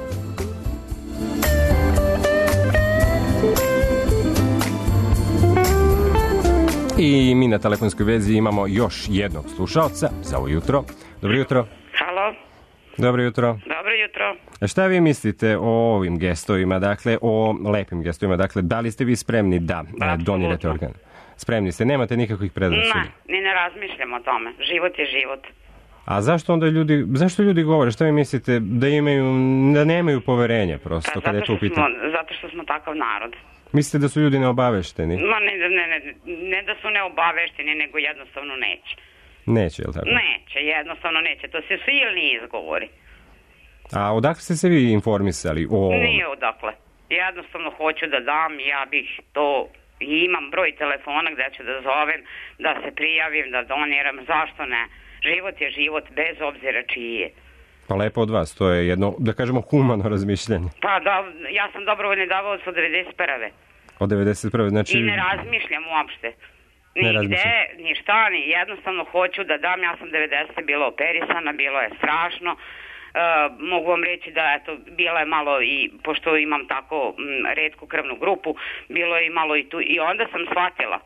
I mi na telefonskoj vezi imamo još jednog slušalca za ovo jutro. Dobro jutro. Halo. Dobro jutro. Dobro jutro. Šta vi mislite o ovim gestovima, dakle o lepim gestovima, dakle da li ste vi spremni da donirate organ? Spremni ste, nemate nikakvih predrasuda? Ne razmišljam o tome, život je život. A zašto onda zašto ljudi govore, šta vi mislite, da nemaju poverenje prosto kada je to u pitanju? Zato što smo takav narod. Mislite da su ljudi neobavešteni? Ne da su neobavešteni, nego jednostavno neće. Neće, je li tako? Neće, jednostavno neće. To se silni izgovori. A odakle ste se vi informisali o ovom? Nije odakle. Jednostavno hoću da dam, ja bih to... I imam broj telefona gde ću da zovem, da se prijavim, da doniram. Zašto ne? Život je život, bez obzira čiji je. Pa lepo od vas, to je jedno, da kažemo, humano razmišljanje. Pa da, ja sam dobrovoljni davalac od 91. Od 91. znači... I ne razmišljam uopšte. Ni gde, ni šta, ni jednostavno hoću da dam. Ja sam 90. bila operisana, bilo je strašno. Mogu vam reći da eto, bila je malo i, pošto imam tako retku krvnu grupu, bilo je i malo i tu. I onda sam shvatila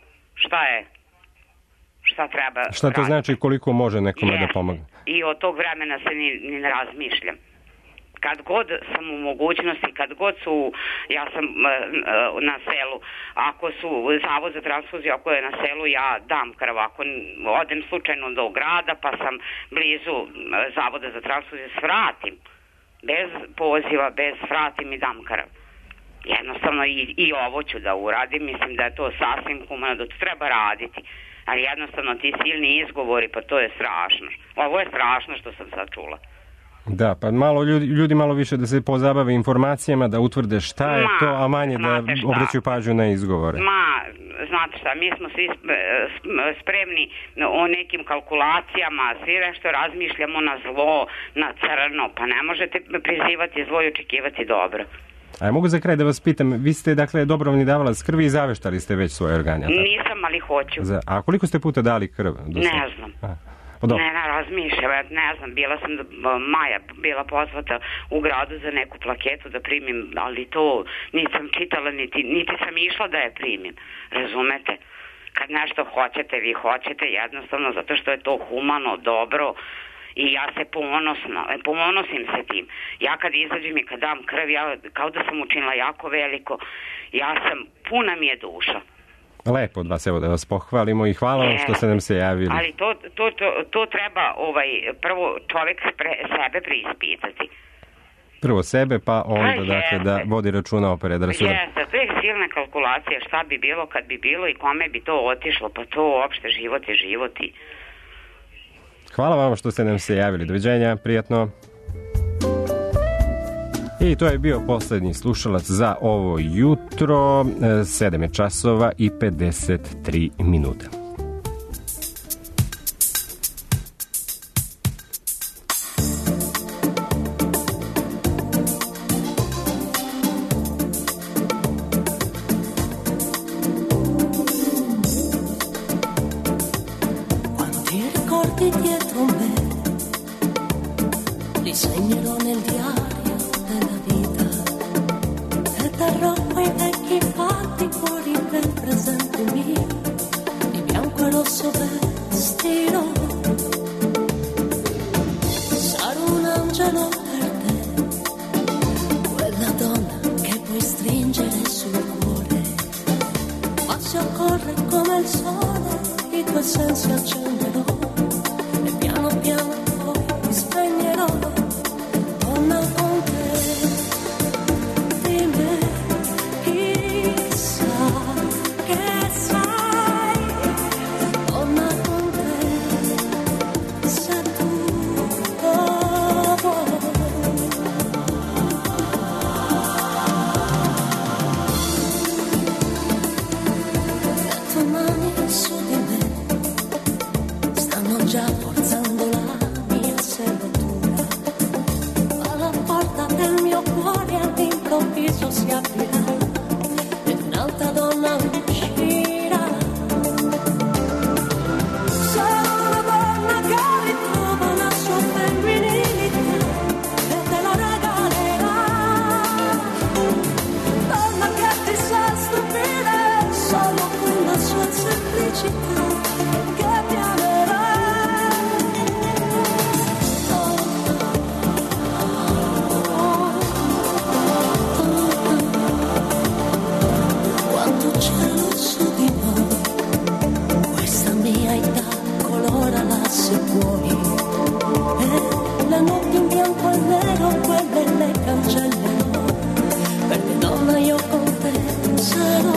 šta treba Šta to raditi. Znači koliko može nekome da pomogne? I od tog vremena se ni ne razmišljam. Kad god sam u mogućnosti, kad god su, ja sam na selu, ako su zavod za transfuziju, ako je na selu, ja dam krv. Ako odem slučajno do grada, pa sam blizu zavoda za transfuziju, svratim. Bez poziva, svratim i dam krv. Jednostavno i ovo ću da uradim, mislim da je to sasvim humano, da to treba raditi. Ali jednostavno ti silni izgovori, pa to je strašno. Ovo je strašno što sam sad čula. Da, pa malo ljudi malo više da se pozabave informacijama, da utvrde šta je to, a manje da obraćaju pažnju na izgovore. Znate šta, mi smo svi spremni o nekim kalkulacijama, svi nešto razmišljamo na zlo, na crno, pa ne možete prizivati zlo i očekivati dobro. A ja mogu za kraj da vas pitam, vi ste dakle dobrovoljni davalac krvi i zaveštali ste već svoje organe? Nisam, ali hoću. A koliko ste puta dali krv? Ne znam. Ne razmišljam, ne znam, Maja bila pozvata u gradu za neku plaketu da primim, ali to nisam čitala, niti sam išla da je primim, razumete? Kad nešto hoćete, vi hoćete jednostavno zato što je to humano, dobro i ja se ponosim se tim. Ja kad izađem i kad dam krv, ja kao da sam učinila jako veliko, puna mi je duša. Lepo od vas, evo da vas pohvalimo i hvala vam što ste nam se javili. Ali to treba prvo čovjek sebe preispitati. Prvo sebe, pa onda dakle da vodi računa o predrasudama. Jeste, to je silne kalkulacije, šta bi bilo kad bi bilo i kome bi to otišlo, pa to uopšte život je život i... Hvala vam što ste nam se javili. Doviđenja, prijatno. I to je bio posljednji slušalac za ovo jutro, 7 je časova i 53 minuta. avanti dietro me, li segnerò nel diario della vita e terrò quei vecchi fatti fuori del presente mio, di bianco e rosso vestirò, sarò un angelo per te, quella donna che puoi stringere sul cuore, ma se occorre come il sole i tuoi sensi accenderò e piano piano poi mi spegnerò. Donna con te, di me, chissà che sai. Donna con te, se tu lo vuoi. Le tue mani su di me stanno già forzando la mia serratura, alla porta del mio cuore all'improvviso si aprirà ed un'altra donna uscirà. Sarà una donna che ritrova la sua femminilità e te la regalerà, donna che ti sa stupire solo con la sua semplicità. Quanto cielo su di noi, questa mia età colorala se vuoi, e le notti in bianco e nero quelle le cancellerò, perché donna io con te sarò.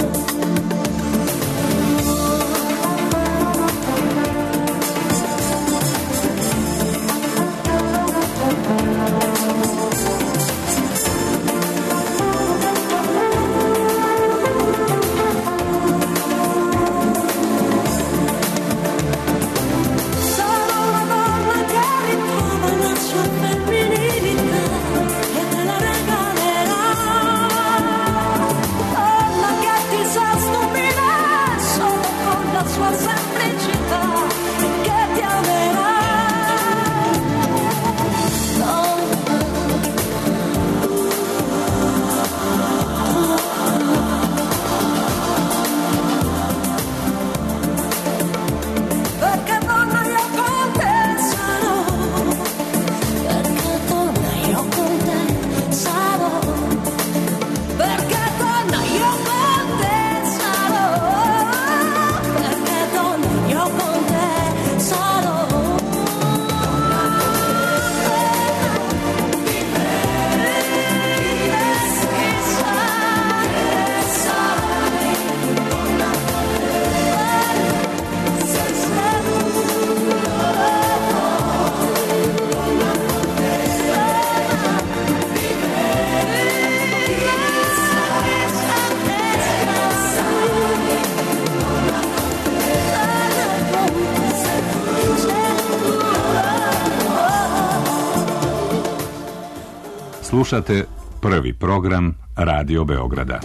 Slušate prvi program Radio Beograda.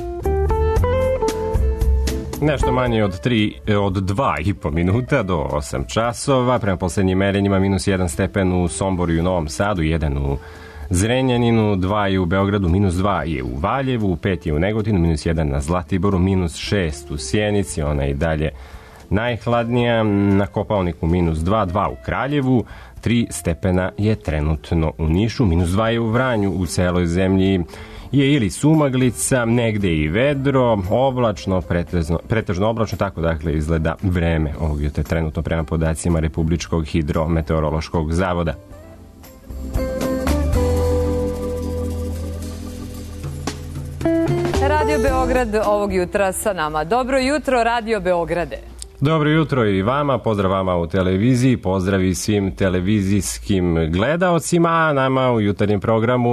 Nešto manje od 2,5 minuta do 8 časova. Prema poslednjim merenjima -1 stepen u Somboru i u Novom Sadu, 1 u Zrenjaninu, 2 je u Beogradu, -2 je u Valjevu, 5 je u Negotinu, -1 na Zlatiboru, -6 u Sjenici, ona je i dalje najhladnija, na Kopaoniku -2, 2 u Kraljevu, 3 stepena je trenutno u Nišu, -2 je u Vranju, u celoj zemlji je ili sumaglica, negde i vedro, oblačno, pretežno oblačno, tako dakle izgleda vreme ovog jutra trenutno prema podacima Republičkog hidrometeorološkog zavoda. Radio Beograd ovog jutra sa nama. Dobro jutro, Radio Beograde. Dobro jutro i vama, pozdrav vama u televiziji, pozdrav i svim televizijskim gledaocima, a nama u jutarnjem programu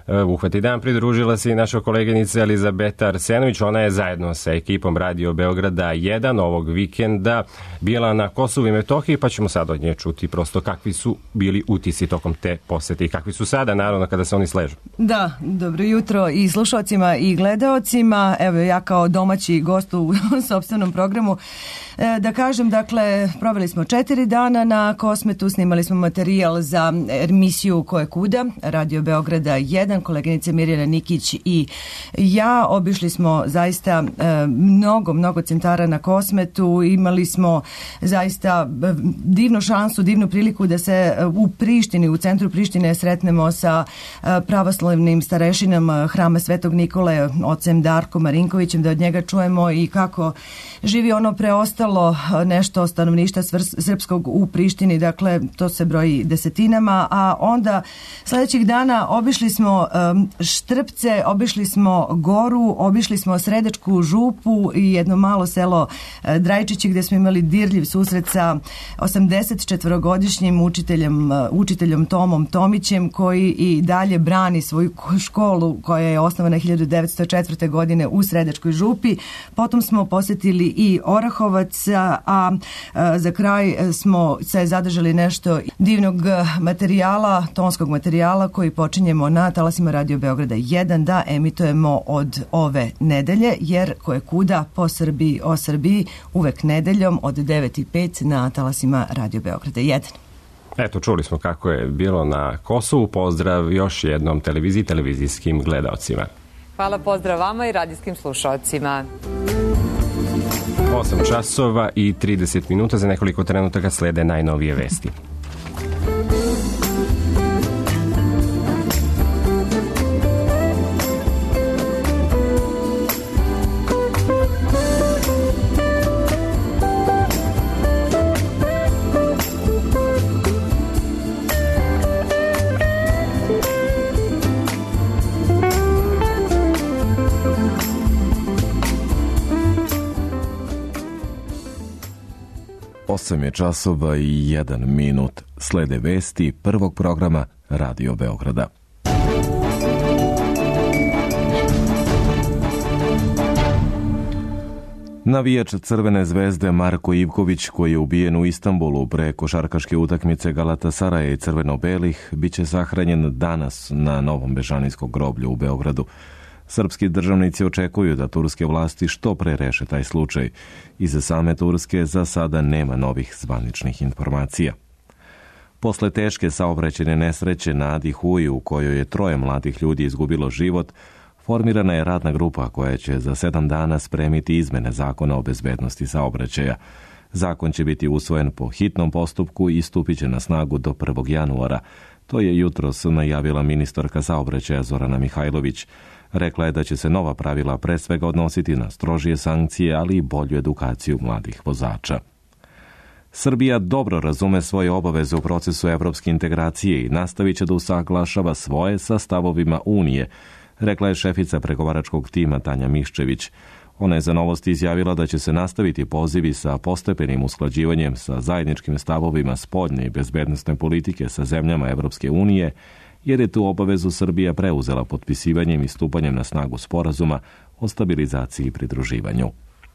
Uhvati dan pridružila se i naša koleginica Elizabeta Arsenović. Ona je zajedno sa ekipom Radio Beograda 1 ovog vikenda bila na Kosovu i Metohiji, pa ćemo sad od nje čuti prosto kakvi su bili utisci tokom te posete i kakvi su sada, naravno, kada se oni sležu. Da, dobro jutro i slušalcima i gledaocima. Evo, ja kao domaći gost u sopstvenom programu da kažem, dakle, proveli smo 4 dana na Kosmetu, snimali smo materijal za emisiju Ko je kuda, Radio Beograda 1, koleginice Mirjana Nikić i ja. Obišli smo zaista mnogo centara na Kosmetu, imali smo zaista divnu šansu, divnu priliku da se u Prištini, u centru Prištine sretnemo sa pravoslavnim starešinama Hrama Svetog Nikole, ocem Darko Marinkovićem, da od njega čujemo i kako živi ono preostalo nešto stanovništva srpskog u Prištini, dakle to se broji desetinama, a onda sljedećih dana obišli smo Štrpce, obišli smo Goru, obišli smo Sredačku župu i jedno malo selo Drajčići gdje smo imali dirljiv susret sa 84-godišnjim učiteljom Tomom Tomićem, koji i dalje brani svoju školu koja je osnovana 1904. godine u Sredačkoj župi. Potom smo posjetili i Orahovac, a za kraj smo se zadržali nešto divnog materijala, tonskog materijala koji počinjemo na talasima Radio Beograda 1 da emitujemo od ove nedelje, jer Ko je kuda po Srbiji o Srbiji uvek nedeljom od 9:05 na talasima Radio Beograda 1. Eto, čuli smo kako je bilo na Kosovu. Pozdrav još jednom televiziji, televizijskim gledaocima. Hvala, pozdrav vama i radijskim slušalcima. 8 časova i 30 minuta, za nekoliko trenutaka slede najnovije vesti. Osam je časova i 1 minut. Slede vesti prvog programa Radio Beograda. Navijač Crvene zvezde Marko Ivković, koji je ubijen u Istanbulu pre košarkaške utakmice Galatasaraja i crveno-belih, bit će sahranjen danas na Novom Bežanijskom groblju u Beogradu. Srpski državnici očekuju da turske vlasti što pre reše taj slučaj. Iza same Turske za sada nema novih zvaničnih informacija. Posle teške saobraćajne nesreće na Adi Huji, u kojoj je 3 mladih ljudi izgubilo život, formirana je radna grupa koja će za 7 dana spremiti izmene zakona o bezbednosti saobraćaja. Zakon će biti usvojen po hitnom postupku i stupit će na snagu do 1. januara. To je jutros najavila ministarka saobraćaja Zorana Mihajlović. Rekla je da će se nova pravila pre svega odnositi na strožije sankcije, ali i bolju edukaciju mladih vozača. Srbija dobro razume svoje obaveze u procesu evropske integracije i nastavit će da usaglašava svoje sa stavovima Unije, rekla je šefica pregovaračkog tima Tanja Miščević. Ona je za Novosti izjavila da će se nastaviti pozivi sa postepenim usklađivanjem sa zajedničkim stavovima spoljne i bezbednosne politike sa zemljama Evropske unije, jer je tu obavezu Srbija preuzela potpisivanjem i stupanjem na snagu sporazuma o stabilizaciji i pridruživanju.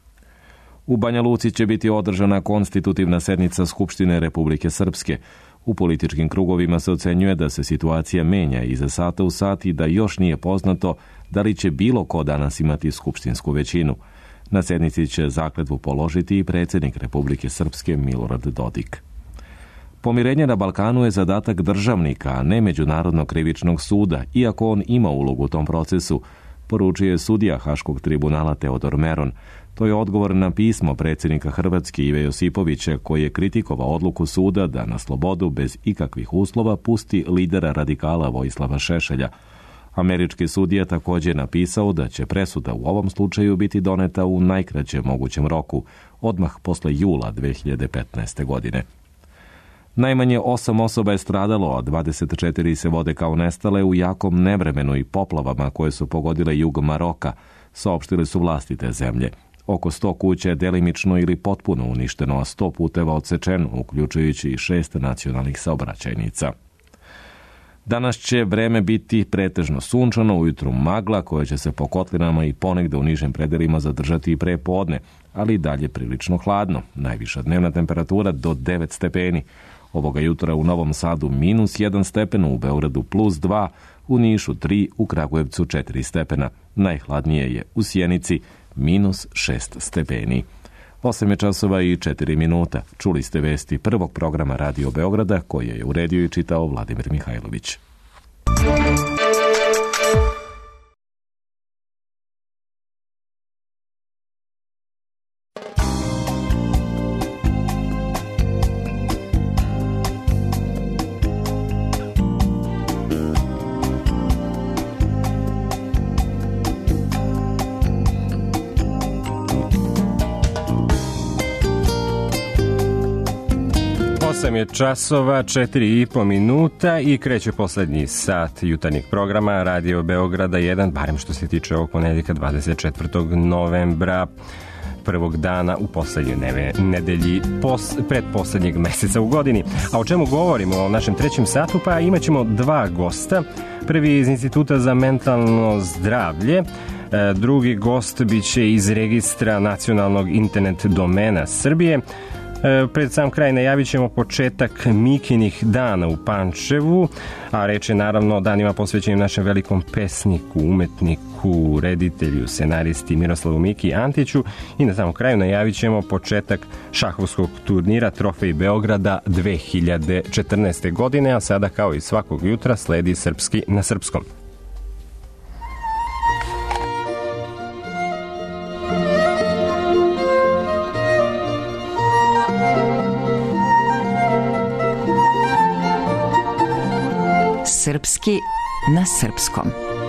U Banja Luci će biti održana konstitutivna sednica Skupštine Republike Srpske. U političkim krugovima se ocenjuje da se situacija menja iza sata u sat i da još nije poznato da li će bilo ko danas imati skupštinsku većinu. Na sednici će zakletvu položiti i predsjednik Republike Srpske Milorad Dodik. Pomirenje na Balkanu je zadatak državnika, a ne Međunarodnog krivičnog suda, iako on ima ulogu u tom procesu, poručuje sudija Haškog tribunala Teodor Meron. To je odgovor na pismo predsjednika Hrvatske Ive Josipovića, koji je kritikovao odluku suda da na slobodu bez ikakvih uslova pusti lidera radikala Vojislava Šešelja. Američki sudija također je napisao da će presuda u ovom slučaju biti doneta u najkraćem mogućem roku, odmah posle jula 2015. godine. Najmanje 8 osoba je stradalo, a 24 se vode kao nestale u jakom nevremenu i poplavama koje su pogodile jug Maroka, saopštile su vlasti te zemlje. Oko 100 kuća je delimično ili potpuno uništeno, a 100 puteva odsečeno, uključujući i 6 nacionalnih saobraćajnica. Danas će vreme biti pretežno sunčano, ujutru magla koja će se po kotlinama i ponegde u nižim predelima zadržati i pre podne, ali i dalje prilično hladno. Najviša dnevna temperatura do 9 stepeni. Ovoga jutra u Novom Sadu -1 stepen, u Beogradu +2, u Nišu 3, u Kragujevcu 4 stepena. Najhladnije je u Sjenici -6 stepeni. 8 je časova i 4 minuta. Čuli ste vesti prvog programa Radio Beograda koje je uredio i čitao Vladimir Mihajlović. Je časova, 4,5 minuta i kreće poslednji sat jutarnjeg programa Radio Beograda 1, barem što se tiče ovog ponedjeljka 24. novembra, prvog dana u poslednjoj nedelji predposlednjeg meseca u godini. A o čemu govorimo u našem trećem satu? Pa imat ćemo dva gosta. Prvi iz Instituta za mentalno zdravlje, drugi gost biće iz Registra nacionalnog internet domena Srbije. Pred sam kraj najavit ćemo početak Mikinih dana u Pančevu, a reč je naravno o danima posvećenim našem velikom pesniku, umetniku, reditelju, scenaristi Miroslavu Miki Antiću i na samom kraju najavit ćemo početak šahovskog turnira Trofej Beograda 2014. godine, a sada kao i svakog jutra sledi Srpski na srpskom. Srpski na srpskom.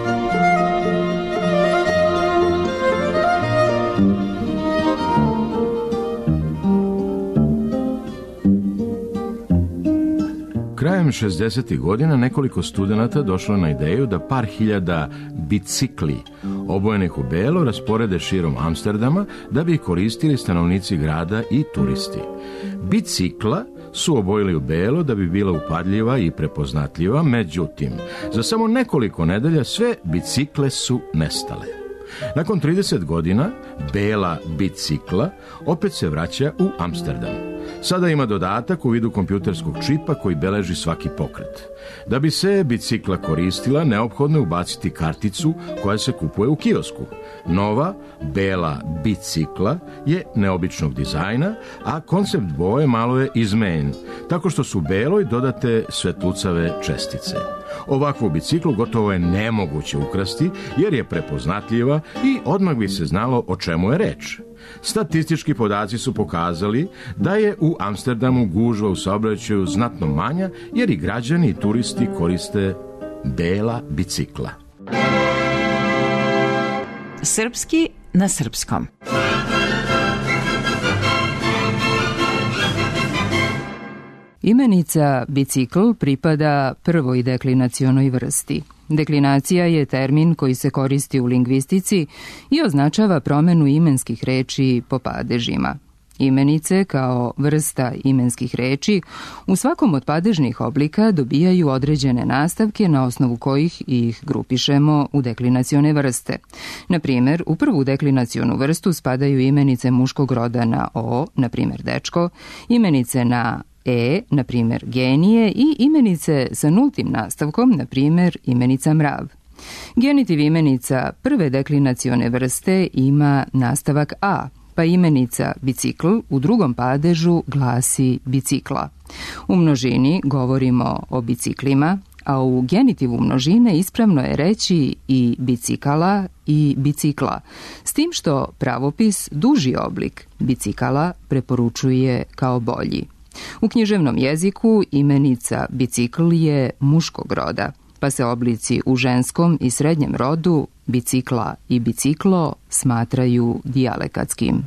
Krajem 60. godina nekoliko studenata došlo na ideju da par hiljada bicikli obojenih u belo rasporede širom Amsterdama da bi ih koristili stanovnici grada i turisti. Bicikla su obojili u belo da bi bila upadljiva i prepoznatljiva, međutim, za samo nekoliko nedelja sve bicikle su nestale. Nakon 30 godina, bela bicikla opet se vraća u Amsterdam. Sada ima dodatak u vidu kompjuterskog čipa koji beleži svaki pokret. Da bi se bicikla koristila, neophodno je ubaciti karticu koja se kupuje u kiosku. Nova, bela bicikla je neobičnog dizajna, a koncept boje malo je izmenjen, tako što su u beloj dodate svetlucave čestice. Ovakvu biciklu gotovo je nemoguće ukrasti jer je prepoznatljiva i odmah bi se znalo o čemu je reč. Statistički podaci su pokazali da je u Amsterdamu gužva u saobraćaju znatno manja jer i građani i turisti koriste bela bicikla. Srpski na srpskom. Imenica bicikl pripada prvoj deklinacionoj vrsti. Deklinacija je termin koji se koristi u lingvistici i označava promenu imenskih reči po padežima. Imenice, kao vrsta imenskih reči, u svakom od padežnih oblika dobijaju određene nastavke na osnovu kojih ih grupišemo u deklinacione vrste. Na primjer, u prvu deklinacionu vrstu spadaju imenice muškog roda na o, na primjer dečko, imenice na e, na primjer genije, i imenice sa nultim nastavkom, na primjer imenica mrav. Genitiv imenica prve deklinacione vrste ima nastavak a, pa imenica bicikl u drugom padežu glasi bicikla. U množini govorimo o biciklima, a u genitivu množine ispravno je reći i bicikala i bicikla, s tim što pravopis duži oblik bicikala preporučuje kao bolji. U književnom jeziku imenica bicikl je muškog roda, pa se oblici u ženskom i srednjem rodu bicikla i biciklo smatraju dijalekatskim.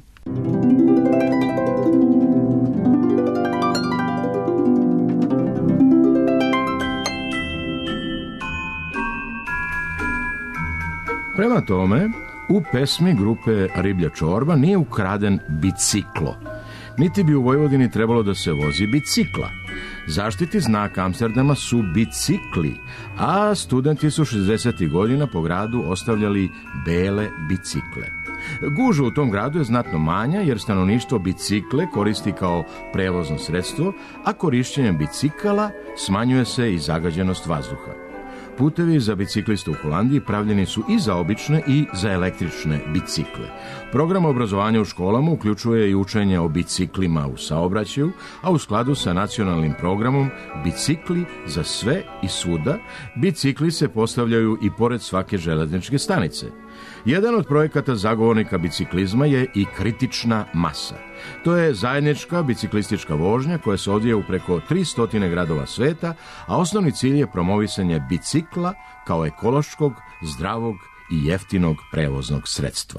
Prema tome, u pesmi grupe Riblja čorba nije ukraden biciklo, niti bi u Vojvodini trebalo da se vozi bicikla. Zaštitni znak Amsterdama su bicikli, a studenti su 60. godina po gradu ostavljali bele bicikle. Gužva u tom gradu je znatno manja jer stanovništvo bicikle koristi kao prevozno sredstvo, a korišćenjem bicikala smanjuje se i zagađenost vazduha. Putevi za bicikliste u Holandiji pravljeni su i za obične i za električne bicikle. Program obrazovanja u školama uključuje i učenje o biciklima u saobraćaju, a u skladu sa nacionalnim programom Bicikli za sve i svuda, bicikli se postavljaju i pored svake železničke stanice. Jedan od projekata zagovornika biciklizma je i kritična masa. To je zajednička biciklistička vožnja koja se odvija u preko 300 gradova sveta, a osnovni cilj je promovisanje bicikla kao ekološkog, zdravog i jeftinog prevoznog sredstva.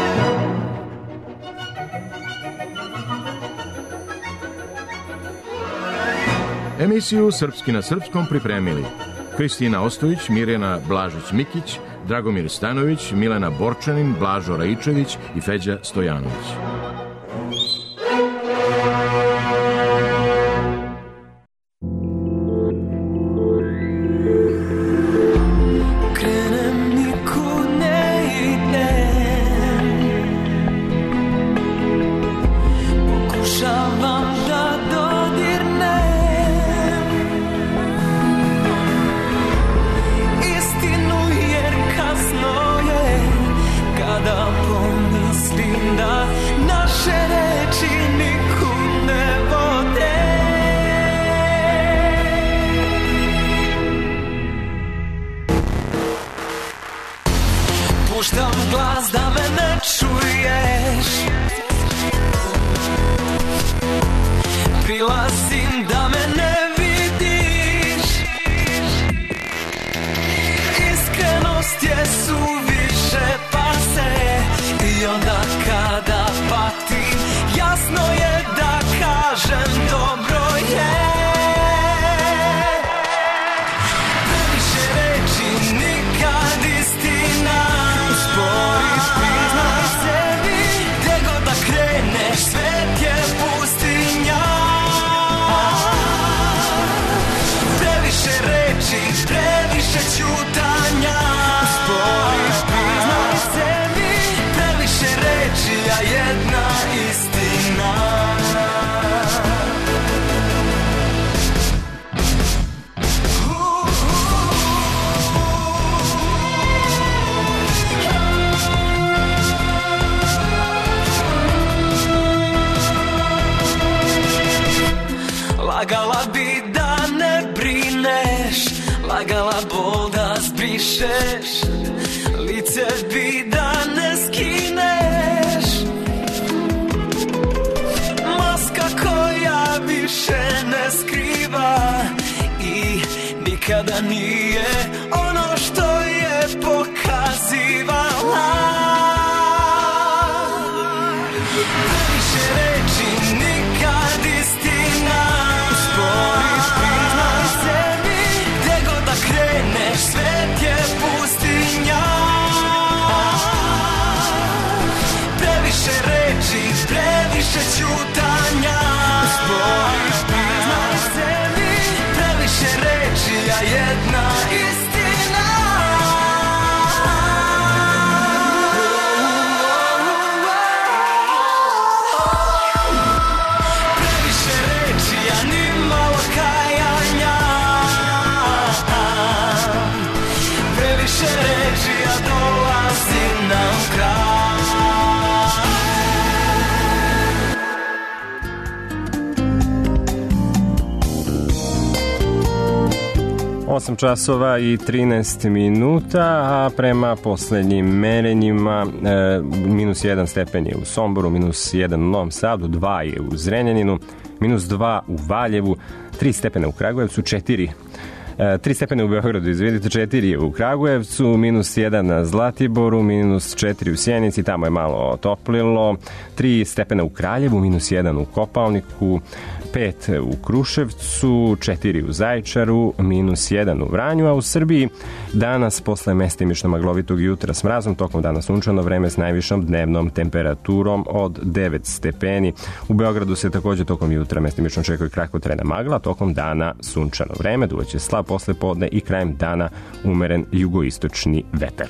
Emisiju Srpski na srpskom pripremili Kristina Ostojić, Mirjana Blažić-Mikić, Dragomir Stanović, Milena Borčanin, Blažo Raičević i Feđa Stojanović. Puštam glas da me ne čuješ, prilazim da me ne vidiš. Iskrenost je suviše pase i onda kada patim jasno je da kažem dobro je. Previše reči nikad istina. Sporiš, priznaj sebi, gdje god da kreneš, svet je pustinja. Previše reči, previše ćutanja. Sporiš, priznaj sebi, previše reči, a jedna istina. Lagala bi da ne brineš, lagala bol da zbrišeš, lice bi da ne skineš. Maska koja više ne skriva i nikada nije ono što je pokazivala. Previše reči nikad istina. Sporiš, priznaj sebi, gdje god da kreneš, svet je pustinja. Previše reči, previše ćutanja. Sporiš, priznaj sebi, previše reči, a jedna istina. Previše reči, a dolazi nam kraj. 8 časova i 13 minuta, a prema poslednjim merenjima minus 1 stepen je u Somboru, minus 1 u Novom Sadu, 2 je u Zrenjaninu, minus 2 u Valjevu, 3 stepena u Kragujevcu, 3 stepene u Beogradu, izvidite, 4 je u Kragujevcu, minus 1 na Zlatiboru, minus 4 u Sjenici, tamo je malo otoplilo, 3 stepena u Kraljevu, minus 1 u Kopaoniku, 5 u Kruševcu, 4 u Zaječaru, -1 u Vranju, a u Srbiji danas posle mestimično maglovitog jutra s mrazom, tokom dana sunčano vreme s najvišom dnevnom temperaturom od 9 stepeni. U Beogradu se takođe tokom jutra mestimično očekuje kratkotrajna magla, tokom dana sunčano vreme, duvaće slab posle podne i krajem dana umeren jugoistočni vetar.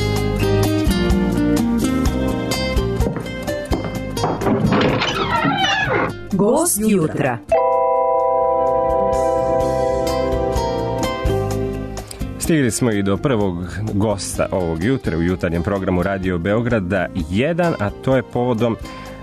Gost jutra. Stigli smo i do prvog gosta ovog jutra u jutarnjem programu Radio Beograda 1, a to je povodom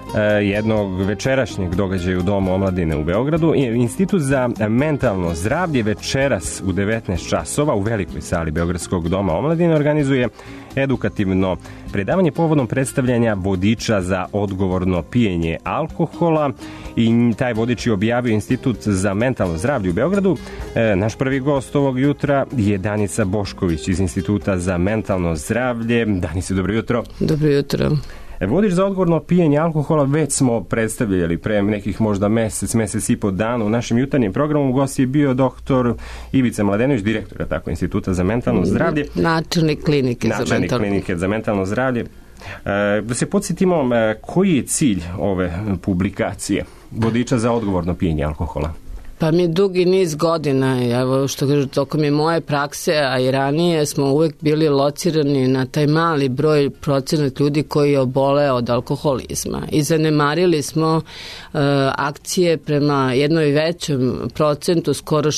jednog večerašnjeg događaja u Domu omladine u Beogradu. Institut za mentalno zdravlje večeras u 19 časova u velikoj sali Beogradskog Doma omladine organizuje edukativno predavanje povodom predstavljanja vodiča za odgovorno pijenje alkohola i taj vodič je objavio Institut za mentalno zdravlje u Beogradu. Naš prvi gost ovog jutra je Danica Bošković iz Instituta za mentalno zdravlje. Danice, dobro jutro. Dobro jutro. Vodič za odgovorno pijenje alkohola već smo predstavljali pre nekih možda mesec i po dana u našem jutarnjem programu. Gost je bio doktor Ivica Mladenović, direktor tako Instituta za mentalno zdravlje. Načelnik klinike za mentalno zdravlje. Da se podsjetimo, koji je cilj ove publikacije vodiča za odgovorno pijenje alkohola? Pa mi dugi niz godina, evo što kažu, tokom je moje prakse, a i ranije smo uvek bili locirani na taj mali broj procenat ljudi koji obole od alkoholizma i zanemarili smo akcije prema jednoj većem procentu, skoro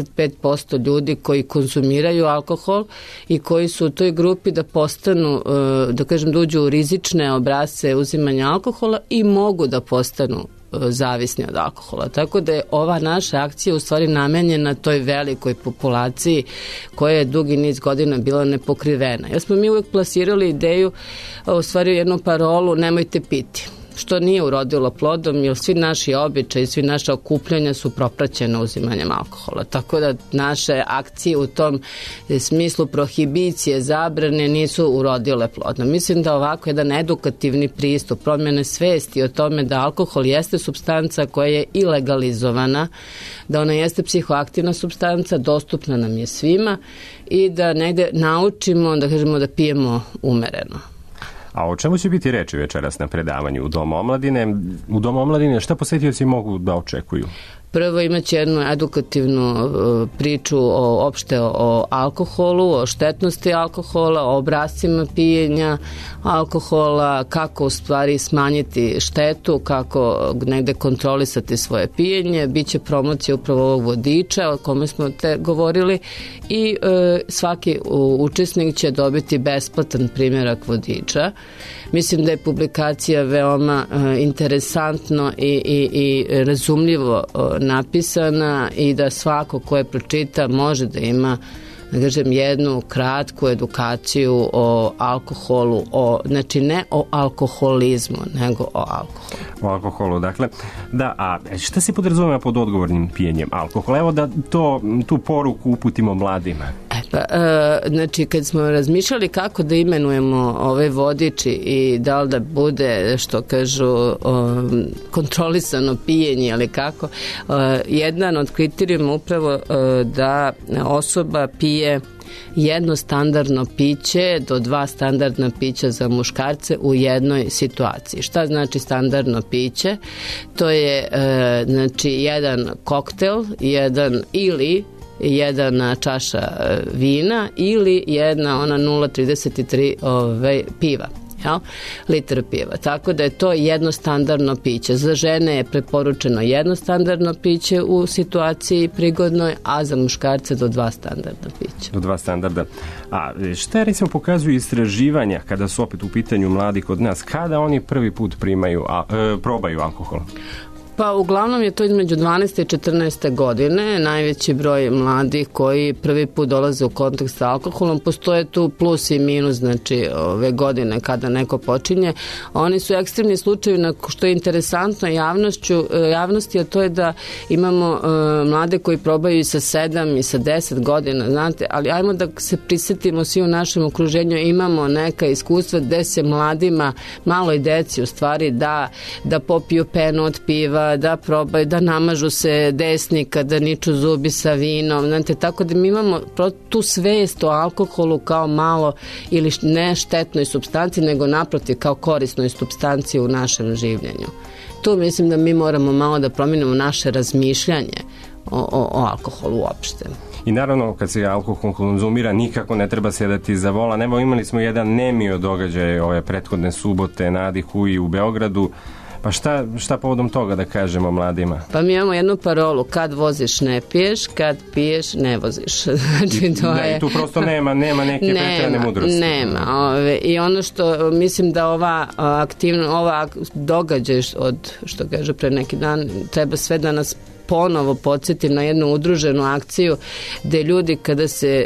65% ljudi koji konzumiraju alkohol i koji su u toj grupi da postanu, da kažem, da uđu u rizične obrasce uzimanja alkohola i mogu da postanu zavisni od alkohola. Tako da je ova naša akcija u stvari namenjena toj velikoj populaciji koja je dugi niz godina bila nepokrivena. Jer smo mi uvek plasirali ideju, u stvari jednu parolu, nemojte piti, što nije urodilo plodom, jer svi naši običaji, svi naše okupljanja su propraćene uzimanjem alkohola. Tako da naše akcije u tom smislu prohibicije, zabrane nisu urodile plodom. Mislim da ovako jedan edukativni pristup, promjene svesti o tome da alkohol jeste supstanca koja je ilegalizovana, da ona jeste psihoaktivna supstanca, dostupna nam je svima i da negde naučimo, da kažemo, da pijemo umereno. A o čemu će biti reči večeras na predavanju u Domu omladine? U Domu omladine šta posetioci mogu da očekuju? Prvo imaće jednu edukativnu priču opšte o alkoholu, o štetnosti alkohola, o obrascima pijenja alkohola, kako u stvari smanjiti štetu, kako negde kontrolisati svoje pijenje. Biće promocija upravo ovog vodiča o kome smo govorili i svaki učesnik će dobiti besplatan primjerak vodiča. Mislim da je publikacija veoma interesantno i razumljivo napisana i da svako ko je pročita može da ima, da kažem, jednu kratku edukaciju o alkoholu, znači ne o alkoholizmu, nego o alkoholu. O alkoholu, dakle. Da, a šta se podrazumeva pod odgovornim pijenjem alkohola? Evo da tu poruku uputimo mladima. Znači, kad smo razmišljali kako da imenujemo ove vodiči i da li da bude, što kažu, kontrolisano pijenje, ali kako, jedan od kriterijuma upravo da osoba pije jedno standardno piće do 2 standardna pića za muškarce u jednoj situaciji. Šta znači standardno piće? To je znači jedan koktel, jedna čaša vina ili jedna ona 0,33 piva. Litra piva. Tako da je to jedno standardno piće. Za žene je preporučeno jedno standardno piće u situaciji prigodnoj, a za muškarce do 2 standardna pića. Do 2 standarda. A šta recimo pokazuju istraživanja kada su opet u pitanju mladi kod nas? Kada oni prvi put probaju alkohol? Pa uglavnom je to između 12. i 14. godine. Najveći broj mladih koji prvi put dolaze u kontakt sa alkoholom. Postoje tu plus i minus, znači ove godine kada neko počinje. Oni su ekstremni slučajevi, što je interesantno javnosti, a to je da imamo mlade koji probaju i sa 7 i sa 10 godina, znate, ali ajmo da se prisjetimo svi u našem okruženju, imamo neka iskustva gde se mladima, maloj deci u stvari, da popiju penu od piva, da probaju, da namažu se desnika, da niču zubi sa vinom, znate, tako da mi imamo tu svest o alkoholu kao malo ili ne štetnoj supstanciji, nego naprotiv kao korisnoj supstanciji u našem življenju. Tu mislim da mi moramo malo da promijenimo naše razmišljanje o alkoholu uopšte. I naravno, kad se alkohol konzumira, nikako ne treba sjedati za volan. Evo, imali smo jedan nemio događaj ove prethodne subote na Adi Huji u Beogradu. Pa šta povodom toga da kažemo mladima? Pa mi imamo jednu parolu, kad voziš ne piješ, kad piješ ne voziš. Znači, to je... I tu prosto nema neke pretjerane mudrosti. Nema. I ono što mislim da ova događaj od, što kaže pre neki dan, treba sve da nas ponovo podsjeti na jednu udruženu akciju gde ljudi kada se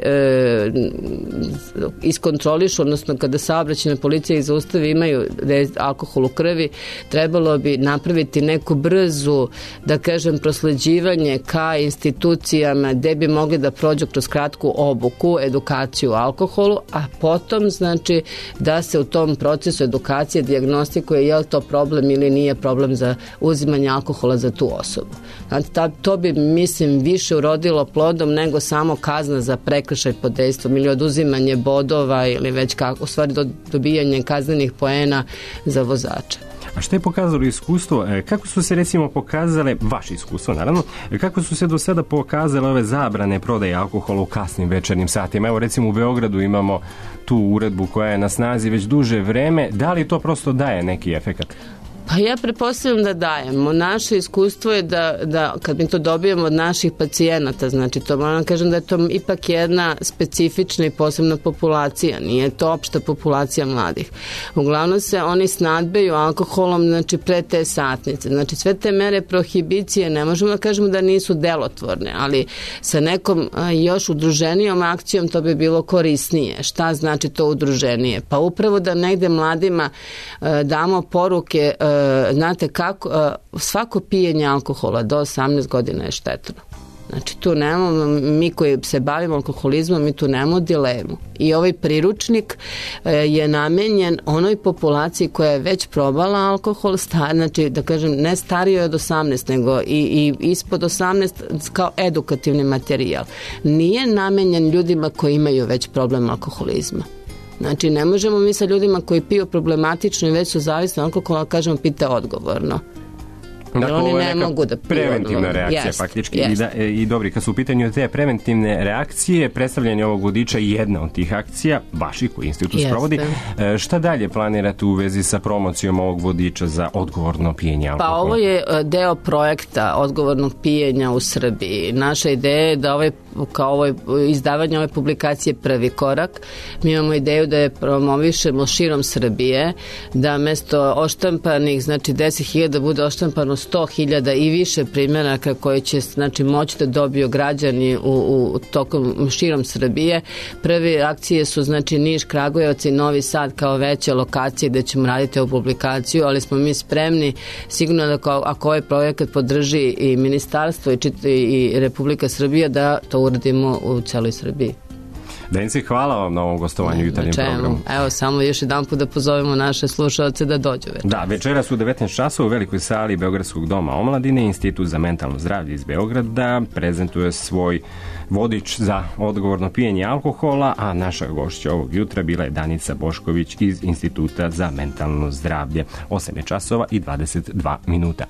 iskontrolišu, odnosno kada saobraćajna policija ih zaustavi, imaju alkohol u krvi, trebalo bi napraviti neku brzu, da kažem, prosleđivanje ka institucijama gde bi mogli da prođu kroz kratku obuku, edukaciju o alkoholu, a potom znači da se u tom procesu edukacije dijagnostikuje je li to problem ili nije problem za uzimanje alkohola za tu osobu. Znači, to bi, mislim, više urodilo plodom nego samo kazna za prekršaj pod dejstvom ili oduzimanje bodova ili već kako, u stvari dobijanje kaznenih poena za vozača. A što je pokazalo iskustvo? Kako su se recimo pokazale, vaše iskustvo naravno, kako su se do sada pokazale ove zabrane prodaje alkohola u kasnim večernjim satima? Evo recimo u Beogradu imamo tu uredbu koja je na snazi već duže vreme. Da li to prosto daje neki efekat? Pa ja pretpostavljam da dajemo. Naše iskustvo je da kad mi to dobijemo od naših pacijenata, znači to moram kažem da je to ipak jedna specifična i posebna populacija, nije to opšta populacija mladih. Uglavnom se oni snadbeju alkoholom, znači pre te satnice. Znači sve te mere prohibicije ne možemo da kažemo da nisu delotvorne, ali sa nekom još udruženijom akcijom to bi bilo korisnije. Šta znači to udruženije? Pa upravo da negde mladima damo poruke. Znate kako, svako pijenje alkohola do 18 godina je štetno. Znači tu nemamo, mi koji se bavimo alkoholizmom, mi tu nemamo dilemu. I ovaj priručnik je namenjen onoj populaciji koja je već probala alkohol, znači da kažem ne stario od 18, nego i ispod 18 kao edukativni materijal. Nije namenjen ljudima koji imaju već problem alkoholizma. Znači, ne možemo mi sa ljudima koji piju problematično i već su zavisni alkohola, kažemo, pite odgovorno. Dakle, oni ovo je ne neka mogu da preventivna reakcija faktički. I dobri, kad su u pitanju te preventivne reakcije, predstavljanje ovog vodiča je jedna od tih akcija, vaši koji institut sprovodi. Šta dalje planirate u vezi sa promocijom ovog vodiča za odgovorno pijenje alkohola? Pa ovo je deo projekta odgovornog pijenja u Srbiji. Naša ideja je da kao izdavanje ove publikacije prvi korak. Mi imamo ideju da je promovišemo širom Srbije, da mesto oštampanih, znači 10.000 bude oštampano 100.000 i više primjeraka koje će znači moći da dobiju građani u tokom širom Srbije. Prve akcije su znači Niš, Kragujevac i Novi Sad kao veće lokacije gde ćemo raditi ovu publikaciju, ali smo mi spremni sigurno da ako ovaj projekat podrži i ministarstvo i Republika Srbija da to uradimo u celoj Srbiji. Denice, hvala vam na ovom gostovanju u jutarnjem programu. Evo, samo još jedan put da pozovemo naše slušalce da dođu večeras. Da, večeras u 19 časova u velikoj sali Beogradskog doma omladine Institut za mentalno zdravlje iz Beograda prezentuje svoj vodič za odgovorno pijenje alkohola, a naša gošća ovog jutra bila je Danica Bošković iz Instituta za mentalno zdravlje. 8 je časova i 22 minuta.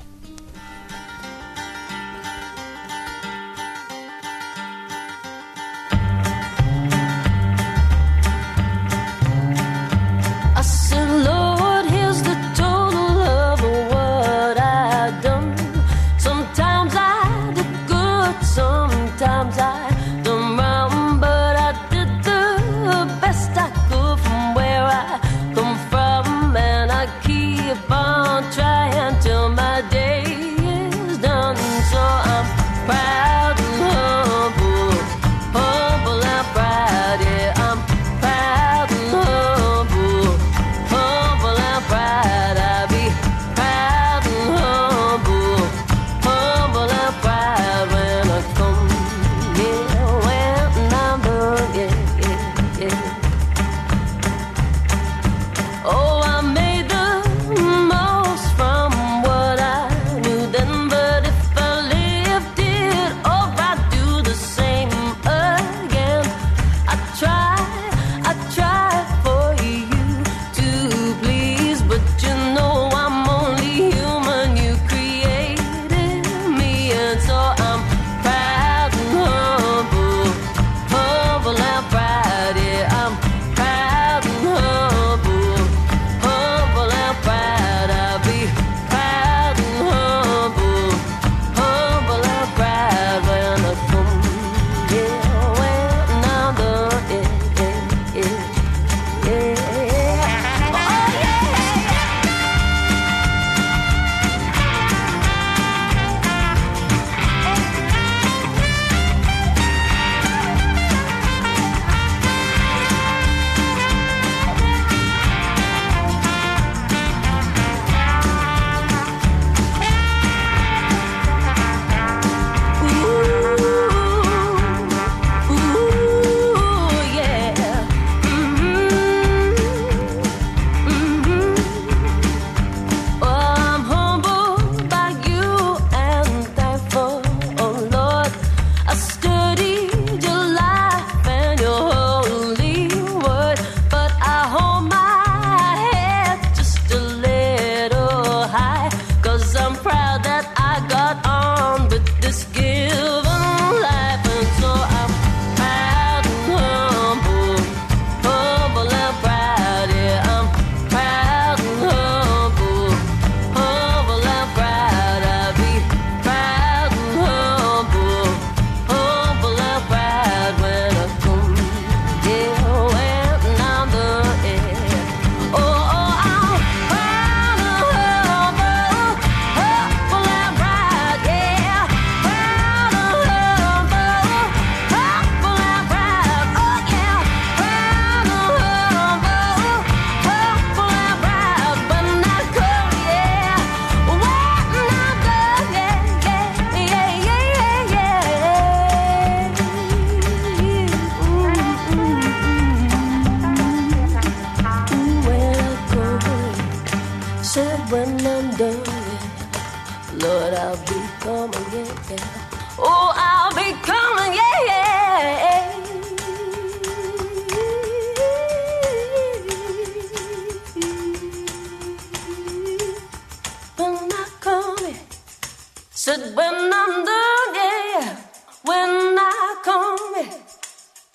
Trying till my day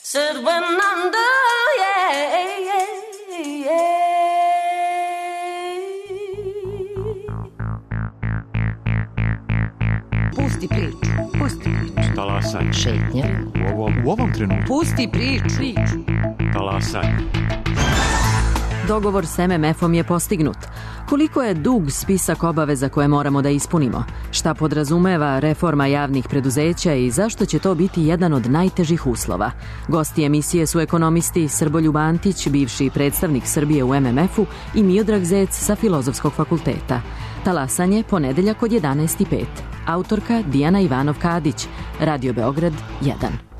Said when under, Pusti priču, pusti priču. Talasaj. Šetnje. U ovom trenutku. Pusti priču. Talasaj. Dogovor s MMF-om je postignut. Koliko je dug spisak obaveza koje moramo da ispunimo? Šta podrazumeva reforma javnih preduzeća i zašto će to biti jedan od najtežih uslova? Gosti emisije su ekonomisti Srboljub Antić, bivši predstavnik Srbije u MMF-u, i Miodrag Zec sa Filozofskog fakulteta. Talasanje, ponedeljak od 11:05. Autorka Dijana Ivanov-Kadić. Radio Beograd 1.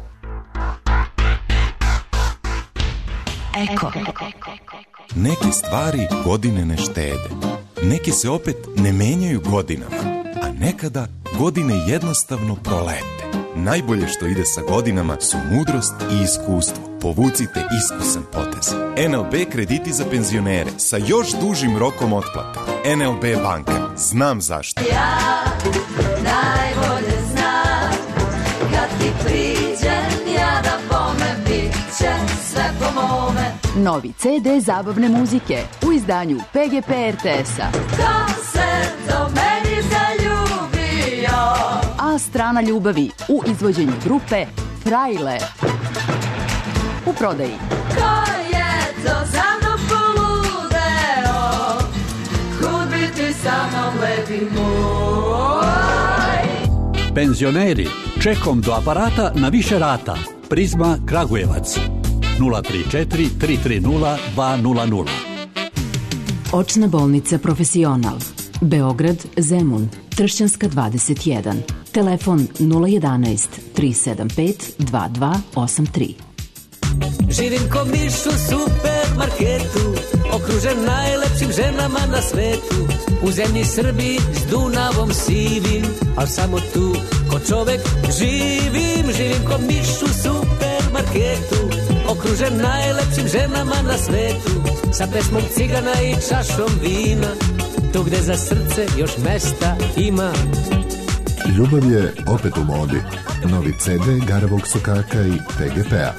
Eko. Neke stvari godine ne štede. Neke se opet ne menjaju godinama. A nekada godine jednostavno prolete. Najbolje što ide sa godinama su mudrost i iskustvo. Povucite iskusan potez. NLB krediti za penzionere sa još dužim rokom otplate. NLB banka. Znam zašto. Ja najbolje znam kad ti priđem ja da bome bit će sve po mome. Novi CD zabavne muzike u izdanju PGP RTS-a. Ko se do meni zaljubio? A strana ljubavi u izvođenju grupe Frajle. U prodaji. Ko je to za mnom poludeo? Kud bi ti sa mnom lepi moj? Penzioneri, čekom do aparata na više rata. Prizma Kragujevac 034 330 200. Očna bolnica Profesional. Beograd, Zemun, Tršćanska 21. Telefon 011 375 2283. Živim ko miš u supermarketu, okružen najlepšim ženama na svetu. U zemlji Srbiji s Dunavom sivim, al samo tu ko čovek živim. Živim ko miš u supermarketu, okružen najlepšim ženama na svetu. Sa pesmom cigana i čašom vina, tu gde za srce još mesta ima. Ljubav je opet u modi. Novi CD Garavog sokaka i PGP-a.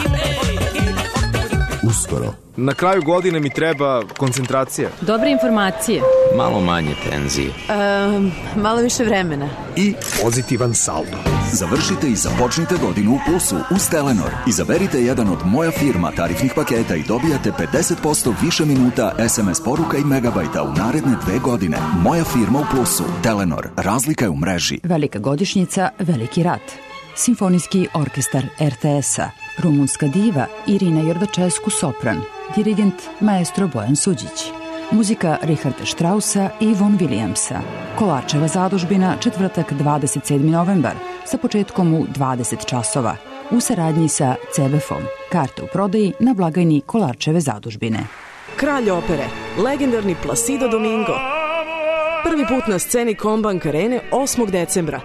Uskoro. Na kraju godine mi treba koncentracija. Dobre informacije. Malo manje tenzije. Malo više vremena. I pozitivan saldo. Završite i započnite godinu u plusu uz Telenor. Izaberite jedan od Moja firma tarifnih paketa i dobijate 50% više minuta SMS poruka i megabajta u naredne 2 godine. Moja firma u plusu. Telenor. Razlika je u mreži. Velika godišnjica, veliki rat. Simfonijski orkestar RTS-a. Rumunska diva Irina Jordačesku sopran. Dirigent maestro Bojan Suđić. Muzika Richarda Straussa i Von Williamsa. Kolarčeva zadužbina, četvrtak 27. novembar, sa početkom u 20 časova. U saradnji sa CBF-om. Karte u prodaji na blagajni Kolarčeve zadužbine. Kralj opere, legendarni Placido Domingo. Prvi put na sceni Combank Arene 8. decembra.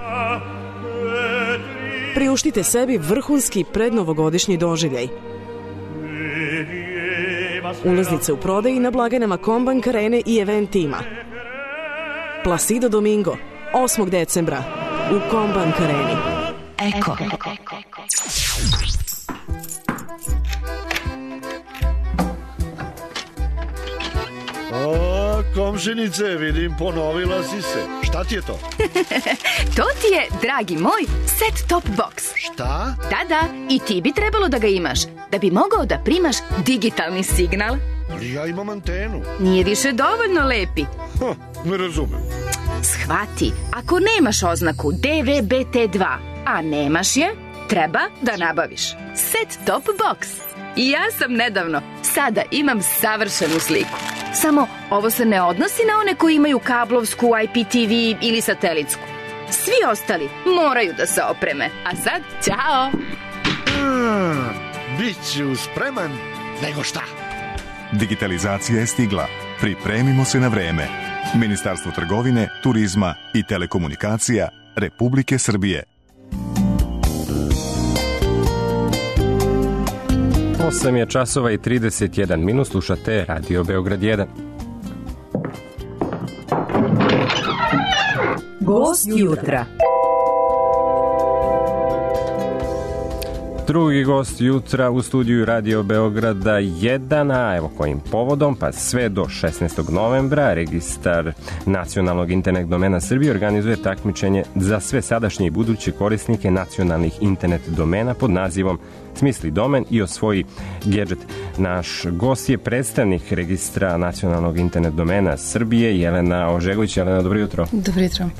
Priuštite sebi vrhunski prednovogodišnji doživljaj. Ulaznice u prodaji na blagajnama Combank Arene i Event tima. Placido Domingo, 8. decembra u Combank Areni. Eko. O, komšinice, vidim, ponovila si se. Šta ti je to? To ti je, dragi moj, set-top box. Šta? Da, i ti bi trebalo da ga imaš, da bi mogao da primaš digitalni signal. Ali ja imam antenu. Nije više dovoljno lepi. Ne razumem. Shvati, ako nemaš oznaku DVB-T2, a nemaš je, treba da nabaviš set-top box. I ja sam nedavno, sada imam savršenu sliku. Samo ovo se ne odnosi na one koji imaju kablovsku, IPTV ili satelitsku. Svi ostali moraju da se opreme. A sad, ćao! Biću spreman, nego šta? Digitalizacija je stigla. Pripremimo se na vreme. Ministarstvo trgovine, turizma i telekomunikacija Republike Srbije. 8 je časova i 31 minut, slušate Radio Beograd 1. Gost jutra. Drugi gost jutra u studiju Radio Beograda 1, a evo kojim povodom, pa sve do 16. novembra Registar nacionalnog internet domena Srbije organizuje takmičenje za sve sadašnje i buduće korisnike nacionalnih internet domena pod nazivom Smisli domen i osvoji gadget. Naš gost je predstavnik Registra nacionalnog internet domena Srbije, Jelena Ožegović. Jelena, dobro jutro. Dobro jutro.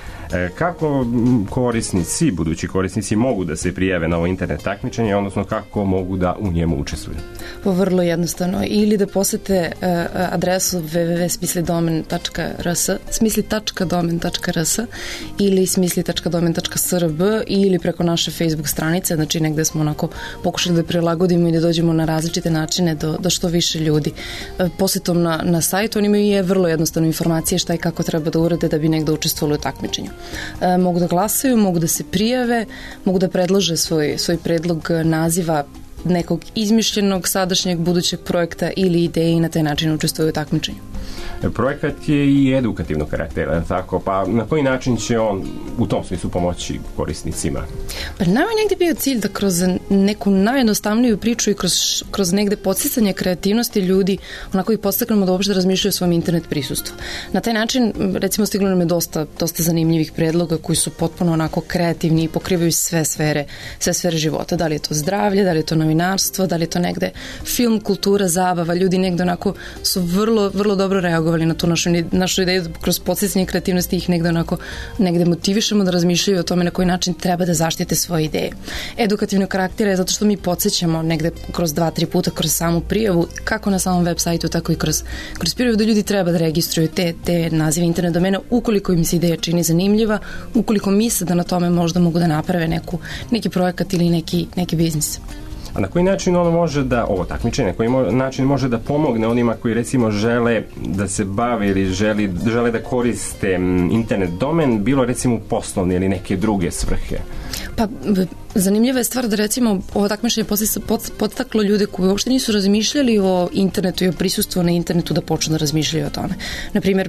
Kako korisnici, budući korisnici mogu da se prijave na ovo internet takmičenje, odnosno kako mogu da u njemu učestvuju? Vrlo jednostavno. Ili da posete adresu www.smislidomen.rs, smisli.domen.rs ili smisli.domen.srb ili preko naše Facebook stranice, znači negde smo onako pokušali da prilagodimo i da dođemo na različite načine do što više ljudi. Posetom na sajtu oni imaju vrlo jednostavne informacije šta i kako treba da urade da bi negde učestvovali u takmičenju. Mogu da glasaju, mogu da se prijave, mogu da predlože svoj predlog naziva nekog izmišljenog, sadašnjeg, budućeg projekta ili ideje i na taj način učestvuju u takmičenju. Projekat je i edukativnog karaktera, tako, pa na koji način će on u tom smislu pomoći korisnicima? Pa nama je negde bio cilj da kroz neku najjednostavniju priču i kroz negde podsticanje kreativnosti ljudi onako ih podstaknemo da uopšte razmišljaju o svom internet prisustvu. Na taj način, recimo, stiglo nam je dosta zanimljivih predloga koji su potpuno onako kreativni i pokrivaju sve sfere života. Da li je to zdravlje, da li je to novinarstvo, da li je to negde film, kultura, zabava. Ljudi negde onako su vrlo dobro reagovali na tu našu ideju, kroz podsticanje kreativnosti ih negde motivišemo da razmišljaju o tome na koji način treba da zaštite svoje ideje. Edukativnog karaktera je zato što mi podsjećamo negde kroz 2-3 puta kroz samu prijavu, kako na samom web sajtu, tako i kroz prijavu da ljudi treba da registruju te nazive internet domena ukoliko im se ideja čini zanimljiva, ukoliko misle da na tome možda mogu da naprave neki projekat ili neki biznis. A na koji način ono može da, ovo takmičenje, na koji način može da pomogne onima koji recimo žele da se bave ili žele da koriste internet domen, bilo recimo poslovne ili neke druge svrhe? Pa, zanimljiva je stvar da recimo ovo takmičenje podstaklo ljude koji uopšte nisu razmišljali o internetu i o prisustvu na internetu da počnu da razmišljaju o tome. Naprimjer,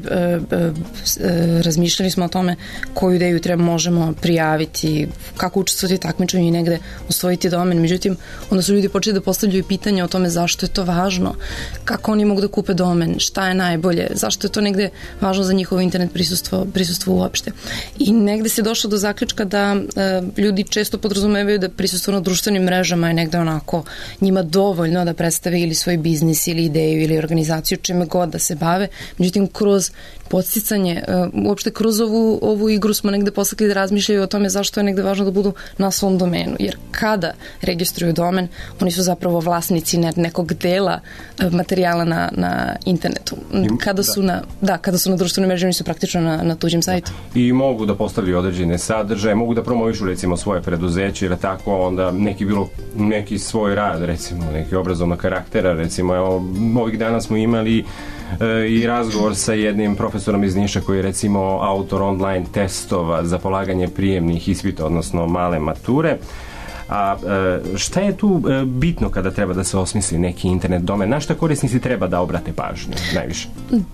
razmišljali smo o tome koju ideju možemo prijaviti, kako učestvovati u takmičenju i negde osvojiti domen. Međutim, onda su ljudi počeli da postavljaju pitanja o tome zašto je to važno, kako oni mogu da kupe domen, šta je najbolje, zašto je to negde važno za njihovo internet prisustvo uopšte. I negde se došlo do zaključka da ljudi često podrazumevaju da prisustvo na društvenim mrežama je negde onako njima dovoljno da predstave ili svoj biznis ili ideju ili organizaciju, čime god da se bave. Međutim, kroz podsticanje, uopšte kroz ovu igru smo negde postakli da razmišljaju o tome zašto je negde važno da budu na svom domenu. Jer kada registruju domen, oni su zapravo vlasnici nekog dela materijala na internetu. Kada su na društvenoj mreži, oni su praktično na tuđem sajtu. I mogu da postavljaju određene sadržaje, mogu da promovišu recimo svoje preduzeće ili tako, onda neki svoj rad, recimo neki obrazovnog karaktera, recimo ovih dana smo imali i razgovor sa jednim profesorom iz Niša koji je recimo autor online testova za polaganje prijemnih ispita, odnosno male mature. A šta je tu bitno kada treba da se osmisli neki internet domen? Na šta korisnici treba da obrate pažnju najviše?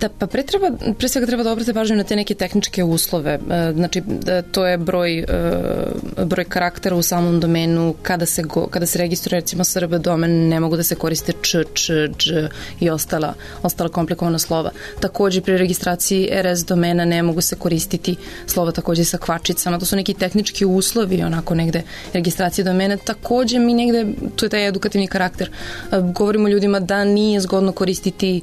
Pre svega treba da obrate pažnju na te neke tehničke uslove. Znači, to je broj karaktera u samom domenu. Kada se registruje recimo SRB domen, ne mogu da se koriste dž i ostala komplikovana slova. Takođe, pri registraciji RS domena ne mogu se koristiti slova takođe sa kvačicama. To su neki tehnički uslovi, onako negde registracije domena. Takođe mi negde, to je taj edukativni karakter, govorimo ljudima da nije zgodno koristiti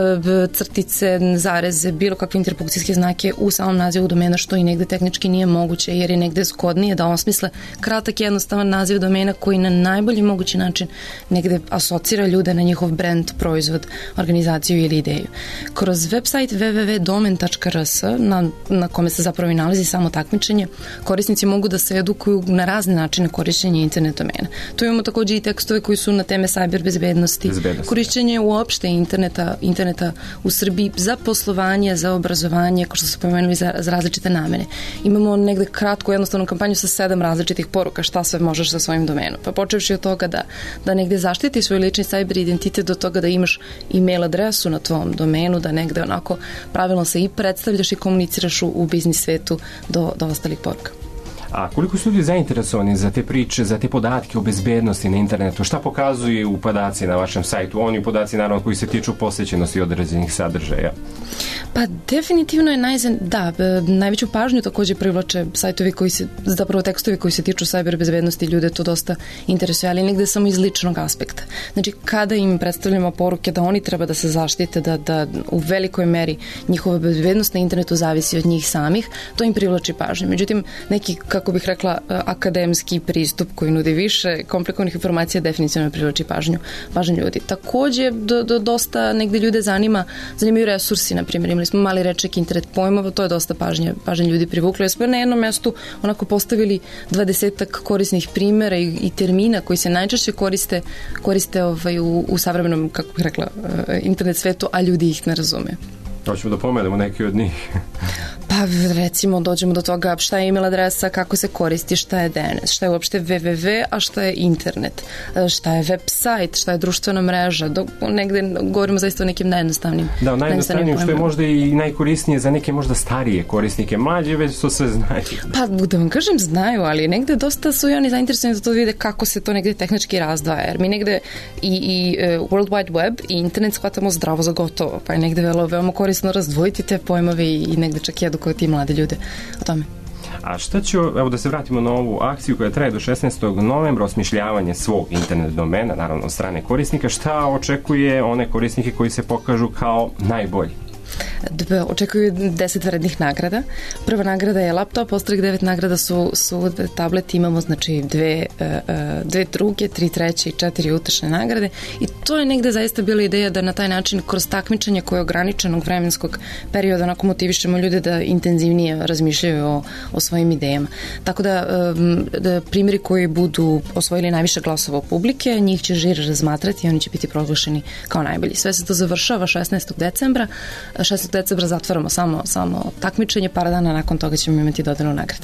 crtice, zareze, bilo kakve interpunkcijske znake u samom nazivu domena, što i negde tehnički nije moguće, jer je negde zgodnije da osmisle kratak, jednostavan naziv domena koji na najbolji mogući način negde asocira ljude na njihov brand, proizvod, organizaciju ili ideju. Kroz website www.domen.rs na kome se zapravo i nalazi samo takmičenje, korisnici mogu da se edukuju na razne načine korišćenja internet domena. Tu imamo takođe i tekstove koji su na teme cyber bezbednosti, korišćenje uopšte interneta u Srbiji za poslovanje, za obrazovanje, kao što su pomenuli, za različite namene. Imamo negde kratku, jednostavnu kampanju sa 7 različitih poruka šta sve možeš sa svojim domenom. Pa počevši od toga da negde zaštiti svoj lični cyber identitet, do toga da imaš e-mail adresu na tvom domenu, da negde onako pravilno se i predstavljaš i komuniciraš u biznis svetu do ostalih poruka. A koliko su ljudi zainteresovani za te priče, za te podatke o bezbednosti na internetu? Šta pokazuju podaci na vašem sajtu? Oni podaci, naravno, koji se tiču posvećenosti određenih sadržaja. Pa definitivno je najveću pažnju takođe privlače sajtovi koji se, zapravo tekstovi koji se tiču cyber bezbednosti, ljude to dosta interesuje, ali negde samo iz ličnog aspekta. Znači, kada im predstavljamo poruke da oni treba da se zaštite, da u velikoj meri njihova bezbednost na internetu zavisi od njih samih, to im privlači pažnju. Međutim, neki, kako bih rekla, akademski pristup koji nudi više komplikovanih informacija definitivno privlači pažnju ljudi. Takođe, dosta negde ljude zanimaju resursi, na primjer, imali smo mali rečnik internet pojmova, to je dosta pažnje ljudi privuklo. Jer smo na jednom mjestu onako postavili 20-ak korisnih primjera i termina koji se najčešće koriste u savremenom, kako bih rekla, internet svetu, a ljudi ih ne razume. Hoćemo da pomenemo neki od njih. Pa recimo dođemo do toga šta je email adresa, kako se koristi, šta je DNS, šta je uopšte www, a šta je internet, šta je website, šta je društvena mreža, negde govorimo zaista o nekim najjednostavnijim. Da, najjednostavnijim, što je možda i najkorisnije za neke možda starije korisnike, mlađe već to sve znaju. Pa da vam kažem znaju, ali negde dosta su i oni zainteresovani da to vide kako se to negde tehnički razdvaja, jer mi negde i World Wide Web i internet shvatamo zdravo za gotovo, pa je negde veoma korisno razdvojiti te pojmove i negde čak edukovati mlade ljude o tome. A šta će, evo da se vratimo na ovu akciju koja traje do 16. novembra, osmišljavanje svog internet domena, naravno od strane korisnika, šta očekuje one korisnike koji se pokažu kao najbolji? Očekuju 10 vrednih nagrada. Prva nagrada je laptop, ostalih 9 nagrada su tableti, imamo znači dve druge, 3 treće i 4 utešne nagrade i to je negde zaista bila ideja da na taj način kroz takmičenje koje je ograničenog vremenskog perioda onako motivišemo ljude da intenzivnije razmišljaju o svojim idejama. Tako da primjeri koji budu osvojili najviše glasova publike, njih će žiri razmatrati i oni će biti proglašeni kao najbolji. Sve se to završava 16. decembra. 16. decembra zatvaramo samo takmičenje, par dana nakon toga ćemo imati dodelu nagrade.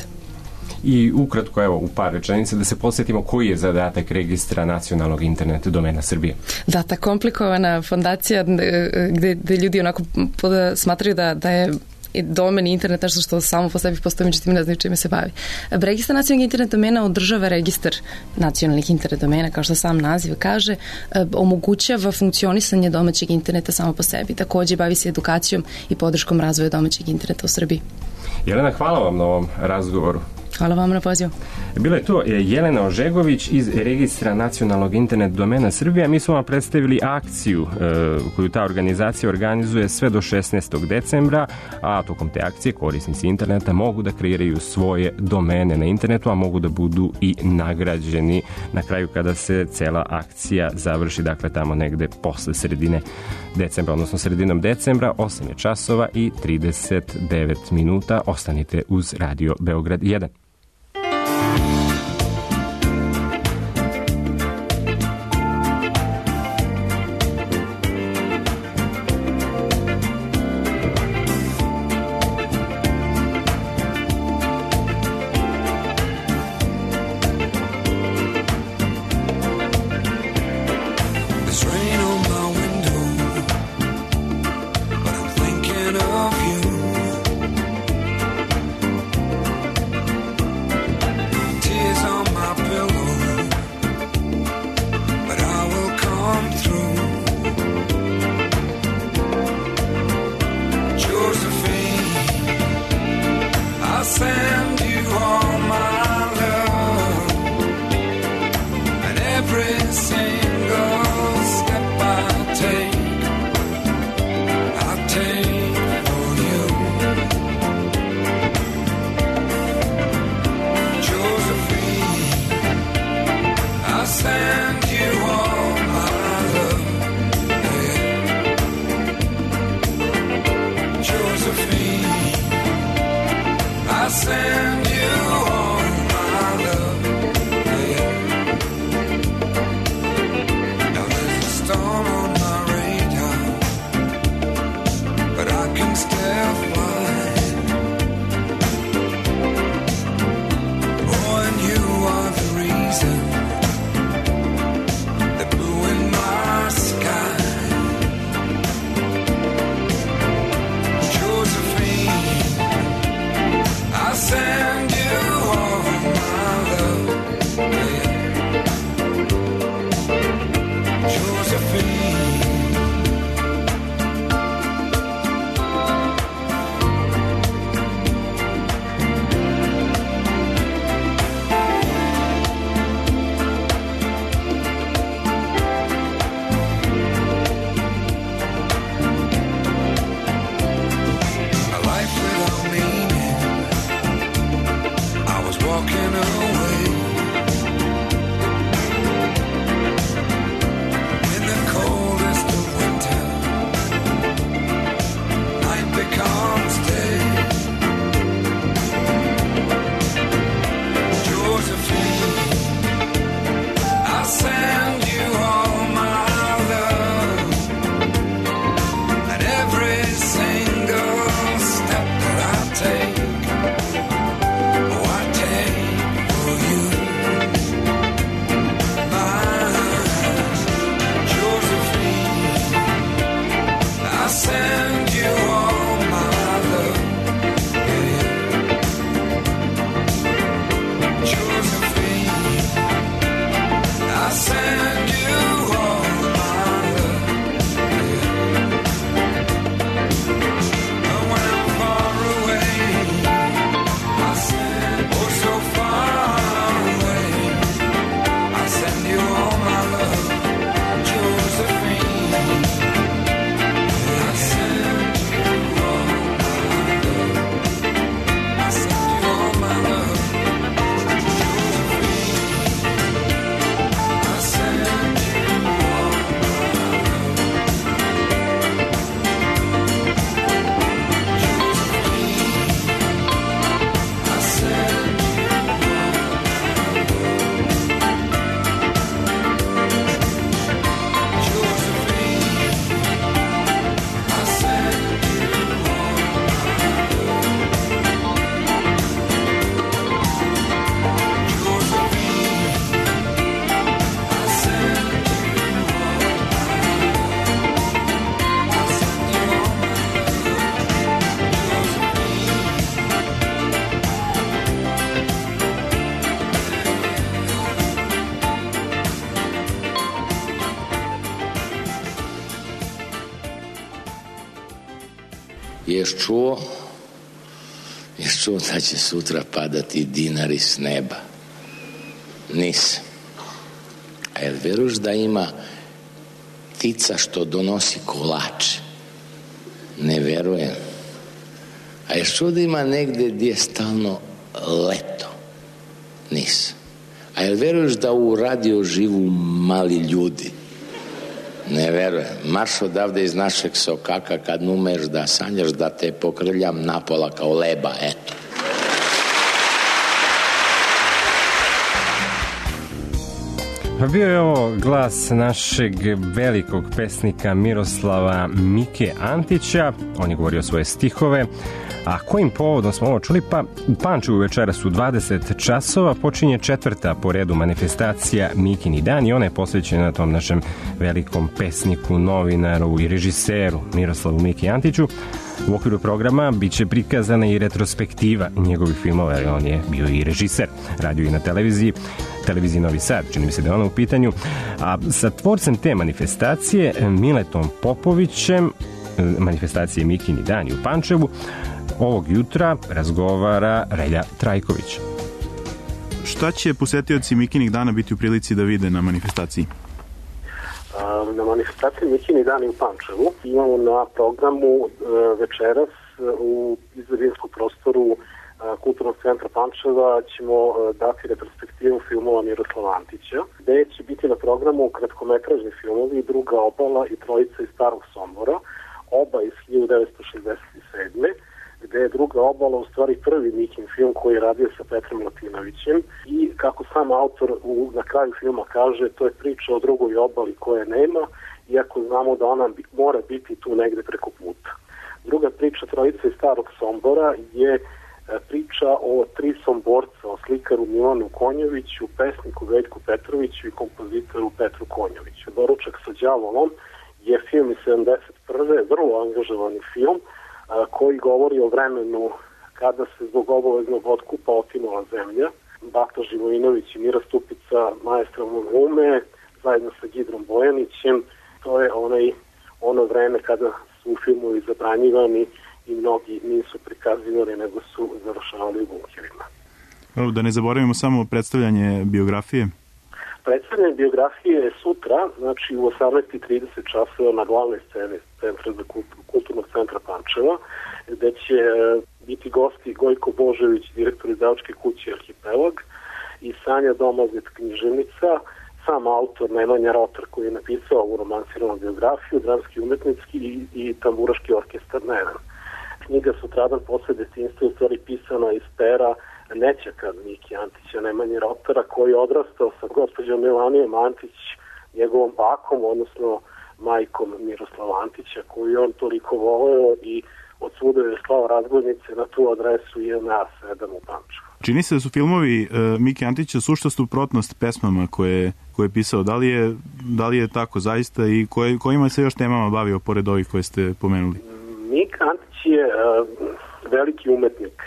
I ukratko, evo, u par rečenica da se podsjetimo koji je zadatak registra nacionalnog internet domena Srbije. Da, ta komplikovana fondacija gde ljudi onako smatraju da je domen internet nešto što samo po sebi postoji, međutim ne znaju čime se bavi. Registar nacionalnog internet domena održava registar nacionalnih internet domena, kao što sam naziv kaže, omogućava funkcionisanje domaćeg interneta samo po sebi. Takođe bavi se edukacijom i podrškom razvoja domaćeg interneta u Srbiji. Jelena, hvala vam na ovom razgovoru. Hvala vam na pozivu. Bila je to Jelena Ožegović iz registra nacionalnog internet domena Srbije. Mi smo vam predstavili akciju koju ta organizacija organizuje sve do 16. decembra, a tokom te akcije korisnici interneta mogu da kreiraju svoje domene na internetu, a mogu da budu i nagrađeni na kraju kada se cela akcija završi, dakle tamo negde posle sredine decembra, odnosno sredinom decembra, 8 je časova i 39 minuta. Ostanite uz Radio Beograd 1. Jesi čuo da će sutra padati dinari s neba? Nisam. A jel veruješ da ima ptica što donosi kolače? Ne verujem. A jesi čuo da ima negde gdje je stalno leto? Nisam. A jel veruješ da u radio živu mali ljudi? Ne verujem. Marš odavde iz našeg sokaka kad numeš da sanjaš da te pokrljam napola kao leba, eto. Bio je ovo glas našeg velikog pesnika Miroslava Mike Antića. On je govorio svoje stihove. A kojim povodom smo ovo čuli? Pa u Pančevu večeras u 20 časova počinje 4. po redu manifestacija Mikini dan i ona je posvećena tom našem velikom pesniku, novinaru i režiseru Miroslavu Miki Antiću. U okviru programa bit će prikazana i retrospektiva njegovih filmova, jer on je bio i režiser, radio i na televiziji Novi Sad, čini mi se da je ona u pitanju. A sa tvorcem te manifestacije, Miletom Popovićem, manifestacije Mikini dani u Pančevu, ovog jutra razgovara Relja Trajković. Šta će posetioci Mikinih dana biti u prilici da vide na manifestaciji? Na manifestaciji Mikini dani u Pančevu imamo na programu večeras u izvedenskom prostoru Kulturnog centra Pančeva ćemo dati retrospektivu filmova Miroslava Antića, gde će biti na programu kratkometražni filmovi Druga obala i Trojica iz Starog Sombora, oba iz 1967. gde je Druga obala u stvari prvi Mikin film koji je radio sa Petrom Latinovićem i kako sam autor na kraju filma kaže, to je priča o drugoj obali koje nema, iako znamo da ona mora biti tu negde preko puta. Druga priča Trojica iz Starog Sombora je priča o 3 Somborca, o slikaru Milanu Konjoviću, pesniku Veljku Petroviću i kompozitoru Petru Konjoviću. Doručak sa đavolom je film iz 1971. vrlo angažovani film koji govori o vremenu kada se zbog obaveznog otkupa otimala zemlja. Bakta Živojinović i Mira Stupica, maestra glume, zajedno sa Gidrom Bojanićem. To je ono vreme kada su filmovi zabranjivani i mnogi nisu prikazivani, nego su završavali u bunkerima. Da ne zaboravimo samo predstavljanje biografije. Predstavljanje biografije je sutra, znači u 18:30 časova na glavnoj sceni Centra za Kulturnog centra Pančeva, gde će biti gosti Gojko Božević, direktor izdavačke kuće Arhipelag, i Sanja Domazet, književnica, sam autor Nemanja Rotar koji je napisao ovu romansiranu biografiju, dramski umetnički i tamburaški orkestar Neven. Knjiga Sutradan posle detinjstva je u stvari pisana iz pera nećaka Miki Antića, Nemanje Rotara, koji je odrastao sa gospođom Melanijom Antić, njegovom bakom, odnosno majkom Miroslava Antića, koju je on toliko voleo i od svuda je slao razglednice na tu adresu INA7 u Pančevu. Čini se da su filmovi Miki Antića sušta suprotnost pesmama koje je pisao. Da li je tako zaista i kojima se još temama bavio pored ovih koje ste pomenuli? Miki Antić je veliki umetnik.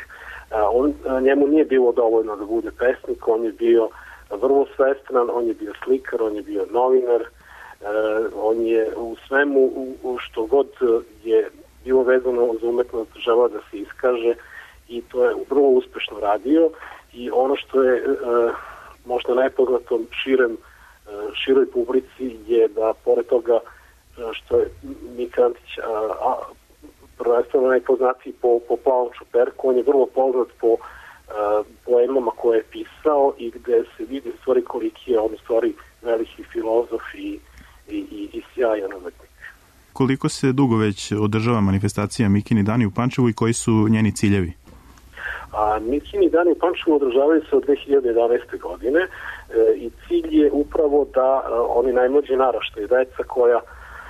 Njemu nije bilo dovoljno da bude pesnik, on je bio vrlo svestran, on je bio slikar, on je bio novinar, on je u svemu što god je bilo vezano za umetnost želeo da se iskaže i to je vrlo uspešno radio i ono što je možda najpoznatom široj publici je da pored toga što je Miki Antić prvenstveno najpoznatiji po Plavom čuperku, on je vrlo poznat po poemama koje je pisao i gde se vidi stvari koliki je on stvari veliki filozof i sjajan umetnik. Koliko se dugo već održava manifestacija Mikini dani u Pančevu i koji su njeni ciljevi? Mikini dani u Pančevu održavaju se od 2011. godine i cilj je upravo da oni najmlađi naraštaji, deca koja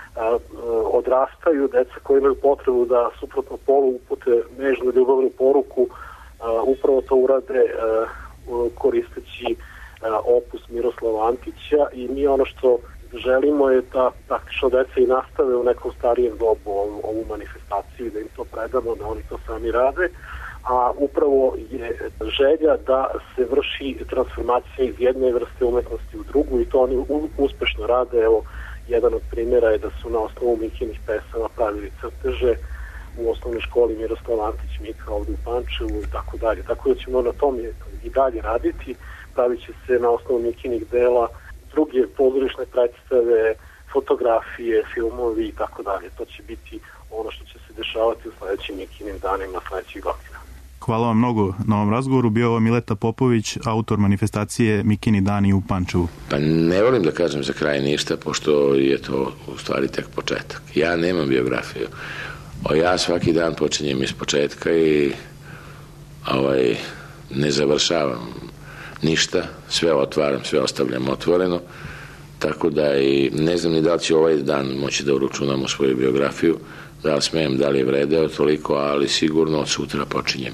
odrastaju, deca koji imaju potrebu da suprotno polu upute nežnu ljubavnu poruku, upravo to urade koristeći opus Miroslava Antića i mi ono što želimo je da praktično deca i nastave u nekom starijem dobu ovu manifestaciju i da im to predamo, da oni to sami rade, a upravo je želja da se vrši transformacija iz jedne vrste umetnosti u drugu i to oni uspešno rade. Evo, jedan od primjera je da su na osnovu Mikinih pesama pravili crteže u osnovnoj školi Miroslav Antić Mika ovde u Pančevu i tako dalje. Tako da ćemo na tome i dalje raditi. Pravit će se na osnovu Mikinih dela druge pozorišne predstave, fotografije, filmovi i tako dalje. To će biti ono što će se dešavati u sledećim Mikinim danima sledećih godina. Hvala vam mnogo na ovom razgovoru. Bio ovo Mileta Popović, autor manifestacije Mikini dani u Pančevu. Pa ne volim da kažem za kraj ništa, pošto je to u stvari tek početak. Ja nemam biografiju. Ja svaki dan počinjem iz početka i ne završavam ništa, sve otvaram, sve ostavljam otvoreno, tako da i ne znam ni da li će ovaj dan moći da uračunamo svoju biografiju, da li smijem, da li je vredeo toliko, ali sigurno od sutra počinjem.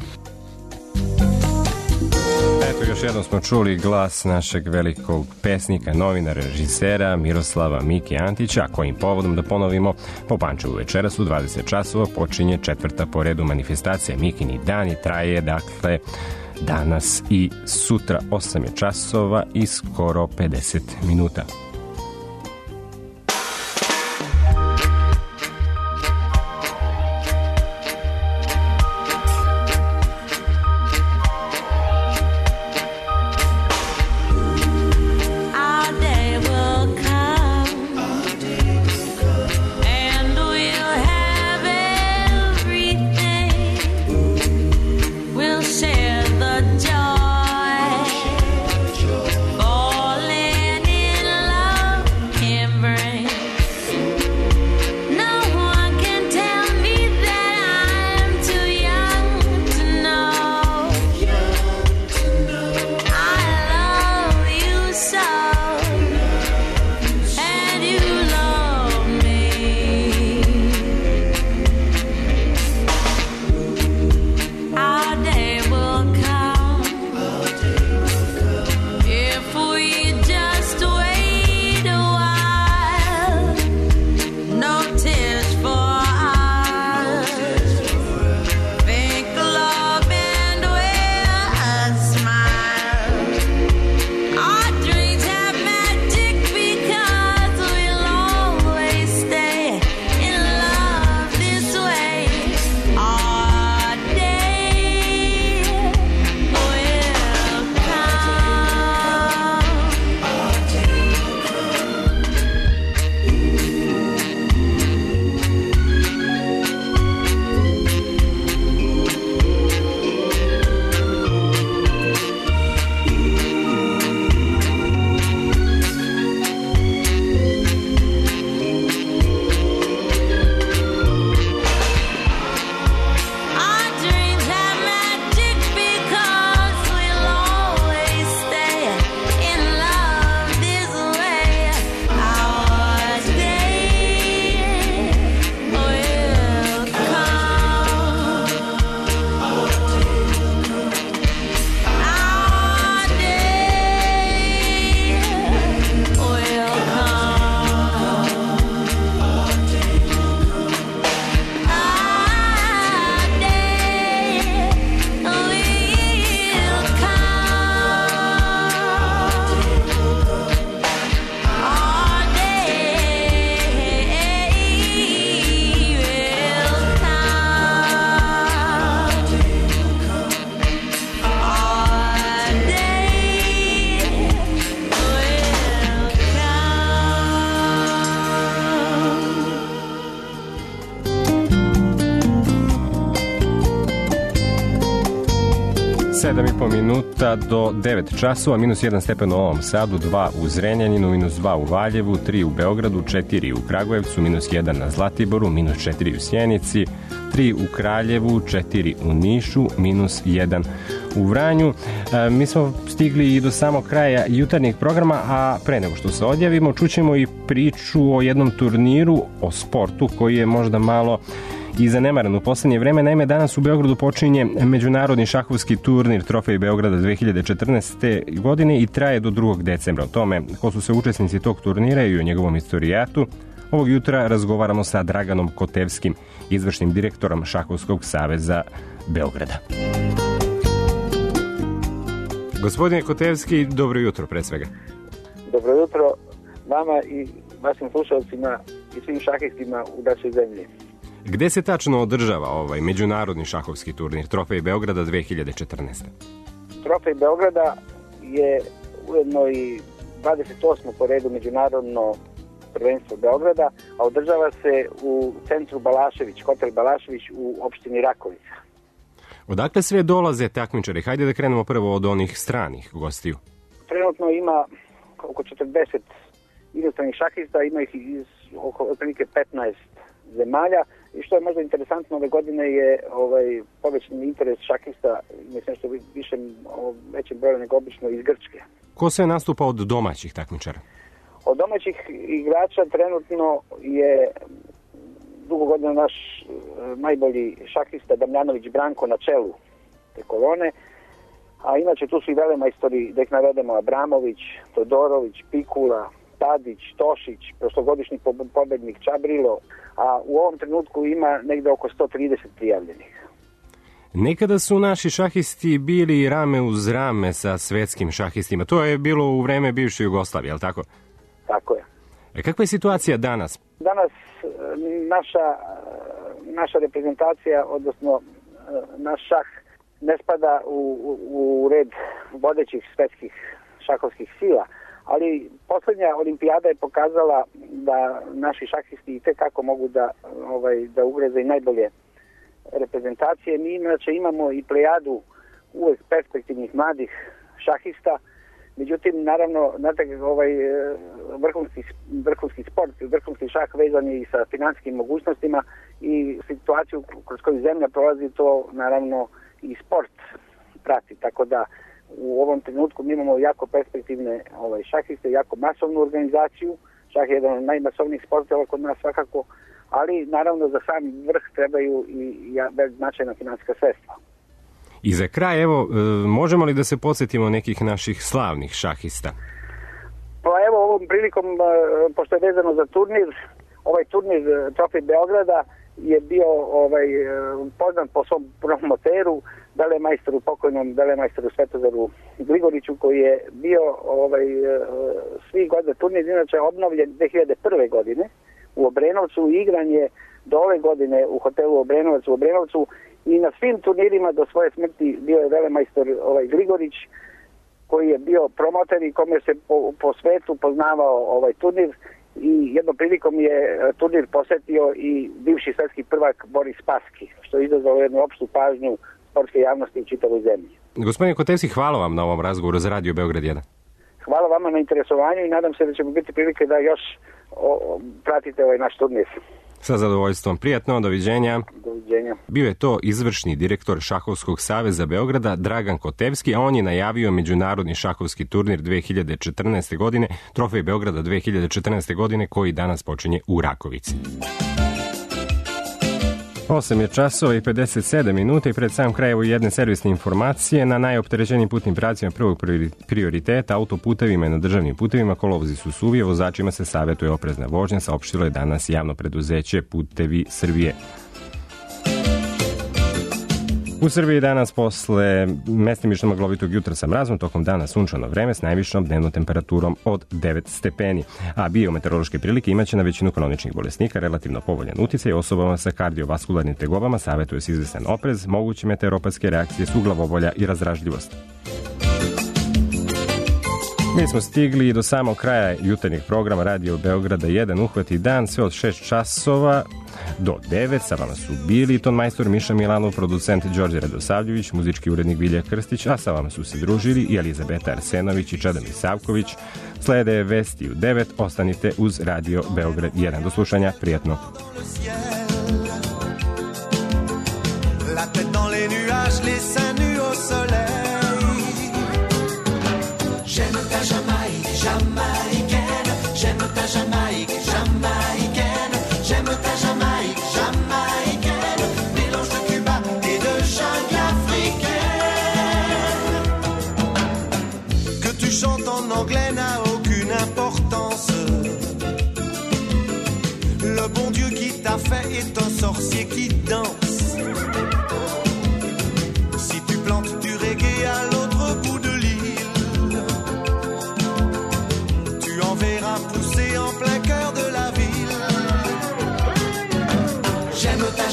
Eto, još jednom smo čuli glas našeg velikog pesnika, novinara, režisera Miroslava Mike Antića, kojim povodom, da ponovimo, po Pančevu večeras u 20 časova počinje 4. po redu manifestacija Mikini dani, traje dakle danas i sutra 8 je časova i skoro 50 minuta. Minuta do 9 časova, minus 1 stepen u Novom Sadu, 2 u Zrenjaninu, minus 2 u Valjevu, 3 u Beogradu, 4 u Kragujevcu, minus 1 na Zlatiboru, minus 4 u Sjenici, 3 u Kraljevu, 4 u Nišu, minus 1 u Vranju. Mi smo stigli i do samog kraja jutarnjeg programa, a pre nego što se odjavimo, čućemo i priču o jednom turniru, o sportu koji je možda malo i zanemaran u poslednje vreme. Naime, danas u Beogradu počinje međunarodni šahovski turnir Trofej Beograda 2014. godine i traje do 2. decembra. O tome ko su se učesnici tog turnira i o njegovom istorijatu ovog jutra razgovaramo sa Draganom Kotevskim, izvršnim direktorom Šahovskog saveza Beograda. Gospodine Kotevski, dobro jutro pre svega. Dobro jutro vama i vašim slušalcima i svim šahistima u našoj zemlji. Gde se tačno održava ovaj međunarodni šahovski turnir Trofej Beograda 2014? Trofej Beograda je ujedno i 28. po redu međunarodno prvenstvo Beograda, a održava se u centru Balašević, hotel Balašević u opštini Rakovica. Odakle sve dolaze takmičari? Hajde da krenemo prvo od onih stranih gostiju. Trenutno ima oko 40 inostranih šahista, ima ih iz oko otprilike 15 zemalja i što je možda interesantno ove godine je povećan interes šahista, mislim što više većem broju nego obično iz Grčke. Ko sve nastupa od domaćih takmičara? Od domaćih igrača trenutno je dugo godina naš najbolji šahista Damljanović Branko na čelu te kolone, a inače tu su i velemajstori, da ih navedemo, Abramović, Todorović, Pikula, Tadić, Tošić, prošlogodišnji pobednik Čabrilo, a u ovom trenutku ima negde oko 130 prijavljenih. Nekada su naši šahisti bili rame uz rame sa svetskim šahistima. To je bilo u vreme bivše Jugoslavije, je li tako? Tako je. Kakva je situacija danas? Danas naša reprezentacija, odnosno naš šah, ne spada u red vodećih svetskih šahovskih sila, ali poslednja olimpijada je pokazala da naši šahisti itekako mogu da ugreze i najbolje reprezentacije. Mi inače imamo i plejadu uvek perspektivnih mladih šahista, međutim, naravno, znate, vrhunski sport, vrhunski šah vezan je i sa finansijskim mogućnostima i situaciju kroz koju zemlja prolazi, to naravno i sport prati, tako da u ovom trenutku mi imamo jako perspektivne šahiste, jako masovnu organizaciju. Šah je jedan od najmasovnijih sportova kod nas svakako, ali naravno za sam vrh trebaju i značajna finansijska sredstva. I za kraj, evo, možemo li da se podsjetimo nekih naših slavnih šahista? Pa evo, ovom prilikom, pošto je vezano za turnir, ovaj turnir Trofej Beograda je bio poznat po svom promoteru, pokojnom velemajstoru Svetozaru Gligoriću, koji je bio svih godina turnir, inače obnovljen 2001. godine u Obrenovcu, igran je do ove godine u hotelu Obrenovac u Obrenovcu i na svim turnirima do svoje smrti bio je velemajstor Gligorić, koji je bio promoter i kome se po svetu poznavao ovaj turnir i jednom prilikom je turnir posetio i bivši svetski prvak Boris Spassky, što je izazvalo jednu opštu pažnju sportske javnosti u čitavoj zemlji. Gospodine Kotevski, hvala vam na ovom razgovoru za Radio Beograd 1. Hvala vama na interesovanju i nadam se da ćemo biti prilike da još pratite ovaj naš turnir. Sa zadovoljstvom. Prijatno, doviđenja. Doviđenja. Bio je to izvršni direktor Šahovskog saveza Beograda Dragan Kotevski, a on je najavio međunarodni šahovski turnir 2014. godine, Trofej Beograda 2014. godine, koji danas počinje u Rakovici. 8 je časova i 57 minuta i pred sam kraj evo jedne servisne informacije. Na najopterećenijim putnim pravcima prvog prioriteta, autoputevima i na državnim putevima, kolovozi su suvi, vozačima se savjetuje oprezna vožnja, saopštilo je danas javno preduzeće Putevi Srbije. U Srbiji danas posle mestimično maglovitog jutra sa mrazom, tokom dana sunčano vreme s najvišom dnevnom temperaturom od 9 stepeni. A biometeorološke prilike imaće na većinu kroničnih bolesnika relativno povoljan uticaj. Osobama sa kardiovaskularnim tegobama savjetuje se izvestan oprez, moguće meteoropatske reakcije su glavobolja i razdražljivost. Mi smo stigli do samog kraja jutarnjeg programa Radio Beograda 1, uhvati dan, sve od 6 časova do 9. Sa vama su bili ton majstor Miša Milanov, producent Đorđe Radosavljević, muzički urednik Vilja Krstić, a sa vama su se družili i Elizabeta Arsenović i Čedomir Savković. Slede vesti u 9, ostanite uz Radio Beograd 1. Do slušanja, prijatno. La tête dans les nuages, les seins nus au soleil. J'aime ta Jamaïque, jamaïcaine. J'aime ta Jamaïque, jamaïcaine. J'aime ta Jamaïque, jamaïcaine. Mélange de Cuba et de jungle africaine. Que tu chantes en anglais n'a aucune importance. Le bon Dieu qui t'a fait est un sorcier qui danse. Si tu plantes du reggae à l'autre bout de l'île, tu en verras pousser en plein cœur de la ville. J'aime ta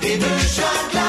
et de chagrin.